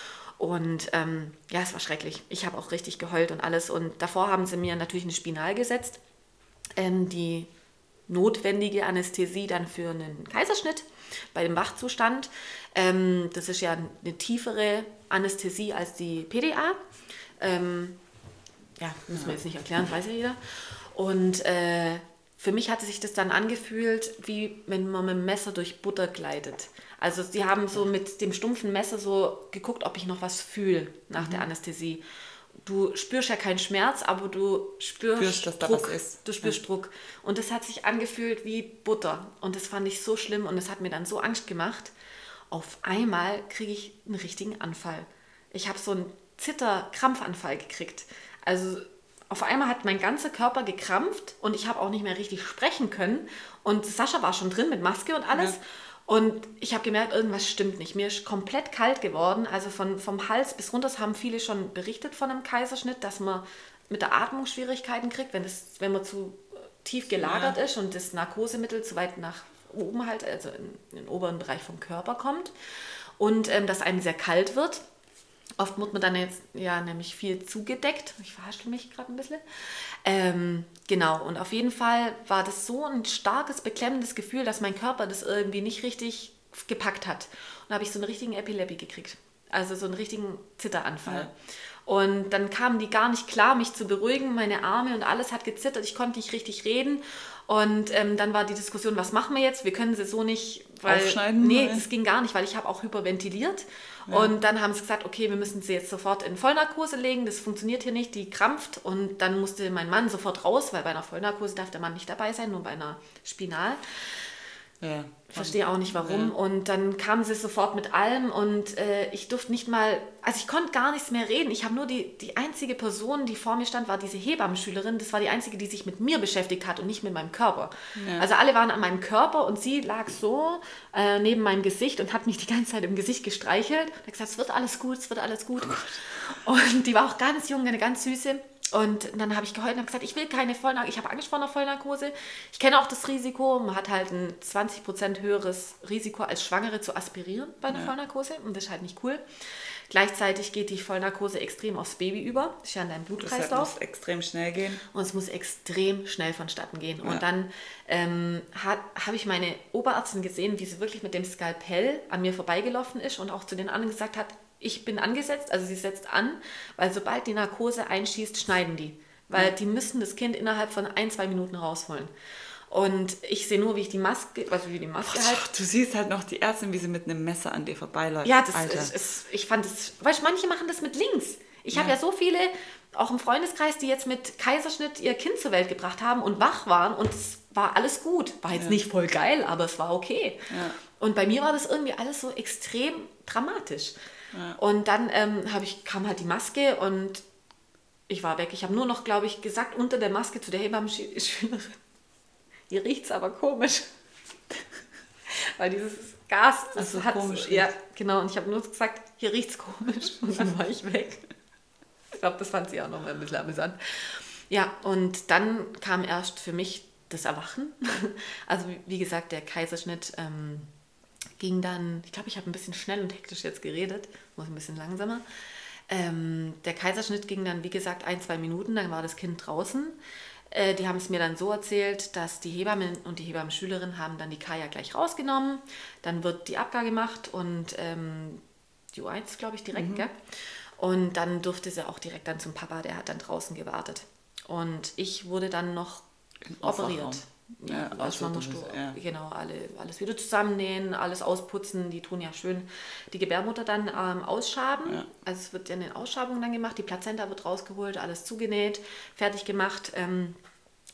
S3: Und ähm, ja, es war schrecklich. Ich habe auch richtig geheult und alles. Und davor haben sie mir natürlich eine Spinal gesetzt, ähm, die notwendige Anästhesie dann für einen Kaiserschnitt bei dem Wachzustand. Ähm, das ist ja eine tiefere Anästhesie als die P D A. Ähm, ja, müssen wir jetzt nicht erklären, weiß ja jeder. Und äh, für mich hatte sich das dann angefühlt, wie wenn man mit dem Messer durch Butter gleitet. Also sie haben so mit dem stumpfen Messer so geguckt, ob ich noch was fühle nach mhm. der Anästhesie. Du spürst ja keinen Schmerz, aber du spürst,
S2: spürst dass
S3: Druck.
S2: Da was ist.
S3: Du spürst ja. Druck. Und das hat sich angefühlt wie Butter. Und das fand ich so schlimm und das hat mir dann so Angst gemacht. Auf einmal kriege ich einen richtigen Anfall. Ich habe so einen Zitter-Krampfanfall gekriegt. Also auf einmal hat mein ganzer Körper gekrampft und ich habe auch nicht mehr richtig sprechen können. Und Sascha war schon drin mit Maske und alles. Ja. Und ich habe gemerkt, irgendwas stimmt nicht. Mir ist komplett kalt geworden. Also von, vom Hals bis runter haben viele schon berichtet von einem Kaiserschnitt, dass man mit der Atmung Schwierigkeiten kriegt, wenn, das, wenn man zu tief gelagert ja. ist und das Narkosemittel zu weit nach oben halt, also in, in den oberen Bereich vom Körper kommt. Und ähm, dass einem sehr kalt wird. Oft wird man dann jetzt ja nämlich viel zugedeckt. Ich verhaspel mich gerade ein bisschen. Ähm, genau, und auf jeden Fall war das so ein starkes, beklemmendes Gefühl, dass mein Körper das irgendwie nicht richtig gepackt hat. Und da habe ich so einen richtigen Epilepsie gekriegt. Also so einen richtigen Zitteranfall. Ja. Und dann kamen die gar nicht klar, mich zu beruhigen. Meine Arme und alles hat gezittert. Ich konnte nicht richtig reden. Und ähm, dann war die Diskussion, was machen wir jetzt? Wir können sie so nicht weil,
S2: aufschneiden.
S3: Nee, das ging gar nicht, weil ich habe auch hyperventiliert. Ja. Und dann haben sie gesagt, okay, wir müssen sie jetzt sofort in Vollnarkose legen. Das funktioniert hier nicht, die krampft. Und dann musste mein Mann sofort raus, weil bei einer Vollnarkose darf der Mann nicht dabei sein, nur bei einer Spinal.
S2: Ja.
S3: Verstehe auch nicht warum. Ja. Und dann kamen sie sofort mit allem und äh, ich durfte nicht mal, also ich konnte gar nichts mehr reden. Ich habe nur die, die einzige Person, die vor mir stand, war diese Hebammenschülerin. Das war die einzige, die sich mit mir beschäftigt hat und nicht mit meinem Körper. Ja. Also alle waren an meinem Körper und sie lag so äh, neben meinem Gesicht und hat mich die ganze Zeit im Gesicht gestreichelt. Und hat gesagt, es wird alles gut, es wird alles gut. Oh und die war auch ganz jung, eine ganz süße. Und dann habe ich geheult und habe gesagt, ich will keine Vollnarkose, ich habe Angst vor einer Vollnarkose. Ich kenne auch das Risiko, man hat halt ein zwanzig Prozent höheres Risiko als Schwangere zu aspirieren bei einer ja. Vollnarkose und das ist halt nicht cool. Gleichzeitig geht die Vollnarkose extrem aufs Baby über, das ist ja in deinem Blutkreislauf.
S2: Das muss extrem schnell gehen.
S3: Und es muss extrem schnell vonstatten gehen. Ja. Und dann ähm, habe ich meine Oberärztin gesehen, wie sie wirklich mit dem Skalpell an mir vorbeigelaufen ist und auch zu den anderen gesagt hat, ich bin angesetzt, also sie setzt an, weil sobald die Narkose einschießt, schneiden die. Weil ja. die müssen das Kind innerhalb von ein, zwei Minuten rausholen. Und ich sehe nur, wie ich die Maske, also wie die Maske
S2: oh,
S3: halt...
S2: Du siehst halt noch die Ärztin, wie sie mit einem Messer an dir vorbeiläuft.
S3: Ja, das ist, ist, ich fand das... Weißt du, manche machen das mit links. Ich ja. habe ja so viele, auch im Freundeskreis, die jetzt mit Kaiserschnitt ihr Kind zur Welt gebracht haben und wach waren und es war alles gut. War jetzt ja. nicht voll geil, aber es war okay. Ja. Und bei mir war das irgendwie alles so extrem dramatisch. Ja. Und dann ähm, hab ich, kam halt die Maske und ich war weg. Ich habe nur noch, glaube ich, gesagt unter der Maske zu der Hebammenschülerin, hier riecht es aber komisch. Weil dieses Gas, das
S2: also
S3: hat
S2: komisch.
S3: Ja, genau. Und ich habe nur gesagt, hier riecht es komisch. Und dann war ich weg. Ich glaube, das fand sie auch noch mal ein bisschen amüsant. Ja, und dann kam erst für mich das Erwachen. Also wie gesagt, der Kaiserschnitt... Ähm, ging dann, ich glaube, ich habe ein bisschen schnell und hektisch jetzt geredet, muss ein bisschen langsamer. Ähm, der Kaiserschnitt ging dann, wie gesagt, ein, zwei Minuten, dann war das Kind draußen. Äh, die haben es mir dann so erzählt, dass die Hebamme und die Hebammenschülerin haben dann die Kaya gleich rausgenommen, dann wird die Abgabe gemacht und ähm, die U eins, glaube ich, direkt, mhm. gell? Und dann durfte sie auch direkt dann zum Papa, der hat dann draußen gewartet. Und ich wurde dann noch operiert. Ja, ja, erstmal musst du ja. genau alle, alles wieder zusammennähen, alles ausputzen, die tun ja schön die Gebärmutter dann ähm, ausschaben. Ja. Also es wird ja eine Ausschabung dann gemacht, die Plazenta wird rausgeholt, alles zugenäht, fertig gemacht. Ähm,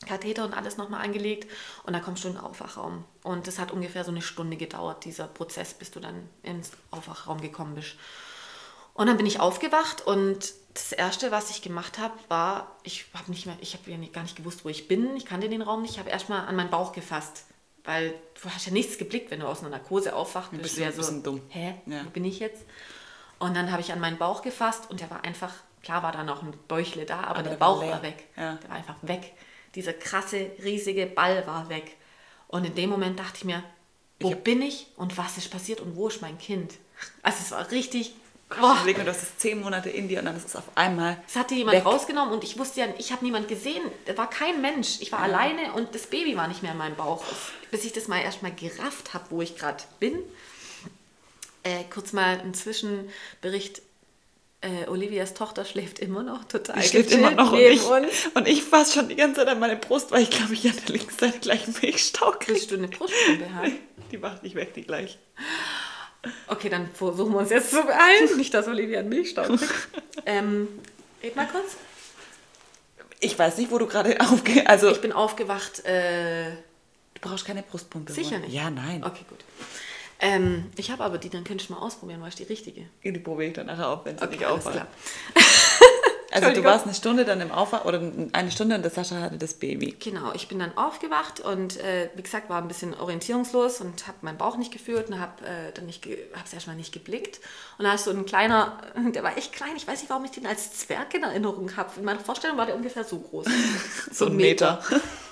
S3: Katheter und alles nochmal angelegt und dann kommst du in den Aufwachraum. Und das hat ungefähr so eine Stunde gedauert, dieser Prozess, bis du dann ins Aufwachraum gekommen bist. Und dann bin ich aufgewacht und das Erste, was ich gemacht habe, war, ich habe nicht mehr, ich habe ja nicht, gar nicht gewusst, wo ich bin, ich kannte den Raum nicht, ich habe erstmal an meinen Bauch gefasst, weil du hast ja nichts geblickt, wenn du aus einer Narkose aufwachst,
S2: Du bist
S3: bist du ja
S2: ein bisschen
S3: so,
S2: dumm.
S3: hä,
S2: Ja.
S3: wo bin ich jetzt? Und dann habe ich an meinen Bauch gefasst und der war einfach, klar war da noch ein Bäuchle da, aber,
S2: Aber
S3: der
S2: der war
S3: Bauch
S2: leer.
S3: war weg,
S2: Ja.
S3: der war einfach weg. Dieser krasse, riesige Ball war weg. Und in dem Moment dachte ich mir, wo
S2: Ich hab-
S3: bin ich und was ist passiert und wo ist mein Kind? Also es war richtig,
S2: Boah. Überleg mal, du hast es zehn Monate in dir und dann ist es auf einmal
S3: es hatte jemand
S2: weg.
S3: rausgenommen und ich wusste ja, ich habe niemand gesehen. Da war kein Mensch. Ich war
S2: Ja.
S3: alleine und das Baby war nicht mehr in meinem Bauch. Bis ich das mal erstmal gerafft habe, wo ich gerade bin. Äh, kurz mal ein Zwischenbericht. Äh, Olivias Tochter schläft immer noch total
S2: Die schläft
S3: gechillt
S2: immer noch und
S3: neben
S2: ich,
S3: uns.
S2: und ich fasse schon die ganze Zeit an meine Brust, weil ich glaube, ich an der linken Seite gleich einen Milchstau kriege.
S3: Willst du eine Brustpumpe haben?
S2: Die macht nicht weg, die gleich.
S3: Okay, dann versuchen wir uns jetzt zu beeilen. Nicht, dass Olivia einen Milchstau kriegt. ähm, red mal kurz.
S2: Ich weiß nicht, wo du gerade aufgehst. Also,
S3: Ich bin aufgewacht. Äh,
S2: du brauchst keine Brustpumpe.
S3: sicher
S2: oder?
S3: nicht.
S2: Ja, nein.
S3: Okay, gut. Ähm, ich habe aber die, dann könntest du mal ausprobieren, weil ich die richtige.
S2: Die probiere ich dann nachher auf, wenn sie
S3: Okay,
S2: nicht
S3: alles
S2: aufwacht.
S3: klar.
S2: Also du
S3: Entschuldigung.
S2: warst eine Stunde dann im Aufwach oder eine Stunde und der Sascha hatte das Baby.
S3: Genau, ich bin dann aufgewacht und äh, wie gesagt, war ein bisschen orientierungslos und habe meinen Bauch nicht gefühlt und habe äh, dann nicht, habe es erstmal nicht geblickt. Und da ist so ein kleiner, der war echt klein, ich weiß nicht, warum ich den als Zwerg in Erinnerung habe. In meiner Vorstellung war der ungefähr so groß.
S2: So ein Meter.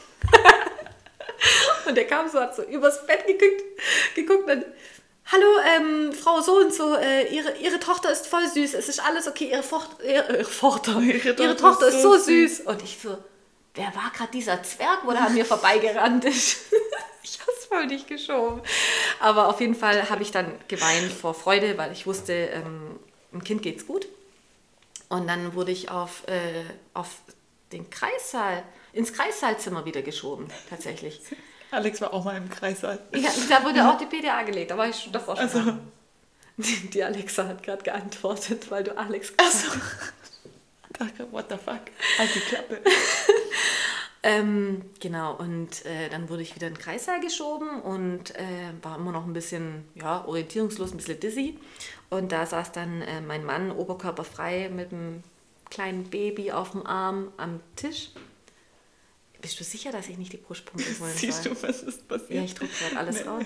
S3: Und der kam so, hat so übers Bett geguckt, geguckt und dann, hallo, ähm, Frau so und so, äh, ihre, ihre Tochter ist voll süß, es ist alles okay, ihre, Focht, ihre, ihre, Tochter, ihre,
S2: Tochter
S3: Tochter
S2: ist
S3: ist
S2: so
S3: so süß. Und ich so, wer war gerade dieser Zwerg, wo der an mir vorbeigerannt ist? Ich hab's voll nicht geschoben. Aber auf jeden Fall habe ich dann geweint vor Freude, weil ich wusste, ähm, dem Kind geht's gut. Und dann wurde ich auf, äh, auf den Kreissaal, ins Kreissaalzimmer wieder geschoben, tatsächlich.
S2: Alex war auch mal im Kreissaal.
S3: Ja, da wurde auch die P D A gelegt, da war ich schon davor schon.
S2: Also-
S3: dran. Die, die Alexa hat gerade geantwortet, weil du Alex
S2: Achso. What the fuck? Halt die Klappe.
S3: ähm, genau, und äh, dann wurde ich wieder in den Kreissaal geschoben und äh, war immer noch ein bisschen ja, orientierungslos, ein bisschen dizzy. Und da saß dann äh, mein Mann oberkörperfrei mit einem kleinen Baby auf dem Arm am Tisch. Bist du sicher, dass ich nicht die Brustpumpe holen soll?
S2: Siehst du, was ist passiert?
S3: Ja, ich druck gerade alles raus.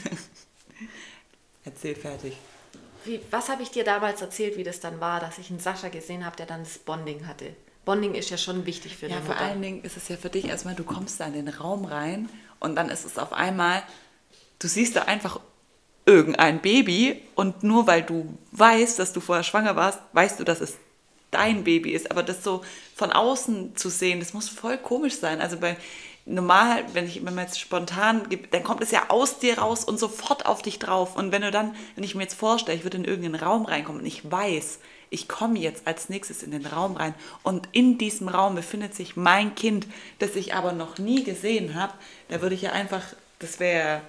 S2: Erzähl fertig.
S3: Wie, was habe ich dir damals erzählt, wie das dann war, dass ich einen Sascha gesehen habe, der dann das Bonding hatte? Bonding ist ja schon wichtig für
S2: Ja,
S3: eine
S2: vor
S3: Mutter.
S2: allen Dingen ist es ja für dich erstmal, du kommst da in den Raum rein und dann ist es auf einmal, du siehst da einfach irgendein Baby und nur weil du weißt, dass du vorher schwanger warst, weißt du, dass es dein Baby ist. Aber das so von außen zu sehen, das muss voll komisch sein. Also bei normal, wenn ich wenn man jetzt spontan gibt, dann kommt es ja aus dir raus und sofort auf dich drauf. Und wenn du dann, wenn ich mir jetzt vorstelle, ich würde in irgendeinen Raum reinkommen und ich weiß, ich komme jetzt als nächstes in den Raum rein und in diesem Raum befindet sich mein Kind, das ich aber noch nie gesehen habe, da würde ich ja einfach, das wäre,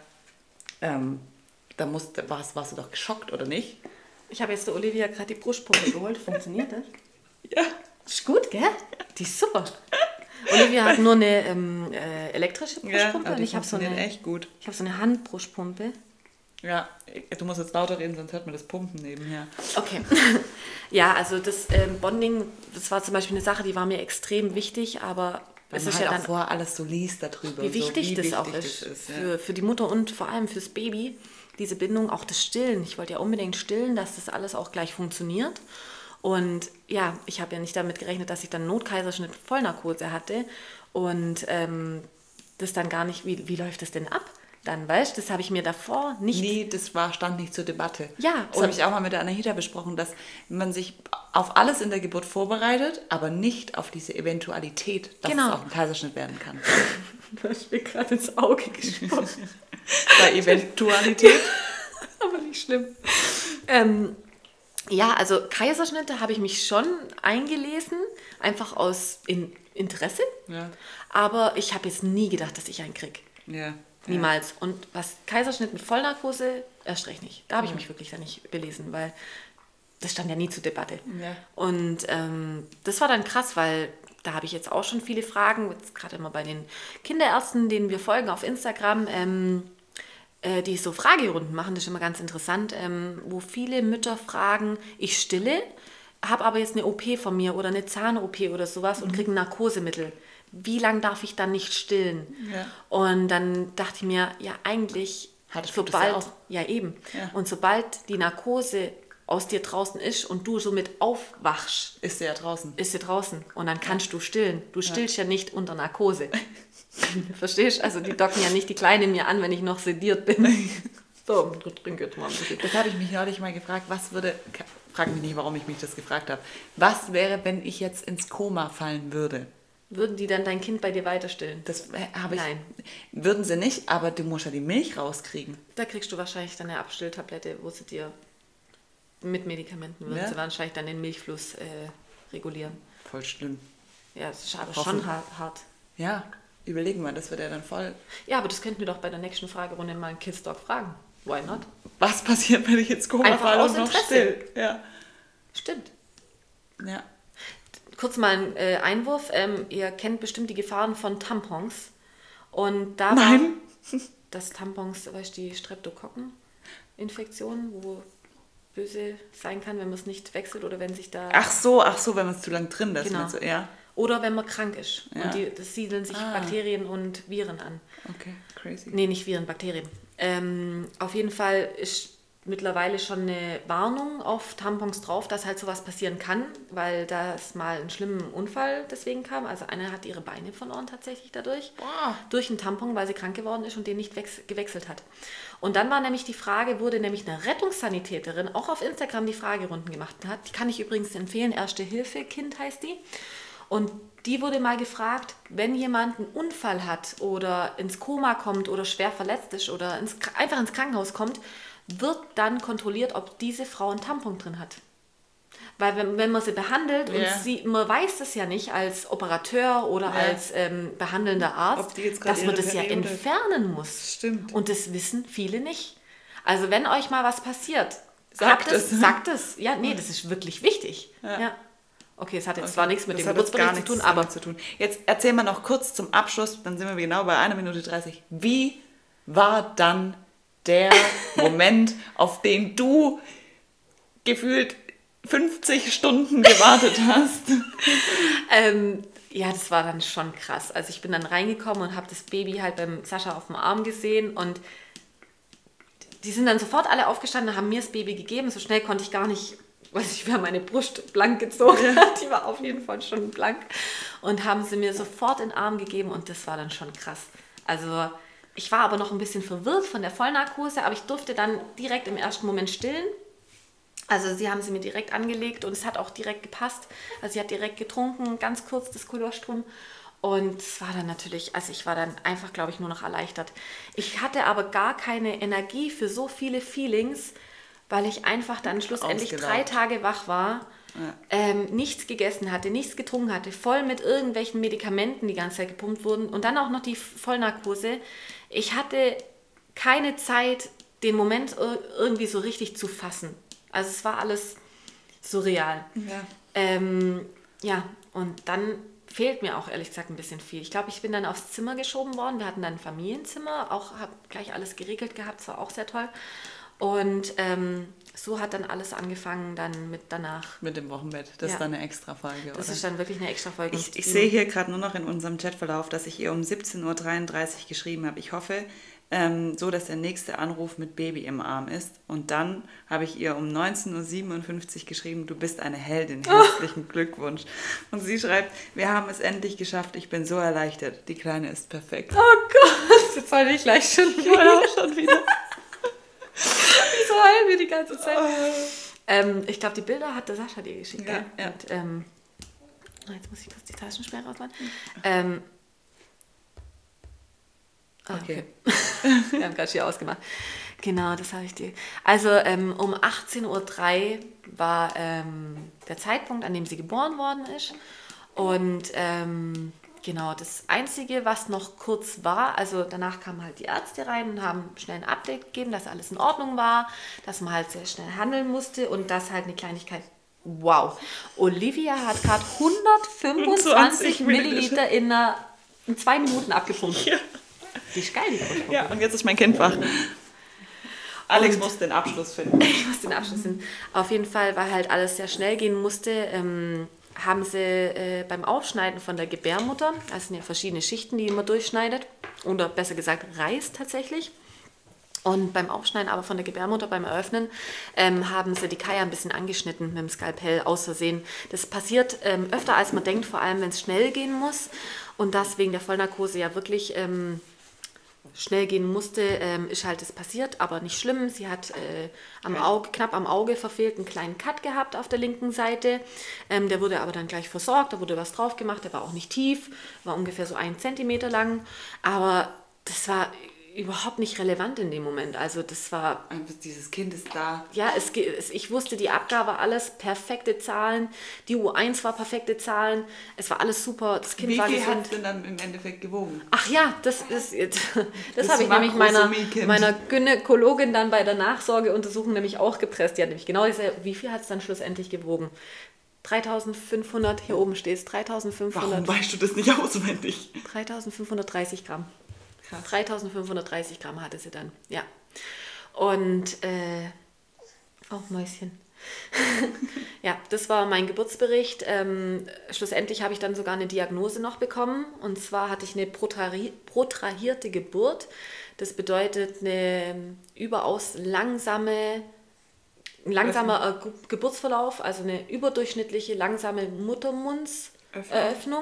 S2: ähm, da musst, warst, warst du doch geschockt, oder nicht?
S3: Ich habe jetzt der Olivia gerade die Brustpumpe geholt. Funktioniert das?
S2: Ja.
S3: Ist gut, gell? Die ist super. Olivia hat nur eine ähm, äh, elektrische
S2: Ja,
S3: Brustpumpe
S2: aber
S3: und
S2: die
S3: ich habe so
S2: funktioniert
S3: eine,
S2: echt gut.
S3: ich habe so eine Handbrustpumpe.
S2: Ja, du musst jetzt lauter reden, sonst hört man das Pumpen nebenher.
S3: Okay. Ja, also das ähm, Bonding, das war zum Beispiel eine Sache, die war mir extrem wichtig, aber
S2: Weil
S3: es
S2: man
S3: ist
S2: halt
S3: ja
S2: auch
S3: dann,
S2: vorher alles so liest darüber.
S3: wie
S2: und
S3: wichtig,
S2: so,
S3: das
S2: wie
S3: auch
S2: wichtig
S3: ist,
S2: das ist, ja.
S3: für, für die Mutter und vor allem fürs Baby, diese Bindung, auch das Stillen. Ich wollte ja unbedingt stillen, dass das alles auch gleich funktioniert. Und ja, ich habe ja nicht damit gerechnet, dass ich dann Notkaiserschnitt Vollnarkose hatte und ähm, das dann gar nicht, wie, wie läuft das denn ab? Dann, weißt du, das habe ich mir davor nicht...
S2: Nee, das war, stand nicht zur Debatte.
S3: Ja,
S2: das
S3: und-
S2: habe ich auch mal mit der Anahita besprochen, dass man sich auf alles in der Geburt vorbereitet, aber nicht auf diese Eventualität, dass
S3: Genau.
S2: es auch ein Kaiserschnitt werden kann.
S3: Du hast mir gerade ins Auge gesprochen.
S2: Bei Eventualität.
S3: Aber nicht schlimm. Ähm, ja, also Kaiserschnitte habe ich mich schon eingelesen, einfach aus in Interesse.
S2: Ja.
S3: Aber ich habe jetzt nie gedacht, dass ich einen kriege.
S2: Ja.
S3: Niemals. Und was Kaiserschnitt mit Vollnarkose, erst recht nicht. Da habe ich mich wirklich dann nicht belesen, weil das stand ja nie zur Debatte.
S2: Ja.
S3: Und ähm, das war dann krass, weil da habe ich jetzt auch schon viele Fragen, jetzt gerade immer bei den Kinderärzten, denen wir folgen auf Instagram, ähm, äh, die so Fragerunden machen, das ist immer ganz interessant, ähm, wo viele Mütter fragen, ich stille, habe aber jetzt eine O P von mir oder eine Zahn-O P oder sowas und kriege ein Narkosemittel. Wie lange darf ich dann nicht stillen? Ja. Und dann dachte ich mir, ja eigentlich,
S2: Hattest
S3: sobald,
S2: du das ja,
S3: ja eben,
S2: ja.
S3: und sobald die Narkose aus dir draußen ist und du somit aufwachst,
S2: ist sie ja draußen.
S3: Ist sie draußen und dann kannst ja. du stillen. Du stillst ja, ja nicht unter Narkose. Verstehst? Also die docken ja nicht die Kleine in mir an, wenn ich noch sediert bin. So, trink jetzt mal ein bisschen.
S2: Das habe ich mich neulich mal gefragt, was würde, frag mich nicht, warum ich mich das gefragt habe, was wäre, wenn ich jetzt ins Koma fallen würde?
S3: Würden die dann dein Kind bei dir weiter stillen?
S2: Das habe ich.
S3: Nein.
S2: Würden sie nicht, aber du musst ja die Milch rauskriegen.
S3: Da kriegst du wahrscheinlich dann eine Abstilltablette, wo sie dir mit Medikamenten würden
S2: ja.
S3: sie wahrscheinlich dann den Milchfluss äh, regulieren.
S2: Voll schlimm.
S3: Ja, das ist aber
S2: Hoffen.
S3: schon hart.
S2: Ja, überlegen wir, das wird ja dann voll.
S3: Ja, aber das könnten wir doch bei der nächsten Fragerunde mal einen Kids Dog fragen. Why not?
S2: Was passiert, wenn ich ins Koma
S3: Einfach
S2: falle
S3: aus
S2: und noch
S3: Interesse.
S2: still? Ja.
S3: Stimmt.
S2: Ja.
S3: Kurz mal ein äh, Einwurf. Ähm, ihr kennt bestimmt die Gefahren von Tampons. Und da
S2: Nein.
S3: war das Tampons, weißt du, die Streptokokkeninfektion, wo böse sein kann, wenn man es nicht wechselt oder wenn sich da...
S2: Ach so, ach so, wenn man es zu lang drin lässt.
S3: Genau.
S2: So, ja.
S3: Oder wenn man krank ist.
S2: Ja.
S3: Und die, das siedeln sich
S2: ah.
S3: Bakterien und Viren an.
S2: Okay, crazy.
S3: Nee, nicht Viren, Bakterien. Ähm, auf jeden Fall ist mittlerweile schon eine Warnung auf Tampons drauf, dass halt sowas passieren kann, weil da es mal einen schlimmen Unfall deswegen kam. Also eine hat ihre Beine verloren tatsächlich dadurch.
S2: Boah.
S3: Durch einen Tampon, weil sie krank geworden ist und den nicht gewechselt hat. Und dann war nämlich die Frage, wurde nämlich eine Rettungssanitäterin auch auf Instagram die Fragerunden gemacht hat. Die kann ich übrigens empfehlen, Erste Hilfe Kind heißt die. Und die wurde mal gefragt, wenn jemand einen Unfall hat oder ins Koma kommt oder schwer verletzt ist oder ins, einfach ins Krankenhaus kommt, wird dann kontrolliert, ob diese Frau einen Tampon drin hat. Weil wenn, wenn man sie behandelt
S2: yeah.
S3: und sie, man weiß das ja nicht als Operateur oder
S2: ja.
S3: als ähm, behandelnder Arzt, dass man das ja entfernen muss.
S2: Stimmt.
S3: Und das wissen viele nicht. Also wenn euch mal was passiert,
S2: sagt
S3: sagt es.
S2: es.
S3: Sagt es. Ja, nee, das ist wirklich wichtig.
S2: Ja.
S3: Ja. Okay, es hat jetzt
S2: Okay.
S3: zwar nichts mit
S2: das
S3: dem
S2: hat jetzt
S3: Geburtsbericht
S2: gar
S3: zu tun,
S2: nichts
S3: aber
S2: damit zu tun. Jetzt erzähl mal noch kurz zum Abschluss, dann sind wir genau bei einer Minute dreißig. Wie war dann der Moment, auf den du gefühlt fünfzig Stunden gewartet hast?
S3: ähm, ja, das war dann schon krass. Also ich bin dann reingekommen und habe das Baby halt beim Sascha auf dem Arm gesehen und die sind dann sofort alle aufgestanden und haben mir das Baby gegeben. So schnell konnte ich gar nicht, weiß ich, wer meine Brust blank gezogen hat. Die war auf jeden Fall schon blank. Und haben sie mir sofort in den Arm gegeben und das war dann schon krass. Also ich war aber noch ein bisschen verwirrt von der Vollnarkose, aber ich durfte dann direkt im ersten Moment stillen. Also sie haben sie mir direkt angelegt und es hat auch direkt gepasst. Also sie hat direkt getrunken, ganz kurz das Kolostrum. Und es war dann natürlich, also ich war dann einfach, glaube ich, nur noch erleichtert. Ich hatte aber gar keine Energie für so viele Feelings, weil ich einfach dann schlussendlich drei Tage wach war, ja. ähm, nichts gegessen hatte, nichts getrunken hatte, voll mit irgendwelchen Medikamenten die ganze Zeit gepumpt wurden und dann auch noch die Vollnarkose. Ich hatte keine Zeit, den Moment irgendwie so richtig zu fassen. Also es war alles surreal.
S2: Ja,
S3: ähm, ja und dann fehlt mir auch ehrlich gesagt ein bisschen viel. Ich glaube, ich bin dann aufs Zimmer geschoben worden. Wir hatten dann ein Familienzimmer, auch habe gleich alles geregelt gehabt, das war auch sehr toll. Und ähm, so hat dann alles angefangen dann mit danach.
S2: Mit dem Wochenbett. Das
S3: Ja.
S2: ist dann eine extra Folge,
S3: Das
S2: oder?
S3: ist dann wirklich eine extra Folge.
S2: Ich, ich sehe hier gerade nur noch in unserem Chatverlauf, dass ich ihr um siebzehn Uhr dreiunddreißig geschrieben habe. Ich hoffe, ähm, so, dass der nächste Anruf mit Baby im Arm ist. Und dann habe ich ihr um neunzehn Uhr siebenundfünfzig geschrieben, du bist eine Heldin, herzlichen oh. Glückwunsch. Und sie schreibt, wir haben es endlich geschafft, ich bin so erleichtert. Die Kleine ist perfekt.
S3: Oh Gott, jetzt heule ich gleich schon
S2: Ich heule auch schon wieder.
S3: Wieso heulen wir die ganze Zeit? Ähm, ich glaube, die Bilder hat der Sascha dir geschickt.
S2: Ja,
S3: gell?
S2: ja.
S3: Und, ähm, jetzt muss ich kurz die Taschensperre rausmachen. Ähm, ah,
S2: Okay.
S3: okay. Wir haben gerade hier ausgemacht. Genau, das habe ich dir. Also ähm, um achtzehn Uhr drei war ähm, der Zeitpunkt, an dem sie geboren worden ist. Und ähm, genau, das Einzige, was noch kurz war, also danach kamen halt die Ärzte rein und haben schnell ein Update gegeben, dass alles in Ordnung war, dass man halt sehr schnell handeln musste und dass halt eine Kleinigkeit Wow. Olivia hat gerade hundertfünfundzwanzig Milliliter in, einer, in zwei Minuten abgepumpt. Ja. Die ist geil, die Brust.
S2: Ja, und jetzt ist mein Kind wach. Alex und muss den Abschluss finden.
S3: Ich muss den Abschluss finden. Auf jeden Fall, weil halt alles sehr schnell gehen musste, ähm, haben sie äh, beim Aufschneiden von der Gebärmutter, das sind ja verschiedene Schichten, die man durchschneidet, oder besser gesagt reißt tatsächlich. Und beim Aufschneiden aber von der Gebärmutter, beim Eröffnen, ähm, haben sie die Kaya ein bisschen angeschnitten mit dem Skalpell aus Versehen. Das passiert ähm, öfter, als man denkt, vor allem wenn es schnell gehen muss. Und das wegen der Vollnarkose ja wirklich ähm, schnell gehen musste, ähm, ist halt das passiert, aber nicht schlimm. Sie hat äh, am Auge, knapp am Auge verfehlt einen kleinen Cut gehabt auf der linken Seite. Ähm, der wurde aber dann gleich versorgt, da wurde was drauf gemacht, der war auch nicht tief, war ungefähr so ein Zentimeter lang. Aber das war überhaupt nicht relevant in dem Moment. Also das war...
S2: Dieses Kind ist da.
S3: Ja, es, es, ich wusste, die Abgabe war alles perfekte Zahlen. Die U eins war perfekte Zahlen. Es war alles super. Das Kind
S2: Wie
S3: war
S2: viel
S3: gesund.
S2: hat es denn dann im Endeffekt gewogen?
S3: Ach ja, das ist das,
S2: Das
S3: habe ich nämlich meiner,
S2: Makrosomie-Kind.
S3: meiner Gynäkologin dann bei der Nachsorgeuntersuchung nämlich auch gepresst. Die hat nämlich genau gesagt, wie viel hat es dann schlussendlich gewogen? dreitausendfünfhundert, hier oben steht es, dreitausendfünfhundert.
S2: Warum weißt du das nicht auswendig?
S3: dreitausendfünfhundertdreißig Gramm.
S2: Krass.
S3: dreitausendfünfhundertdreißig Gramm hatte sie dann, ja. Und, äh, oh Mäuschen. Ja, das war mein Geburtsbericht. Ähm, schlussendlich habe ich dann sogar eine Diagnose noch bekommen. Und zwar hatte ich eine protrahi- protrahierte Geburt. Das bedeutet eine überaus langsame, ein langsamer äh, Geburtsverlauf, also eine überdurchschnittliche, langsame Muttermundseröffnung.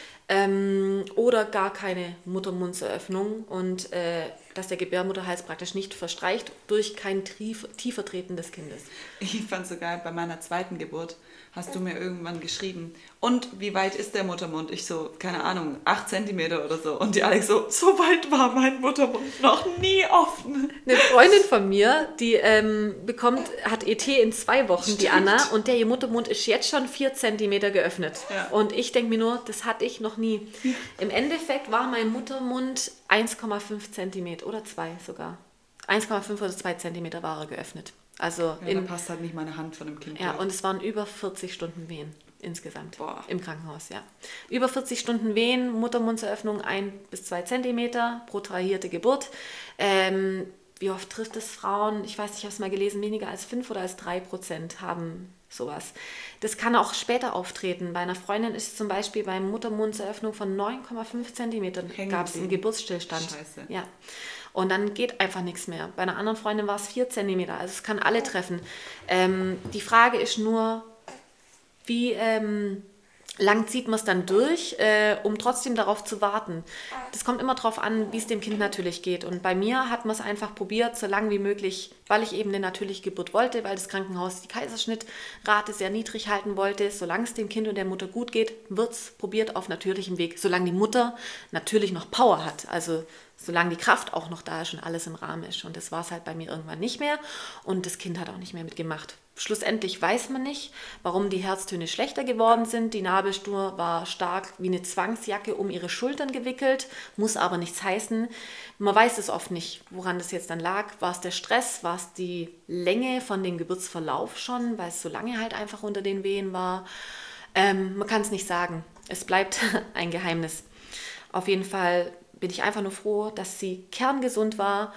S3: Ähm, oder gar keine Muttermundseröffnung und äh, dass der Gebärmutterhals praktisch nicht verstreicht durch kein tief, Tiefertreten des Kindes.
S2: Ich fand es so geil, bei meiner zweiten Geburt hast du mir irgendwann geschrieben, und wie weit ist der Muttermund? Ich so, keine Ahnung, acht Zentimeter oder so. Und die Alex so, so weit war mein Muttermund noch nie offen.
S3: Eine Freundin von mir, die ähm, bekommt, hat E T in zwei Wochen,
S2: Stimmt.
S3: die Anna, und der ihr Muttermund ist jetzt schon vier Zentimeter geöffnet. Ja. Und ich denke mir nur, das hatte ich noch nie. Ja. Im Endeffekt war mein Muttermund eins Komma fünf Zentimeter oder zwei sogar. eins Komma fünf oder zwei Zentimeter war er geöffnet. Also
S2: ja,
S3: in,
S2: da passt halt nicht meine Hand von dem Kind.
S3: Ja,
S2: durch.
S3: und es waren über vierzig Stunden Wehen insgesamt.
S2: Boah.
S3: Im Krankenhaus, ja. Über vierzig Stunden Wehen, Muttermundseröffnung ein bis zwei Zentimeter, protrahierte Geburt. Ähm, wie oft trifft es Frauen? Ich weiß nicht, ich habe es mal gelesen, weniger als fünf oder als drei Prozent haben sowas. Das kann auch später auftreten. Bei einer Freundin ist zum Beispiel bei Muttermundseröffnung von neun Komma fünf Zentimetern gab es einen Geburtsstillstand.
S2: Scheiße.
S3: Ja. Und dann geht einfach nichts mehr. Bei einer anderen Freundin war es vier Zentimeter. Also es kann alle treffen. Ähm, die Frage ist nur, wie ähm, lang zieht man es dann durch, äh, um trotzdem darauf zu warten. Das kommt immer darauf an, wie es dem Kind natürlich geht. Und bei mir hat man es einfach probiert, so lange wie möglich, weil ich eben eine natürliche Geburt wollte, weil das Krankenhaus die Kaiserschnittrate sehr niedrig halten wollte. Solange es dem Kind und der Mutter gut geht, wird es probiert auf natürlichem Weg. Solange die Mutter natürlich noch Power hat, also solange die Kraft auch noch da ist und alles im Rahmen ist. Und das war es halt bei mir irgendwann nicht mehr. Und das Kind hat auch nicht mehr mitgemacht. Schlussendlich weiß man nicht, warum die Herztöne schlechter geworden sind. Die Nabelschnur war stark wie eine Zwangsjacke um ihre Schultern gewickelt, muss aber nichts heißen. Man weiß es oft nicht, woran das jetzt dann lag. War es der Stress? War es die Länge von dem Geburtsverlauf schon, weil es so lange halt einfach unter den Wehen war? Ähm, man kann es nicht sagen. Es bleibt ein Geheimnis. Auf jeden Fall bin ich einfach nur froh, dass sie kerngesund war,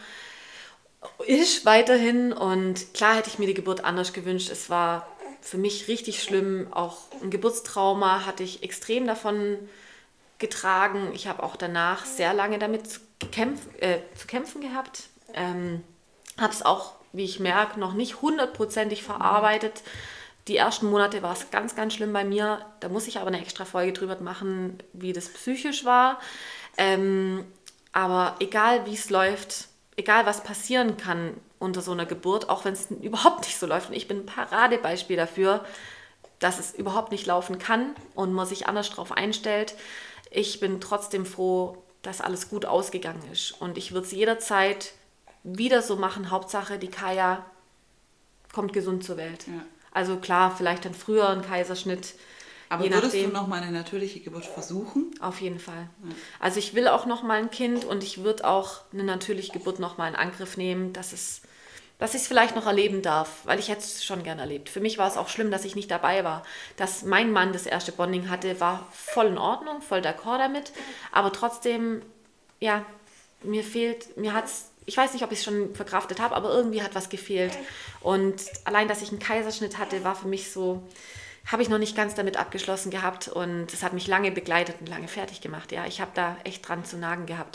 S3: ist weiterhin, und klar hätte ich mir die Geburt anders gewünscht. Es war für mich richtig schlimm, auch ein Geburtstrauma hatte ich extrem davon getragen. Ich habe auch danach sehr lange damit zu, kämpf, äh, zu kämpfen gehabt. Ähm, habe es auch, wie ich merke, noch nicht hundertprozentig verarbeitet. Die ersten Monate war es ganz, ganz schlimm bei mir. Da muss ich aber eine extra Folge drüber machen, wie das psychisch war. Ähm, aber egal wie es läuft, egal was passieren kann unter so einer Geburt, auch wenn es überhaupt nicht so läuft, und ich bin ein Paradebeispiel dafür, dass es überhaupt nicht laufen kann und man sich anders darauf einstellt, ich bin trotzdem froh, dass alles gut ausgegangen ist. Und ich würde es jederzeit wieder so machen. Hauptsache, die Kaya kommt gesund zur Welt. Ja. Also klar, vielleicht dann früher ein Kaiserschnitt.
S2: Aber würdest du noch mal eine natürliche Geburt versuchen?
S3: Auf jeden Fall. Ja. Also ich will auch noch mal ein Kind, und ich würde auch eine natürliche Geburt noch mal in Angriff nehmen, dass es dass ich es vielleicht noch erleben darf, weil ich hätte es schon gern erlebt. Für mich war es auch schlimm, dass ich nicht dabei war. Dass mein Mann das erste Bonding hatte, war voll in Ordnung, voll d'accord damit. Aber trotzdem, ja, mir fehlt, mir hat's, ich weiß nicht, ob ich es schon verkraftet habe, aber irgendwie hat was gefehlt. Und allein, dass ich einen Kaiserschnitt hatte, war für mich so, habe ich noch nicht ganz damit abgeschlossen gehabt. Und es hat mich lange begleitet und lange fertig gemacht. Ja, ich habe da echt dran zu nagen gehabt.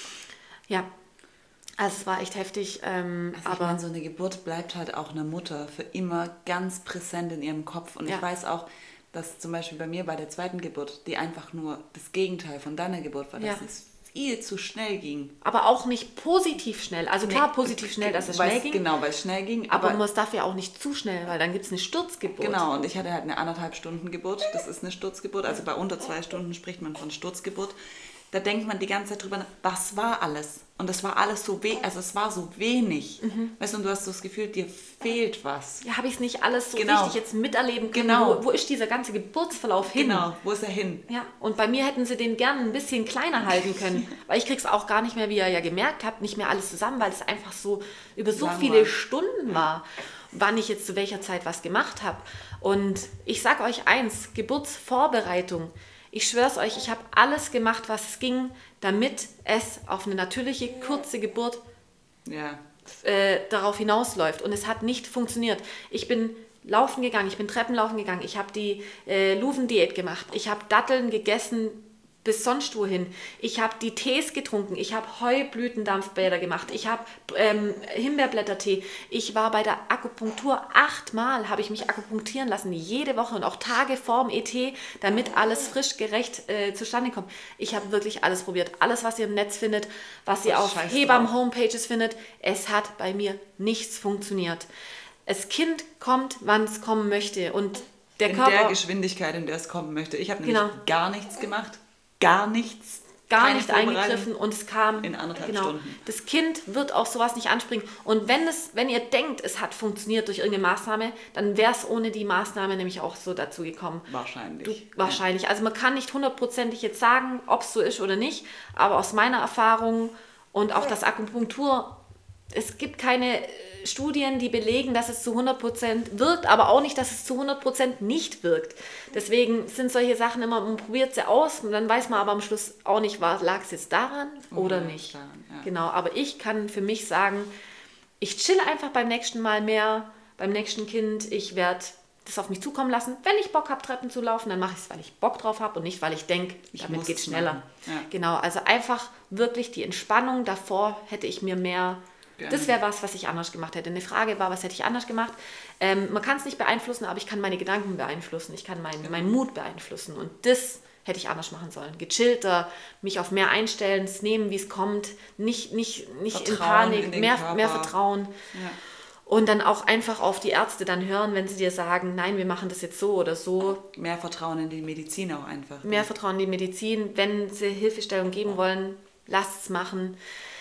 S3: Ja. Also es war echt heftig, ähm,
S2: also
S3: aber
S2: ich meine, so eine Geburt bleibt halt auch einer Mutter für immer ganz präsent in ihrem Kopf. Und
S3: ja.
S2: ich weiß auch, dass zum Beispiel bei mir bei der zweiten Geburt, die einfach nur das Gegenteil von deiner Geburt war,
S3: ja.
S2: dass es viel zu schnell ging.
S3: Aber auch nicht positiv schnell. Also klar,
S2: Nee,
S3: positiv schnell, dass es
S2: weil's-
S3: schnell ging.
S2: Genau, weil es schnell ging.
S3: Aber,
S2: Aber,
S3: man darf ja auch nicht zu schnell, weil dann gibt es eine Sturzgeburt.
S2: genau, und ich hatte halt eine anderthalb Stunden Geburt. Das ist eine Sturzgeburt. Also bei unter zwei Stunden spricht man von Sturzgeburt. Da denkt man die ganze Zeit drüber nach, was war alles? Und das war alles so wenig, also es war so wenig.
S3: Mhm.
S2: Weißt du, und du hast so das Gefühl, dir fehlt was.
S3: Ja, habe ich es nicht alles so
S2: Genau.
S3: richtig jetzt miterleben können.
S2: Genau.
S3: Wo, wo ist dieser ganze Geburtsverlauf hin?
S2: Genau, wo ist er hin?
S3: Ja, und bei mir hätten sie den gern ein bisschen kleiner halten können, weil ich krieg's auch gar nicht mehr, wie ihr ja gemerkt habt, nicht mehr alles zusammen, weil es einfach so über so
S2: Lang
S3: viele
S2: war.
S3: Stunden war, wann ich jetzt zu welcher Zeit was gemacht habe. Und ich sag euch eins, Geburtsvorbereitung. Ich schwör's euch, ich habe alles gemacht, was es ging, damit es auf eine natürliche, kurze Geburt
S2: Ja.
S3: äh, darauf hinausläuft. Und es hat nicht funktioniert. Ich bin laufen gegangen, ich bin Treppen laufen gegangen, ich habe die äh, Luven-Diät gemacht, ich habe Datteln gegessen bis sonst wohin, ich habe die Tees getrunken, ich habe Heublütendampfbäder gemacht, ich habe ähm, Himbeerblättertee, ich war bei der Akupunktur, achtmal habe ich mich akupunktieren lassen, jede Woche und auch Tage vorm E T, damit alles frisch gerecht äh, zustande kommt. Ich habe wirklich alles probiert, alles, was ihr im Netz findet, was ihr auf
S2: Scheiß
S3: Hebammen-Homepages findet, es hat bei mir nichts funktioniert. Das Kind kommt, wann es kommen möchte und der
S2: In
S3: Körper...
S2: der Geschwindigkeit, in der es kommen möchte. Ich habe nämlich
S3: Genau.
S2: gar nichts gemacht. Gar nichts.
S3: gar
S2: Keine
S3: nicht
S2: Vorbereitung.
S3: eingegriffen und es kam
S2: In anderthalb
S3: genau,
S2: Stunden.
S3: Das Kind wird auf sowas nicht anspringen. Und wenn es, wenn ihr denkt, es hat funktioniert durch irgendeine Maßnahme, dann wäre es ohne die Maßnahme nämlich auch so dazu gekommen.
S2: Wahrscheinlich.
S3: Du, wahrscheinlich. Also man kann nicht hundertprozentig jetzt sagen, ob es so ist oder nicht, aber aus meiner Erfahrung und auch das Akupunktur, es gibt keine äh, Studien, die belegen, dass es zu hundert Prozent wirkt, aber auch nicht, dass es zu hundert Prozent nicht wirkt. Deswegen sind solche Sachen immer, man probiert sie aus und dann weiß man aber am Schluss auch nicht, lag es jetzt daran oder
S2: Oder
S3: nicht.
S2: daran, ja.
S3: Genau, aber ich kann für mich sagen, ich chill einfach beim nächsten Mal mehr, beim nächsten Kind. Ich werde das auf mich zukommen lassen. Wenn ich Bock habe, Treppen zu laufen, dann mache ich es, weil ich Bock drauf habe und nicht, weil ich denke,
S2: Ich
S3: damit
S2: muss
S3: geht es
S2: es
S3: schneller.
S2: machen. Ja.
S3: Genau, also einfach wirklich die Entspannung davor hätte ich mir mehr...
S2: Gerne.
S3: Das wäre was, was ich anders gemacht hätte. Eine Frage war, was hätte ich anders gemacht? Ähm, man kann es nicht beeinflussen, aber ich kann meine Gedanken beeinflussen. Ich kann meinen meinen Mut beeinflussen. Und das hätte ich anders machen sollen. Gechillter, mich auf mehr einstellen, es nehmen, wie es kommt. Nicht, nicht, nicht in
S2: Vertrauen
S3: Panik,
S2: in den
S3: mehr,
S2: Körper.
S3: mehr Vertrauen.
S2: Ja.
S3: Und dann auch einfach auf die Ärzte dann hören, wenn sie dir sagen, nein, wir machen das jetzt so oder so.
S2: Mehr Vertrauen in die Medizin auch einfach.
S3: Mehr Vertrauen in die Medizin. Wenn sie Hilfestellung geben wollen, lasst es machen.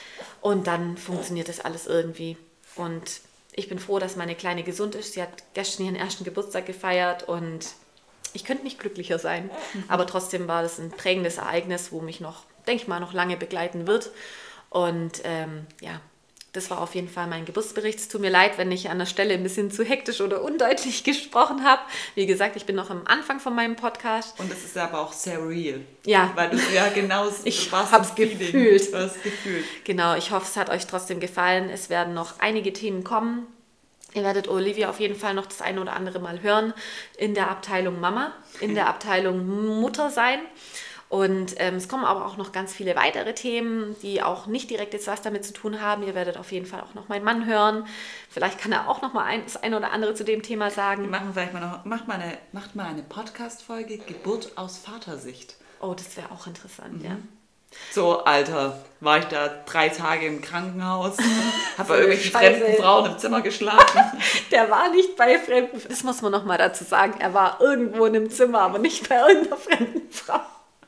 S3: Und dann funktioniert das alles irgendwie. Und ich bin froh, dass meine Kleine gesund ist. Sie hat gestern ihren ersten Geburtstag gefeiert und ich könnte nicht glücklicher sein. Aber trotzdem war das ein prägendes Ereignis, wo mich noch, denke ich mal, noch lange begleiten wird. Und ähm, ja, das war auf jeden Fall mein Geburtsbericht. Es tut mir leid, wenn ich an der Stelle ein bisschen zu hektisch oder undeutlich gesprochen habe. Wie gesagt, ich bin noch am Anfang von meinem Podcast.
S2: Und es ist aber auch sehr real.
S3: Ja.
S2: Weil du ja genau
S3: Ich
S2: du warst
S3: hab's
S2: im Feeling.
S3: gefühlt.
S2: Du hast gefühlt.
S3: Genau, ich hoffe, es hat euch trotzdem gefallen. Es werden noch einige Themen kommen. Ihr werdet Olivia auf jeden Fall noch das eine oder andere Mal hören in der Abteilung Mama, in der Abteilung Mutter sein. Und ähm, es kommen aber auch noch ganz viele weitere Themen, die auch nicht direkt jetzt was damit zu tun haben. Ihr werdet auf jeden Fall auch noch meinen Mann hören. Vielleicht kann er auch noch mal ein, das eine oder andere zu dem Thema
S2: Wir
S3: sagen.
S2: machen vielleicht mal noch, macht mal eine, macht mal eine Podcast-Folge Geburt aus Vatersicht.
S3: Oh, das wäre auch interessant,
S2: Mhm.
S3: ja.
S2: So, Alter, war ich da drei Tage im Krankenhaus, habe bei
S3: eine
S2: irgendwelchen
S3: Scheiße.
S2: fremden Frauen im Zimmer geschlafen.
S3: Der war nicht bei Fremden, das muss man noch mal dazu sagen, er war irgendwo in einem Zimmer, aber nicht bei irgendeiner fremden Frau.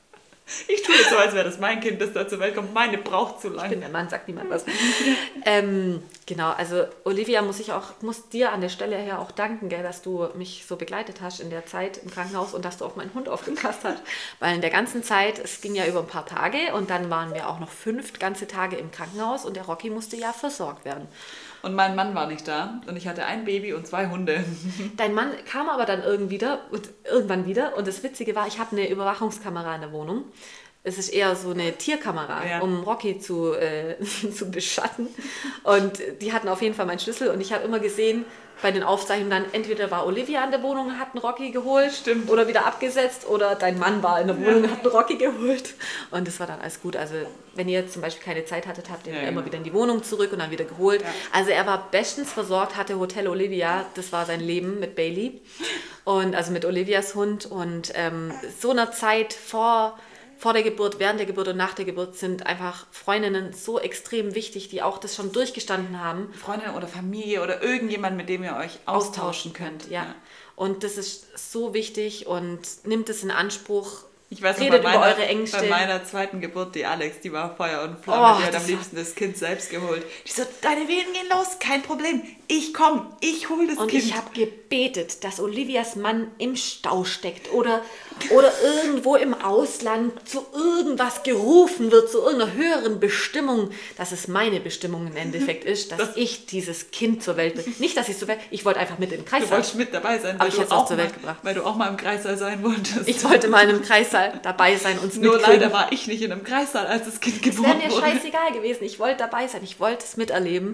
S2: Ich tue jetzt so, als wäre das mein Kind, das da zur Welt kommt. Meine braucht zu
S3: Ich bin
S2: lange.
S3: der Mann, sagt niemand was. ähm, genau, also Olivia, muss ich auch, muss dir an der Stelle her auch danken, gell, dass du mich so begleitet hast in der Zeit im Krankenhaus und dass du auf meinen Hund aufgepasst hast. Weil in der ganzen Zeit, es ging ja über ein paar Tage und dann waren wir auch noch fünf ganze Tage im Krankenhaus und der Rocky musste ja versorgt werden.
S2: Und mein Mann war nicht da und ich hatte ein Baby und zwei Hunde.
S3: Dein Mann kam aber dann irgendwie wieder und irgendwann wieder und das Witzige war, ich habe eine Überwachungskamera in der Wohnung. Es ist eher so eine Tierkamera,
S2: ja.
S3: um Rocky zu, äh, zu beschatten. Und die hatten auf jeden Fall meinen Schlüssel und ich habe immer gesehen, bei den Aufzeichnungen dann, entweder war Olivia in der Wohnung und hat einen Rocky geholt.
S2: Stimmt.
S3: Oder wieder abgesetzt oder dein Mann war in der Wohnung und hat einen Rocky geholt. Und das war dann alles gut. Also wenn ihr jetzt zum Beispiel keine Zeit hattet, habt ihr ihn
S2: ja,
S3: immer
S2: genau.
S3: wieder in die Wohnung zurück und dann wieder geholt.
S2: Ja.
S3: Also er war bestens versorgt, hatte Hotel Olivia, das war sein Leben mit Bailey. Und also mit Olivias Hund. Und ähm, so einer Zeit vor... vor der Geburt, während der Geburt und nach der Geburt sind einfach Freundinnen so extrem wichtig, die auch das schon durchgestanden haben.
S2: Freundin oder Familie oder irgendjemand, mit dem ihr euch austauschen könnt.
S3: Ja. ja. Und das ist so wichtig und nimmt es in Anspruch.
S2: Ich weiß noch,
S3: Redet
S2: bei meiner,
S3: über eure Ängste.
S2: Bei meiner zweiten Geburt, die Alex, die war Feuer und Flamme,
S3: Oh,
S2: die hat
S3: das
S2: am liebsten das Kind selbst geholt. Die so, deine Wehen gehen los, kein Problem. Ich komme, ich hole das
S3: Und
S2: Kind.
S3: ich habe gebetet, dass Olivias Mann im Stau steckt oder, oder irgendwo im Ausland zu irgendwas gerufen wird, zu irgendeiner höheren Bestimmung, dass es meine Bestimmung im Endeffekt ist, dass das ich dieses Kind zur Welt bringe. Nicht, dass ich zur Welt, ich wollte einfach mit im Kreis sein.
S2: Du wolltest mit dabei sein,
S3: aber ich hätte es auch zur
S2: mal,
S3: Welt gebracht.
S2: Weil du auch mal im Kreissaal sein wolltest.
S3: Ich wollte mal in einem Kreissaal dabei sein und es
S2: Nur
S3: mitkriegen.
S2: leider war ich nicht in einem Kreissaal, als das Kind
S3: Es
S2: geboren
S3: wäre mir
S2: wurde.
S3: scheißegal gewesen. Ich wollte dabei sein. Ich wollte es miterleben.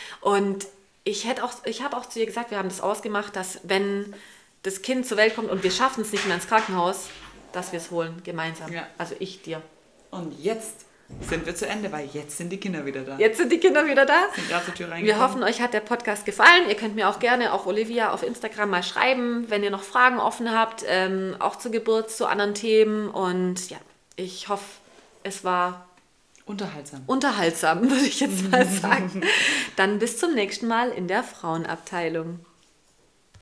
S3: Und ich hätte auch, ich habe auch zu ihr gesagt, wir haben das ausgemacht, dass wenn das Kind zur Welt kommt und wir schaffen es nicht mehr ins Krankenhaus, dass wir es holen, gemeinsam.
S2: Ja.
S3: Also ich dir.
S2: Und jetzt sind wir zu Ende, weil jetzt sind die Kinder wieder da.
S3: Jetzt sind die Kinder wieder da.
S2: Sind gerade zur Tür
S3: Wir
S2: reingekommen.
S3: hoffen, euch hat der Podcast gefallen. Ihr könnt mir auch gerne auf Olivia auf Instagram mal schreiben, wenn ihr noch Fragen offen habt, ähm, auch zur Geburt, zu anderen Themen. Und ja, ich hoffe, es war
S2: Unterhaltsam.
S3: unterhaltsam, würde ich jetzt mal sagen. Dann bis zum nächsten Mal in der Frauenabteilung.